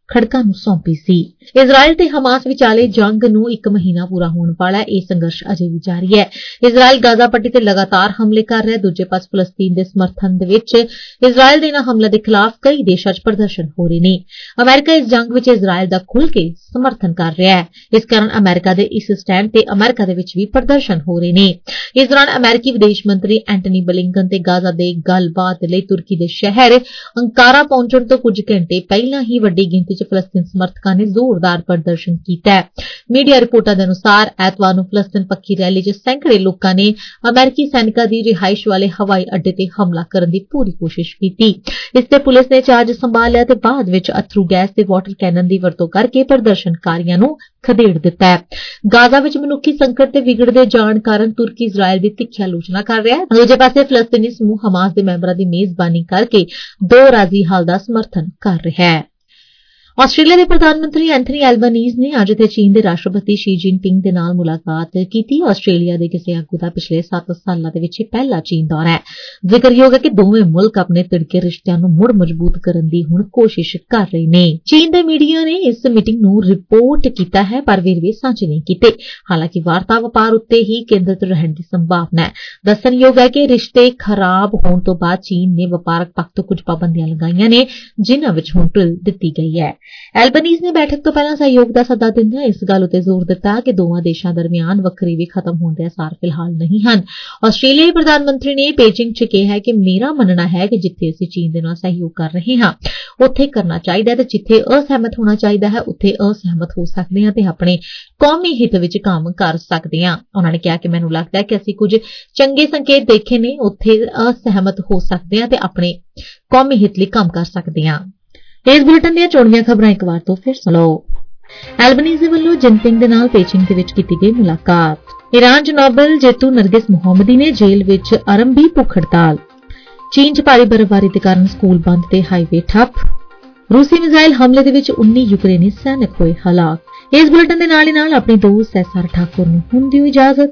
ਖੜਕਾਂ ਨੂੰ ਸੌਂਪੀ ਸੀ। ਇਜ਼ਰਾਈਲ ਤੇ ਹਮਾਸ ਵਿਚਾਲੇ ਜੰਗ ਨੂੰ 1 ਮਹੀਨਾ ਪੂਰਾ ਹੋਣ ਵਾਲਾ ਹੈ। ਇਹ ਸੰਘਰਸ਼ ਅਜੇ ਵੀ ਜਾਰੀ ਹੈ। ਇਜ਼ਰਾਈਲ ਗਾਜ਼ਾ ਪੱਟੀ ਤੇ ਲਗਾਤਾਰ ਹਮਲੇ ਕਰ ਰਿਹਾ ਹੈ। ਦੂਜੇ ਪਾਸੇ ਫਲਸਤੀਨ ਦੇ ਸਮਰਥਨ ਦੇ ਵਿੱਚ ਇਜ਼ਰਾਈਲ ਦੇ ਇਹਨਾਂ ਹਮਲੇ ਦੇ ਖਿਲਾਫ ਕਈ ਦੇਸ਼ਾਂ 'ਚ ਪ੍ਰਦਰਸ਼ਨ ਹੋ ਰਹੇ ਨੇ। ਅਮਰੀਕਾ ਇਸ ਜੰਗ ਵਿੱਚ ਇਜ਼ਰਾਈਲ ਦਾ ਖੁੱਲ੍ਹ ਕੇ ਸਮਰਥਨ ਕਰ ਰਿਹਾ ਹੈ। ਇਸ ਕਾਰਨ ਅਮਰੀਕਾ ਦੇ ਇਸ ਸਟੈਂਡ ਤੇ ਅਮਰੀਕਾ ਦੇ ਵਿੱਚ ਵੀ ਪ੍ਰਦਰਸ਼ਨ ਹੋ ਰਹੇ ਨੇ। ਇਸ ਦੌਰਾਨ ਅਮਰੀਕੀ ਵਿਦੇਸ਼ ਮੰਤਰੀ ਐਂਟਨੀ ਬਲਿੰਕਨ ਤੇ ਗਾਜ਼ਾ ਦੇ ਗੱਲਬਾਤ ਲਈ ਤੁਰਕੀ ਦੇ ਸ਼ਹਿਰ ਅੰਕਾਰਾ ਪਹੁੰਚਣ ਤੋਂ ਕੁਝ ਘੰਟੇ ਪਹਿਲਾਂ ਹੀ ਵੱਡੀ ਗਿਣਤੀ 'ਚ ਫਲਸਤੀਨ ਸਮਰਥਕਾਂ ਨੇ ਜ਼ੋਰਦਾਰ ਪ੍ਰਦਰਸ਼ਨ ਕੀਤਾ ਹੈ। ਮੀਡੀਆ ਰਿਪੋਰਟਾਂ ਦੇ ਅਨੁਸਾਰ ਐਤਵਾਰ ਨੂੰ ਫਲਸਤੀਨ ਪੱਖੀ ਰੈਲੀ 'ਚ ਸੈਂਕੜੇ ਲੋਕਾਂ ਨੇ ਅਮਰੀਕੀ ਸੈਨਿਕਾਂ ਦੀ ਰਿਹਾਇਸ਼ ਵਾਲੇ ਹਵਾਈ ਅੱਡੇ ਤੇ ਹਮਲਾ ਕਰਨ ਦੀ ਪੂਰੀ ਕੋਸ਼ਿਸ਼ ਕੀਤੀ। ਇਸ ਤੇ ਪੁਲਿਸ ਨੇ ਚਾਰਜ ਸੰਭਾਲਿਆ ਤੇ ਬਾਅਦ ਵਿੱਚ ਅਥਰੂ ਗੈਸ ਤੇ ਵਾਟਰ ਕੈਨਨ ਦੀ ਵਰਤੋਂ ਕਰਕੇ ਪ੍ਰਦਰਸ਼ਨਕਾਰੀਆਂ ਨੂੰ ਖਦੇੜ ਦਿੱਤਾ ਹੈ। ਗਾਜ਼ਾ ਵਿੱਚ ਮਨੁੱਖੀ ਸੰਕਟ ਤੇ ਵਿਗੜਦੇ ਜਾਣ ਕਾਰਨ ਤੁਰਕੀ ਇਜ਼ਰਾਈਲ ਦੀ ਤਿੱਖੀ ਆਲੋਚਨਾ ਕਰ ਰਿਹਾ ਹੈ। ਦੂਜੇ ਪਾਸੇ ਫਲਸਤੀਨੀ ਸਮੂਹ ਹਮਾਸ ਦੇ ਮੈਂਬਰਾਂ ਦੀ ਮੇਜ਼ਬਾਨੀ ਕਰਕੇ ਦੋ ਰਾਜ਼ੀ ਹੱਲ ਦਾ ਸਮਰਥਨ ਕਰ ਰਿਹਾ ਹੈ। ਆਸਟ੍ਰੇਲੀਆ ਦੇ ਪ੍ਰਧਾਨ ਮੰਤਰੀ ਐਂਥਨੀ ਐਲਬਨੀਜ਼ ਨੇ ਅੱਜ ਇੱਥੇ ਚੀਨ ਦੇ ਰਾਸ਼ਟਰਪਤੀ ਸ਼ੀ ਜਿਨਪਿੰਗ ਦੇ ਨਾਲ ਮੁਲਾਕਾਤ ਕੀਤੀ। ਆਸਟ੍ਰੇਲੀਆ ਦੇ ਕਿਸੇ ਆਗੂ ਦਾ ਪਿਛਲੇ 7 ਸਾਲਾਂ ਦੇ ਵਿੱਚ ਇਹ ਪਹਿਲਾ ਚੀਨ ਦੌਰਾ ਹੈ। ਜ਼ਿਕਰਯੋਗ ਹੈ ਕਿ ਦੋਵੇਂ ਮੁਲਕ ਆਪਣੇ ਤਿੜਕੇ ਰਿਸ਼ਤਿਆਂ ਨੂੰ ਮੁੜ ਮਜ਼ਬੂਤ ਕਰਨ ਦੀ ਹੁਣ ਕੋਸ਼ਿਸ਼ ਕਰ ਰਹੇ ਨੇ। ਚੀਨ ਦੇ ਮੀਡੀਆ ਨੇ ਇਸ ਮੀਟਿੰਗ ਨੂੰ ਰਿਪੋਰਟ ਕੀਤਾ ਹੈ ਪਰ ਵੇਰਵੇ ਸਾਂਝੇ ਨਹੀਂ ਕੀਤੇ। ਹਾਲਾਂਕਿ ਵਾਰਤਾ ਵਪਾਰ ਉੱਤੇ ਹੀ ਕੇਂਦਰਿਤ ਰਹਿਣ ਦੀ ਸੰਭਾਵਨਾ ਹੈ। ਦੱਸਣਯੋਗ ਹੈ ਕਿ ਰਿਸ਼ਤੇ ਖਰਾਬ ਹੋਣ ਤੋਂ ਬਾਅਦ ਚੀਨ ਨੇ ਵਪਾਰਕ ਪੱਖ ਤੋਂ ਕੁਝ ਪਾਬੰਦੀਆਂ ਲਗਾਈਆਂ ਨੇ, ਜਿਨ੍ਹਾਂ ਵਿੱਚ ਹੁਣ ਢਿੱਲ ਦਿੱਤੀ ਗਈ ਹੈ। ਐਲਬਨੀਜ਼ ਨੇ ਬੈਠਕ ਤੋਂ ਪਹਿਲਾਂ ਸਹਿਯੋਗ ਦਾ ਸੱਦਾ ਦਿੰਦਿਆਂ ਇਸ ਗੱਲ ਉੱਤੇ ਜ਼ੋਰ ਦਿੱਤਾ ਕਿ ਦੋਵਾਂ ਦੇਸ਼ਾਂ ਦਰਮਿਆਨ ਵੱਖਰੀ ਵੀ ਖਤਮ ਹੋਣ ਦੇ ਅਸਾਰ ਫਿਲਹਾਲ ਨਹੀਂ ਹਨ। ਆਸਟ੍ਰੇਲੀਆਈ ਪ੍ਰਧਾਨ ਮੰਤਰੀ ਨੇ ਬੀਜਿੰਗ 'ਚ ਕਿਹਾ ਹੈ ਕਿ ਮੇਰਾ ਮੰਨਣਾ ਹੈ ਕਿ ਜਿੱਥੇ ਅਸੀਂ ਚੀਨ ਦੇ ਨਾਲ ਸਹਿਯੋਗ ਕਰ ਰਹੇ ਹਾਂ ਉੱਥੇ ਕਰਨਾ ਚਾਹੀਦਾ ਹੈ ਤੇ ਜਿੱਥੇ ਅਸਹਿਮਤ ਹੋਣਾ ਚਾਹੀਦਾ ਹੈ ਉੱਥੇ ਅਸਹਿਮਤ ਹੋ ਸਕਦੇ ਹਾਂ ਤੇ ਆਪਣੇ ਕੌਮੀ ਹਿੱਤ ਵਿੱਚ ਕੰਮ ਕਰ ਸਕਦੇ ਹਾਂ। ਉਹਨਾਂ ਨੇ ਕਿਹਾ ਕਿ ਮੈਨੂੰ ਲੱਗਦਾ ਹੈ ਕਿ ਅਸੀਂ ਕੁਝ ਚੰਗੇ ਸੰਕੇਤ ਦੇਖੇ ਨੇ, ਉੱਥੇ ਅਸਹਿਮਤ ਹੋ ਸਕਦੇ ਹਾਂ ਤੇ ਆਪਣੇ ਕੌਮੀ ਹਿੱਤ ਲਈ ਕੰਮ ਕਰ ਸਕਦੇ ਹਾਂ। ਇਸ ਬੁਲੇਟਿਨ ਦੀਆਂ ਚੋਣੀਆਂ ਖਬਰਾਂ ਇੱਕ ਵਾਰ ਤੋਂ ਫਿਰ ਸੁਣ ਲਓ। ਐਲਬਨੀਜ਼ ਵੱਲੋਂ ਜਿਨਪਿੰਗ ਦੇ ਨਾਲ ਪੇਚਿੰਗ ਦੇ ਵਿੱਚ ਕੀਤੀ ਗਈ ਮੁਲਾਕਾਤ। ਈਰਾਨ 'ਚ ਨੋਬਲ ਜੇਤੂ ਨਰਗਿਸ ਮੁਹੰਮਦੀ ਨੇ ਜੇਲ੍ਹ ਵਿੱਚ ਆਰੰਭੀ ਭੁੱਖ ਹੜਤਾਲ। ਚੀਨ 'ਚ ਭਾਰੀ ਬਰਫ਼ਬਾਰੀ ਦੇ ਕਾਰਨ ਸਕੂਲ ਬੰਦ ਤੇ ਹਾਈਵੇ ਠੱਪ। ਰੂਸੀ ਮਿਜ਼ਾਈਲ ਹਮਲੇ ਦੇ ਵਿੱਚ 19 ਯੂਕਰੇਨੀ ਸੈਨਿਕ ਹੋਏ ਹਲਾਕ। ਇਸ ਬੁਲੇਟਿਨ ਦੇ ਨਾਲ ਹੀ ਨਾਲ ਆਪਣੀ ਦੋਸਤ ਐਸਆਰ ਠਾਕੁਰ ਨੂੰ ਹੁਣ ਦਿਓ ਇਜਾਜ਼ਤ।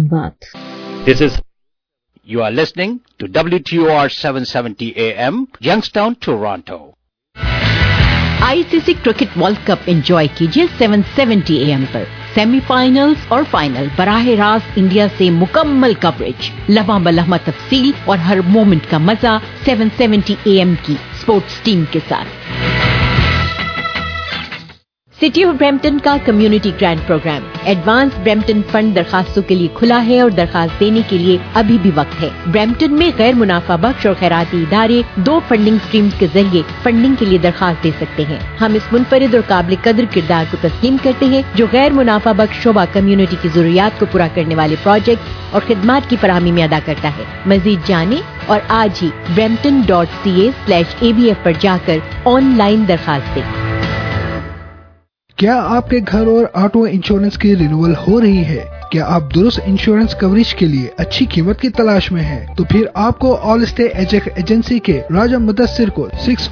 ਧੰਨਵਾਦ। You are listening to WTOR 770 AM, Youngstown, Toronto. ICC cricket world cup enjoy कीजिए 770 AM पर। सेमीफाइनल्स और फाइनल बराह रास्त इंडिया से मुकम्मल कवरेज, लम्हा बलम्हा तफसील और हर मोमेंट का मजा 770 AM की स्पोर्ट्स टीम के साथ। सिटी ऑफ ब्रैम्पटन का community grant program advance Brampton fund दरखास्तों के लिए खुला है और दरखास्त देने के लिए अभी भी वक्त है। ब्रैम्पटन में गैर मुनाफा बख्श और खैराती इदारे 2 फंडिंग स्ट्रीम्स के जरिए फंडिंग के लिए दरखास्त दे सकते हैं। हम इस मुनफरिद और काबिल कदर किरदार को तस्लीम करते हैं जो गैर मुनाफा बख्श शोबा कम्युनिटी की जरूरियात को पूरा करने वाले प्रोजेक्ट और खिदमात की फराहमी में अदा करता है। मजीद जाने और आज ही brampton.ca/abf पर जाकर ऑनलाइन दरखास्त दें। क्या आपके घर और ऑटो इंश्योरेंस की रिन्यूअल हो रही है? क्या आप दुरुस्त इंश्योरेंस कवरेज के लिए अच्छी कीमत की तलाश में हैं? तो फिर आपको ऑल स्टे एजेंसी के राजा मुदस्सिर को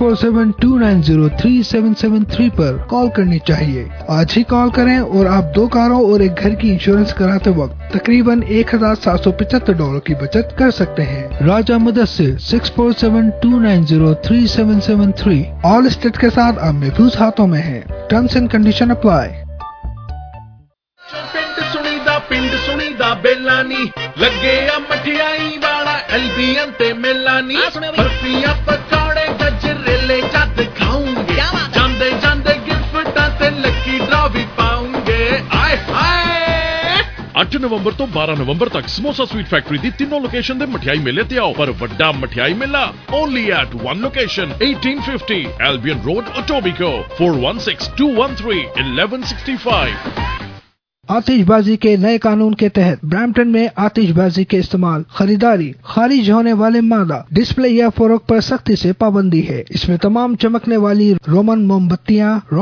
6472903773 पर कॉल करनी चाहिए। आज ही कॉल करें और आप 2 कारों और एक घर की इंश्योरेंस कराते वक्त तकरीबन $1775 की बचत कर सकते हैं। राजा मुदस्सिर 6472903773 ऑल स्टेट के साथ आप महफूज हाथों में हैं। Terms and condition apply. ਪਿੰਡ ਸੁਣੀਦਾ ਬੇਲਾ ਨੀ ਲੱਗੇ ਆ ਮਠਿਆਈ ਵਾਲਾ ਐਲਬੀਐਨ ਤੇ ਮੇਲਾ ਨੀ ਬਰਫੀਆਂ ਪਕੌੜੇ ਗਜਰੇਲੇ ਜਦ ਖਾਉਂਗੇ ਜਾਂਦੇ ਜਾਂਦੇ ਗਿਫਟਾਂ ਤੇ ਲੱਕੀ ਡਰਾ ਵੀ ਪਾਉਂਗੇ ਆਏ ਹਾਏ। 8 ਨਵੰਬਰ ਤੋਂ 12 ਨਵੰਬਰ ਤੱਕ ਸਮੋਸਾ ਸਵੀਟ ਫੈਕਟਰੀ ਦੀ ਤਿੰਨੋਂ ਲੋਕੇਸ਼ਨ ਦੇ ਮਠਿਆਈ ਮੇਲੇ ਤੇ ਆਓ, ਪਰ ਵੱਡਾ ਮਠਿਆਈ ਮੇਲਾ only at one location, 1850 Albion Road, Etobicoke, 4162131165। आतिशबाजी के नए कानून के तहत ब्रैम्पटन में आतिशबाजी के इस्तेमाल, खरीदारी, खारिज होने वाले मादा, डिस्प्ले या फरोख्त पर सख्ती से पाबंदी है। इसमें तमाम चमकने वाली रोमन मोमबत्तियां,